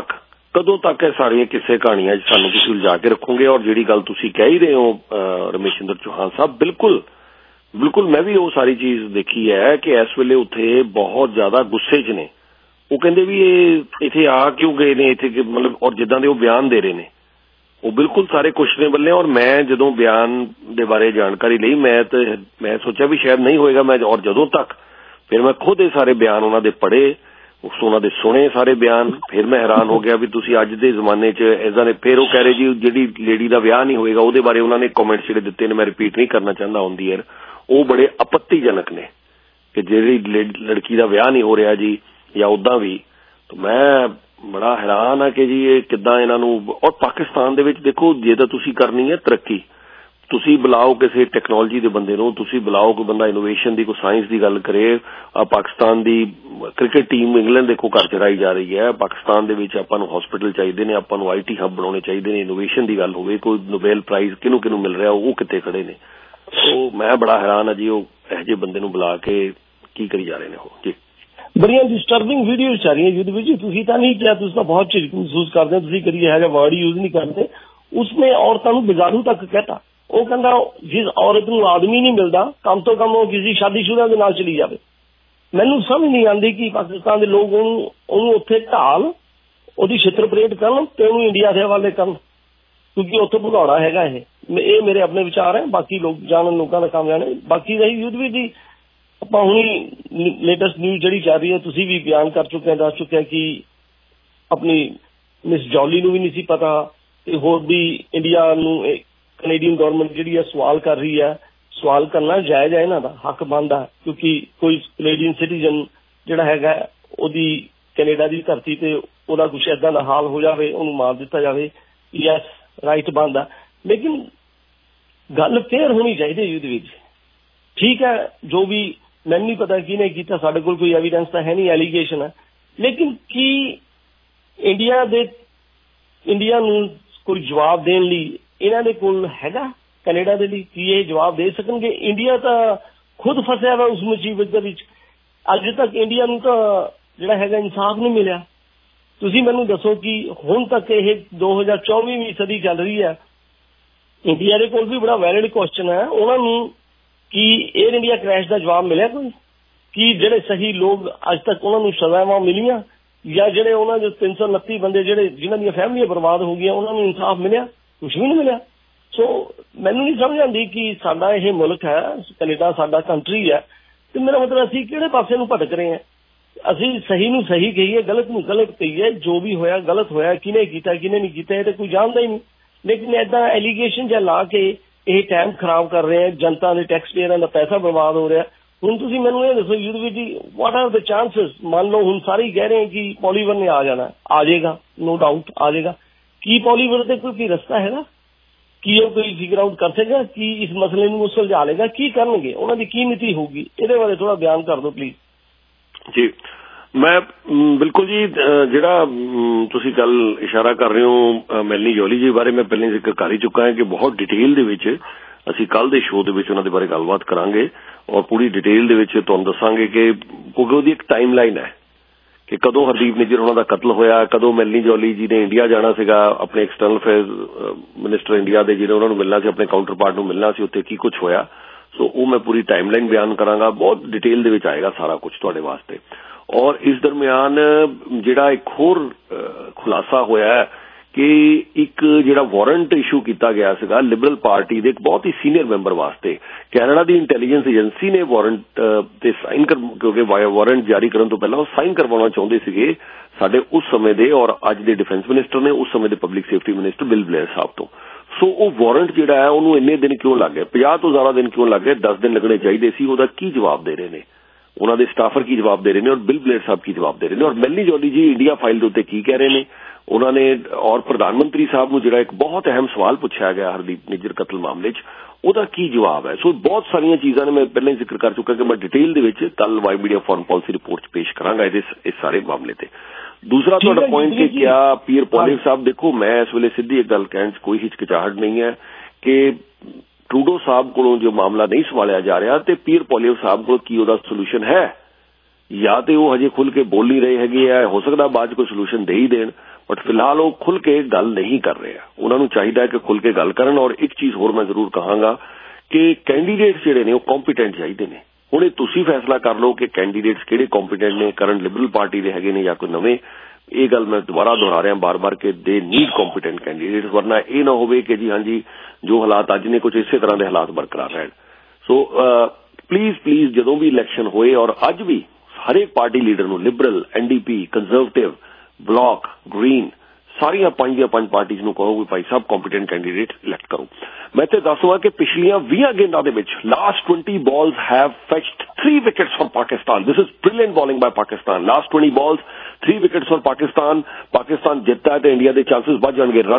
ਕਦੋਂ ਤੱਕ ਇਹ ਸਾਰੀਆਂ ਕਿਸੇ ਕਹਾਣੀਆਂ 'ਚ ਸਾਨੂੰ ਤੁਸੀਂ ਉਲਝਾ ਕੇ ਰੱਖੋਗੇ? ਔਰ ਜਿਹੜੀ ਗੱਲ ਤੁਸੀਂ ਕਹਿ ਹੀ ਰਹੇ ਹੋ ਰਮੇਸ਼ਿੰਦਰ ਚੌਹਾਨ ਸਾਹਿਬ, ਬਿਲਕੁਲ ਮੈਂ ਵੀ ਉਹ ਸਾਰੀ ਚੀਜ਼ ਦੇਖੀ ਹੈ ਕਿ ਇਸ ਵੇਲੇ ਉੱਥੇ ਬਹੁਤ ਜ਼ਿਆਦਾ ਗੁੱਸੇ 'ਚ ਨੇ। ਉਹ ਕਹਿੰਦੇ ਵੀ ਇਹ ਇੱਥੇ ਆ ਕਿਉਂ ਗਏ ਨੇ ਇੱਥੇ, ਮਤਲਬ ਔਰ ਜਿੱਦਾਂ ਦੇ ਉਹ ਬਿਆਨ ਦੇ ਰਹੇ ਨੇ ਉਹ ਬਿਲਕੁਲ ਸਾਰੇ ਕੁਛ ਨੇ ਬੱਲੇ। ਔਰ ਮੈਂ ਜਦੋਂ ਬਿਆਨ ਦੇ ਬਾਰੇ ਜਾਣਕਾਰੀ ਲਈ ਮੈਂ ਸੋਚਿਆ ਵੀ ਸ਼ਾਇਦ ਨਹੀਂ ਹੋਏਗਾ, ਔਰ ਜਦੋਂ ਤੱਕ ਫਿਰ ਮੈਂ ਖੁਦ ਇਹ ਸਾਰੇ ਬਿਆਨ ਉਹਨਾਂ ਦੇ ਪੜ੍ਹੇ, ਉਹਨਾਂ ਦੇ ਸੁਣੇ ਸਾਰੇ ਬਿਆਨ, ਫਿਰ ਮੈਂ ਹੈਰਾਨ ਹੋ ਗਿਆ ਵੀ ਤੁਸੀਂ ਅੱਜ ਦੇ ਜ਼ਮਾਨੇ 'ਚ ਇੱਦਾਂ ਦੇ। ਫਿਰ ਉਹ ਕਹਿ ਰਹੇ ਜੀ ਜਿਹੜੀ ਲੇਡੀ ਦਾ ਵਿਆਹ ਨਹੀਂ ਹੋਏਗਾ ਉਹਦੇ ਬਾਰੇ ਉਹਨਾਂ ਨੇ ਕਮੈਂਟਸ ਜਿਹੜੇ ਦਿੱਤੇ ਨੇ, ਮੈਂ ਰਿਪੀਟ ਨਹੀਂ ਕਰਨਾ ਚਾਹੁੰਦਾ ਔਨ ਦੀ ਏਅਰ, ਉਹ ਬੜੇ ਆਪੱਤੀਜਨਕ ਨੇ ਕਿ ਜਿਹੜੀ ਲੜਕੀ ਦਾ ਵਿਆਹ ਨਹੀਂ ਹੋ ਰਿਹਾ ਜੀ ਜਾਂ ਉੱਦਾਂ ਵੀ। ਮੈਂ ਬੜਾ ਹੈਰਾਨ ਆ ਕਿ ਜੀ ਇਹ ਕਿੱਦਾਂ ਇਹਨਾਂ ਨੂੰ। ਔਰ ਪਾਕਿਸਤਾਨ ਦੇ ਵਿੱਚ ਦੇਖੋ, ਜੇ ਤਾਂ ਤੁਸੀਂ ਕਰਨੀ ਹੈ ਤਰੱਕੀ, ਤੁਸੀਂ ਬੁਲਾਓ ਕਿਸੇ ਟੈਕਨੋਲੋਜੀ ਦੇ ਬੰਦੇ ਨੂੰ, ਤੁਸੀਂ ਬੁਲਾਓ ਕੋਈ ਬੰਦਾ ਇਨੋਵੇਸ਼ਨ ਦੀ, ਕੋਈ ਸਾਇੰਸ ਦੀ ਗੱਲ ਕਰੇ। ਪਾਕਿਸਤਾਨ ਦੀ ਕ੍ਰਿਕਟ ਟੀਮ ਇੰਗਲੈਂਡ ਦੇਖੋ ਘਰ ਚੜਾਈ ਜਾ ਰਹੀ ਹੈ। ਪਾਕਿਸਤਾਨ ਦੇ ਵਿੱਚ ਆਪਾਂ ਨੂੰ ਹਸਪੀਟਲ ਚਾਹੀਦੇ ਨੇ, ਆਪਾਂ ਨੂੰ IT ਹੱਬ ਬਣਾਉਣੇ ਚਾਹੀਦੇ ਨੇ। ਇਨੋਵੇਸ਼ਨ ਦੀ ਗੱਲ ਹੋਵੇ, ਕੋਈ ਨੋਬੈਲ ਪ੍ਰਾਈਜ਼ ਕਿਹਨੂੰ ਮਿਲ ਰਿਹਾ, ਉਹ ਕਿੱਥੇ ਖੜੇ ਨੇ। ਉਹ ਮੈਂ ਬੜਾ ਹੈਰਾਨ ਆ ਜੀ, ਉਹ ਇਹੋ ਜਿਹੇ ਬੰਦੇ ਨੂੰ ਬੁਲਾ ਕੇ ਕੀ ਕਰੀ ਜਾ ਰਹੇ ਨੇ ਉਹ ਜੀ। ਬੜੀਆਂ ਡਿਸਟਰਬਿੰਗ ਵੀਡੀਓਜ਼ ਚੱਲ ਰਹੀਆਂ ਯੁੱਧ ਵਿੱਚ। ਤੁਸੀਂ ਤਾਂ ਨਹੀਂ ਕਿਹਾ, ਤੁਸੀਂ ਤਾਂ ਬਹੁਤ ਝਿਜਕ ਮਹਿਸੂਸ ਕਰਦੇ ਹੋ, ਤੁਸੀਂ ਕਦੀ ਇਹੋ ਜਿਹਾ ਵਰਡ ਯੂਜ਼ ਨਹੀਂ ਕਰਦੇ। ਉਸਨੇ ਔਰਤਾਂ ਨੂੰ ਬਿਗਾੜੂ ਤੱਕ ਕਹਿਤਾ। ਉਹ ਕਹਿੰਦਾ ਜਿਸ ਔਰਤ ਨੂੰ ਆਦਮੀ ਨਹੀਂ ਮਿਲਦਾ, ਕਮ ਤੋਂ ਕਮ ਉਹ ਕਿਸੇ ਸ਼ਾਦੀशुदा ਦੇ ਨਾਲ ਚਲੀ ਜਾਵੇ। ਮੈਨੂੰ ਸਮਝ ਨਹੀਂ ਆਉਂਦੀ ਕਿ ਪਾਕਿਸਤਾਨ ਦੇ ਲੋਕ ਉਹਨੂੰ ਉੱਥੇ ਢਾਲ, ਉਹਦੀ ਛਿੱਤਰ ਪਰੇਡ ਕਰਨ ਤੇ ਉਹਨੂੰ ਇੰਡੀਆ ਦੇ ਹਵਾਲੇ ਕਰਨ, ਕਿਉਂਕਿ ਉੱਥੇ ਭਗੌੜਾ ਹੈਗਾ ਇਹ ਮੇਰੇ ਆਪਣੇ ਵਿਚਾਰ ਹੈ। ਬਾਕੀ ਲੋਕਾਂ ਦਾ ਕੰਮ ਜਾਣੇ। ਬਾਕੀ ਰਹੀ ਯੁੱਧ ਵੀ ਦੀ, ਆਪਾਂ ਹੁਣੀ ਲੇਟੈਸਟ ਨਿਊਜ਼ ਜਿਹੜੀ ਚੱਲ ਰਹੀ ਹੈ, ਤੁਸੀਂ ਵੀ ਬਿਆਨ ਕਰ ਚੁੱਕੇ, ਦੱਸ ਚੁੱਕਿਆ ਕਿ ਆਪਣੀ ਮਿਸ ਜੌਲੀ ਨੂੰ ਵੀ ਨਹੀਂ ਸੀ ਪਤਾ, ਤੇ ਹੋਰ ਵੀ ਇੰਡੀਆ ਨੂੰ ਕੈਨੇਡੀਅਨ ਗਵਰਨਮੈਂਟ ਜਿਹੜੀ ਹੈ ਸਵਾਲ ਕਰ ਰਹੀ ਹੈ। ਸਵਾਲ ਕਰਨਾ ਜਾਇਜ਼ ਹੈ, ਇਹਨਾਂ ਦਾ ਹੱਕ ਬਣਦਾ, ਕਿਉਂਕਿ ਕੋਈ ਕੈਨੇਡੀਅਨ ਸਿਟੀਜ਼ਨ ਜਿਹੜਾ ਹੈਗਾ ਉਹਦੀ ਕੈਨੇਡਾ ਦੀ ਧਰਤੀ ਤੇ ਉਹਦਾ ਕੁਛ ਏਦਾਂ ਦਾ ਹਾਲ ਹੋ ਜਾਵੇ, ਉਹਨੂੰ ਮਾਰ ਦਿੱਤਾ ਜਾਵੇ, ਯੈਸ ਰਾਈਟ ਬਣਦਾ। ਲੇਕਿਨ ਗੱਲ ਫੇਅਰ ਹੋਣੀ ਚਾਹੀਦੀ ਯੁੱਧ ਵਿੱਚ। ਠੀਕ ਹੈ, ਜੋ ਵੀ ਮੈਨੂੰ ਨਹੀਂ ਪਤਾ ਕਿਹਨੇ ਕੀਤਾ, ਸਾਡੇ ਕੋਲ ਕੋਈ ਐਵੀਡੈਂਸ ਤਾਂ ਹੈ ਨਹੀਂ, ਐਲੀਗੇਸ਼ਨ ਹੈ। ਲੇਕਿਨ ਕੀ ਇੰਡੀਆ ਨੂੰ ਕੋਈ ਜਵਾਬ ਦੇਣ ਲਈ ਇਹਨਾਂ ਦੇ ਕੋਲ ਹੈਗਾ ਕੈਨੇਡਾ ਦੇ ਲਈ? ਕੀ ਇਹ ਜਵਾਬ ਦੇ ਸਕਣਗੇ? ਇੰਡੀਆ ਤਾਂ ਖੁਦ ਫਸਿਆ ਵਾ ਉਸ ਮੁਸੀਬਤ ਦੇ ਵਿੱਚ। ਅੱਜ ਤੱਕ ਇੰਡੀਆ ਨੂੰ ਤਾਂ ਜਿਹੜਾ ਹੈਗਾ ਇਨਸਾਫ ਨਹੀਂ ਮਿਲਿਆ। ਤੁਸੀਂ ਮੈਨੂੰ ਦੱਸੋ ਕਿ ਹੁਣ ਤੱਕ ਇਹ 2024ਵੀਂ ਸਦੀ ਚੱਲ ਰਹੀ ਹੈ, ਇੰਡੀਆ ਦੇ ਕੋਲ ਵੀ ਬੜਾ ਵੈਲਿਡ ਕੁਐਸਚਨ ਹੈ ਉਹਨਾਂ ਨੂੰ, ਕਿ 에ਅਰ ਇੰਡੀਆ ਕ੍ਰੈਸ਼ ਦਾ ਜਵਾਬ ਮਿਲਿਆ ਕੋਈ? ਕਿ ਜਿਹੜੇ ਸਹੀ ਲੋਕ ਅੱਜ ਤੱਕ ਉਹਨਾਂ ਨੂੰ ਸਜ਼ਾਵਾਂ ਮਿਲੀਆਂ, ਜਾਂ ਜਿਹੜੇ ਉਹਨਾਂ ਦੇ 329 ਬੰਦੇ ਜਿਨ੍ਹਾਂ ਦੀਆਂ ਫੈਮਲੀਆਂ ਬਰਬਾਦ ਹੋ ਗਈਆਂ ਉਹਨਾਂ ਨੂੰ ਇਨਸਾਫ ਮਿਲਿਆ? ਕੁਛ ਵੀ ਨਹੀਂ ਮਿਲਿਆ। ਸੋ ਮੈਨੂੰ ਨਹੀਂ ਸਮਝ ਆਉਂਦੀ ਕਿ ਸਾਡਾ ਇਹ ਮੁਲਕ ਹੈ, ਕੈਨੇਡਾ ਸਾਡਾ ਕੰਟਰੀ ਹੈ, ਤੇ ਮੇਰਾ ਮਤਲਬ ਅਸੀਂ ਕਿਹੜੇ ਪਾਸੇ ਨੂੰ ਭਟਕ ਰਹੇ ਹਾਂ? ਅਸੀਂ ਸਹੀ ਨੂੰ ਸਹੀ ਕਹੀਏ, ਗਲਤ ਨੂੰ ਗਲਤ ਕਹੀਏ। ਜੋ ਵੀ ਹੋਇਆ ਗਲਤ ਹੋਇਆ, ਕਿਹਨੇ ਕੀਤਾ ਕਿਹਨੇ ਨਹੀਂ ਕੀਤਾ ਇਹ ਤਾਂ ਕੋਈ ਜਾਣਦਾ ਹੀ ਨਹੀਂ। ਲੇਕਿਨ ਏਦਾਂ ਐਲੀਗੇਸ਼ਨ ਜਾਂ ਲਾ ਕੇ ਇਹ ਟਾਈਮ ਖਰਾਬ ਕਰ ਰਹੇ ਆ, ਜਨਤਾ ਦੇ ਟੈਕਸ ਪੇਅਰਾਂ ਦਾ ਪੈਸਾ ਬਰਬਾਦ ਹੋ ਰਿਹਾ। ਹੁਣ ਤੁਸੀਂ ਮੈਨੂੰ ਇਹ ਦੱਸੋ ਯੁੱਧ ਵਿੱਚ ਵਾਟ ਆਰ ਦ ਚਾਂਸਸ? ਮੰਨ ਲਓ ਹੁਣ ਸਾਰੇ ਹੀ ਕਹਿ ਰਹੇ ਕਿ ਪੋਲੀਵਰ ਨੇ ਆ ਜਾਣਾ, ਆ ਜਾਏਗਾ, ਨੋ ਡਾਊਟ ਆ ਜਾਏਗਾ। ਕੀ ਪੋਲੀਵਰ ਤੇ ਕੋਈ ਰਸਤਾ ਹੈਗਾ? ਕੀ ਉਹ ਕੋਈ ਫਿਗਰ ਆਊਟ ਕਰ ਸਕੇਗਾ ਕਿ ਇਸ ਮਸਲੇ ਨੂੰ ਸੁਲਝਾ ਲੇਗਾ? ਕੀ ਕਰਨਗੇ? ਉਹਨਾਂ ਦੀ ਕੀ ਨੀਤੀ ਹੋਊਗੀ? ਇਹਦੇ ਬਾਰੇ ਥੋੜਾ ਬਿਆਨ ਕਰ ਦਿਓ ਪਲੀਜ਼। ਜੀ ਮੈਂ ਬਿਲਕੁਲ ਜੀ, ਜਿਹੜਾ ਤੁਸੀਂ ਕੱਲ ਇਸ਼ਾਰਾ ਕਰ ਰਹੇ ਹੋ ਮੈਲਨੀ ਜੌਲੀ ਜੀ ਬਾਰੇ, ਮੈਂ ਪਹਿਲਾਂ ਜ਼ਿਕਰ ਕਰ ਹੀ ਚੁੱਕਾ ਹਾਂ ਕਿ ਬਹੁਤ ਡਿਟੇਲ ਦੇ ਵਿੱਚ ਅਸੀਂ ਕੱਲ ਦੇ ਸ਼ੋਅ ਦੇ ਵਿੱਚ ਉਹਨਾਂ ਦੇ ਬਾਰੇ ਗੱਲਬਾਤ ਕਰਾਂਗੇ ਔਰ ਪੂਰੀ ਡਿਟੇਲ ਦੇ ਵਿੱਚ ਤੁਹਾਨੂੰ ਦੱਸਾਂਗੇ ਕਿ ਕਿਉਂਕਿ ਉਹਦੀ ਇੱਕ ਟਾਈਮ ਲਾਈਨ ਹੈ ਕਿ ਕਦੋਂ ਹਰਦੀਪ ਨਿੱਜਰ ਉਹਨਾਂ ਦਾ ਕਤਲ ਹੋਇਆ, ਕਦੋਂ ਮੈਲਨੀ ਜੌਲੀ ਜੀ ਨੇ ਇੰਡੀਆ ਜਾਣਾ ਸੀਗਾ, ਆਪਣੇ ਐਕਸਟਰਨਲ ਅਫੇਅਰਸ ਮਿਨਿਸਟਰ ਇੰਡੀਆ ਦੇ ਜਿਹੜੇ ਉਹਨਾਂ ਨੂੰ ਮਿਲਣਾ ਸੀ, ਆਪਣੇ ਕਾਊਂਟਰ ਪਾਰਟ ਨੂੰ ਮਿਲਣਾ ਸੀ, ਉੱਥੇ ਕੀ ਕੁਝ ਹੋਇਆ। ਸੋ ਉਹ ਮੈਂ ਪੂਰੀ ਟਾਈਮਲਾਈਨ ਬਿਆਨ ਕਰਾਂਗਾ, ਬਹੁਤ ਡਿਟੇਲ ਦੇ ਵਿੱਚ ਆਏਗਾ ਸਾਰਾ ਕੁਝ ਤੁਹਾਡੇ ਵਾਸਤੇ। ਔਰ ਇਸ ਦਰਮਿਆਨ ਜਿਹੜਾ ਇੱਕ ਹੋਰ ਖੁਲਾਸਾ ਹੋਇਆ ਕਿ ਇੱਕ ਜਿਹੜਾ ਵਾਰੰਟ ਇਸ਼ੂ ਕੀਤਾ ਗਿਆ ਸੀਗਾ ਲਿਬਰਲ ਪਾਰਟੀ ਦੇ ਇੱਕ ਬਹੁਤ ਹੀ ਸੀਨੀਅਰ ਮੈਂਬਰ ਵਾਸਤੇ, ਕੈਨੇਡਾ ਦੀ ਇੰਟੈਲੀਜੈਂਸ ਏਜੰਸੀ ਨੇ ਵਾਰੰਟ ਤੇ ਸਾਈਨ ਕਿਉਂਕਿ ਵਾਰੰਟ ਜਾਰੀ ਕਰਨ ਤੋਂ ਪਹਿਲਾਂ ਉਹ ਸਾਈਨ ਕਰਵਾਉਣਾ ਚਾਹੁੰਦੇ ਸੀਗੇ ਸਾਡੇ ਉਸ ਸਮੇਂ ਦੇ ਔਰ ਅੱਜ ਦੇ ਡਿਫੈਂਸ ਮਿਨਿਸਟਰ ਨੇ, ਉਸ ਸਮੇਂ ਦੇ public safety minister Bill Blair Sahib ਤੋਂ। ਸੋ ਉਹ ਵਾਰੰਟ ਜਿਹੜਾ ਹੈ ਉਹਨੂੰ ਇੰਨੇ ਦਿਨ ਕਿਉਂ ਲੱਗ ਗਏ, 50 ਤੋਂ ਜ਼ਿਆਦਾ ਦਿਨ ਕਿਉਂ ਲੱਗ ਗਏ, 10 ਦਿਨ ਲੱਗਣੇ ਚਾਹੀਦੇ ਸੀ। ਉਹਦਾ ਕੀ ਜਵਾਬ ਦੇ ਰਹੇ ਨੇ ਉਹਨਾਂ ਦੇ ਸਟਾਫਰ, ਕੀ ਜਵਾਬ ਦੇ ਰਹੇ ਨੇ, ਔਰ ਬਿਲ ਬਲੇਅਰ ਸਾਹਿਬ ਕੀ ਜਵਾਬ ਦੇ ਰਹੇ ਨੇ, ਔਰ ਮੈਲਨੀ ਜੌਲੀ ਜੀ ਇੰਡੀਆ ਫਾਈਲ ਦੇ ਉੱਤੇ ਕੀ ਕਹਿ ਰਹੇ ਨੇ ਉਹਨਾਂ ਨੇ। ਔਰ ਪ੍ਰਧਾਨ ਮੰਤਰੀ ਸਾਹਿਬ ਨੂੰ ਜਿਹੜਾ ਇੱਕ ਬਹੁਤ ਅਹਿਮ ਸਵਾਲ ਪੁੱਛਿਆ ਗਿਆ ਹਰਦੀਪ ਨਿੱਜਰ ਕਤਲ ਮਾਮਲੇ 'ਚ, ਉਹਦਾ ਕੀ ਜਵਾਬ ਹੈ। ਸੋ ਬਹੁਤ ਸਾਰੀਆਂ ਚੀਜ਼ਾਂ ਨੇ ਮੈਂ ਪਹਿਲਾਂ ਹੀ ਜ਼ਿਕਰ ਕਰ ਚੁੱਕਾ ਕਿ ਮੈਂ ਡਿਟੇਲ ਦੇ ਵਿੱਚ ਕੱਲ Y media foreign policy report 'ਚ ਪੇਸ਼ ਕਰਾਂਗਾ ਇਸ ਸਾਰੇ ਮਾਮਲੇ ਤੇ। ਦੂਸਰਾ ਤੁਹਾਡਾ ਪੁਆਇੰਟ ਕਿ ਕਿਆ ਪੀਅਰ ਪੋਲੀਵਰ ਸਾਹਿਬ, ਦੇਖੋ ਮੈਂ ਇਸ ਵੇਲੇ ਸਿੱਧੀ ਇੱਕ ਗੱਲ ਕਹਿਣ 'ਚ ਕੋਈ ਹਿਚਕਿਚਾਹਟ ਨਹੀਂ ਹੈ ਕਿ ਟਰੂਡੋ ਸਾਹਿਬ ਕੋਲੋਂ ਜੋ ਮਾਮਲਾ ਨਹੀਂ ਸੰਭਾਲਿਆ ਜਾ ਰਿਹਾ ਤੇ ਪੀਅਰ ਪੋਲੀਵਰ ਸਾਹਿਬ ਕੋਲ ਕੀ ਉਹਦਾ ਸੋਲੂਸ਼ਨ ਹੈ, ਜਾਂ ਤੇ ਉਹ ਹਜੇ ਖੁੱਲ ਕੇ ਬੋਲ ਨਹੀਂ ਰਹੇ ਹੈਗੇ ਆ, ਹੋ ਸਕਦਾ ਬਾਅਦ 'ਚ ਕੋਈ ਸੋਲੂਸ਼ਨ ਦੇ ਹੀ ਦੇਣ, बट फिलहाल वो खुल के गल नहीं कर रहे हैं। उन्होंने चाहिए कि खुल के गल करन। और एक चीज होर मैं जरूर कहांगा कि कैंडीडेट्स जिहड़े ने वो कॉम्पीटेंट चाहिए ने। हुणे तुसीं फैसला कर लो कि कैंडीडेट्स किहड़े कॉम्पीटेंट ने, करंट लिबरल पार्टी दे हैगे ने या कोई नवें। ये गल मैं दोबारा दोहरा रहा बार बार कि दे नीड कॉम्पीटेंट कैंडीडेट्स, वरना ये ना होवे कि जी हाँ जी जो हालात अज ने कुछ इसे तरह के हालात बरकरार रहन। सो प्लीज जदों भी इलैक्शन होए, और अज भी हर एक पार्टी लीडर नूं, Liberal, NDP, Conservative, Bloc, Green, सारिया 5 ਦੀਆਂ 5 पार्टीज नूं कहो कि भाई साहब कॉम्पीटेंट कैंडीडेट इलैक्ट करो। मैं ते दसवां कि पिछलियां 20 गेंदां दे विच last 20 balls have fetched 3 wickets for Pakistan. This is brilliant bowling by Pakistan. Last 20 balls 3 wickets for Pakistan. Pakistan जितता है तो इंडिया के चांसेस बढ़ जाएंगे।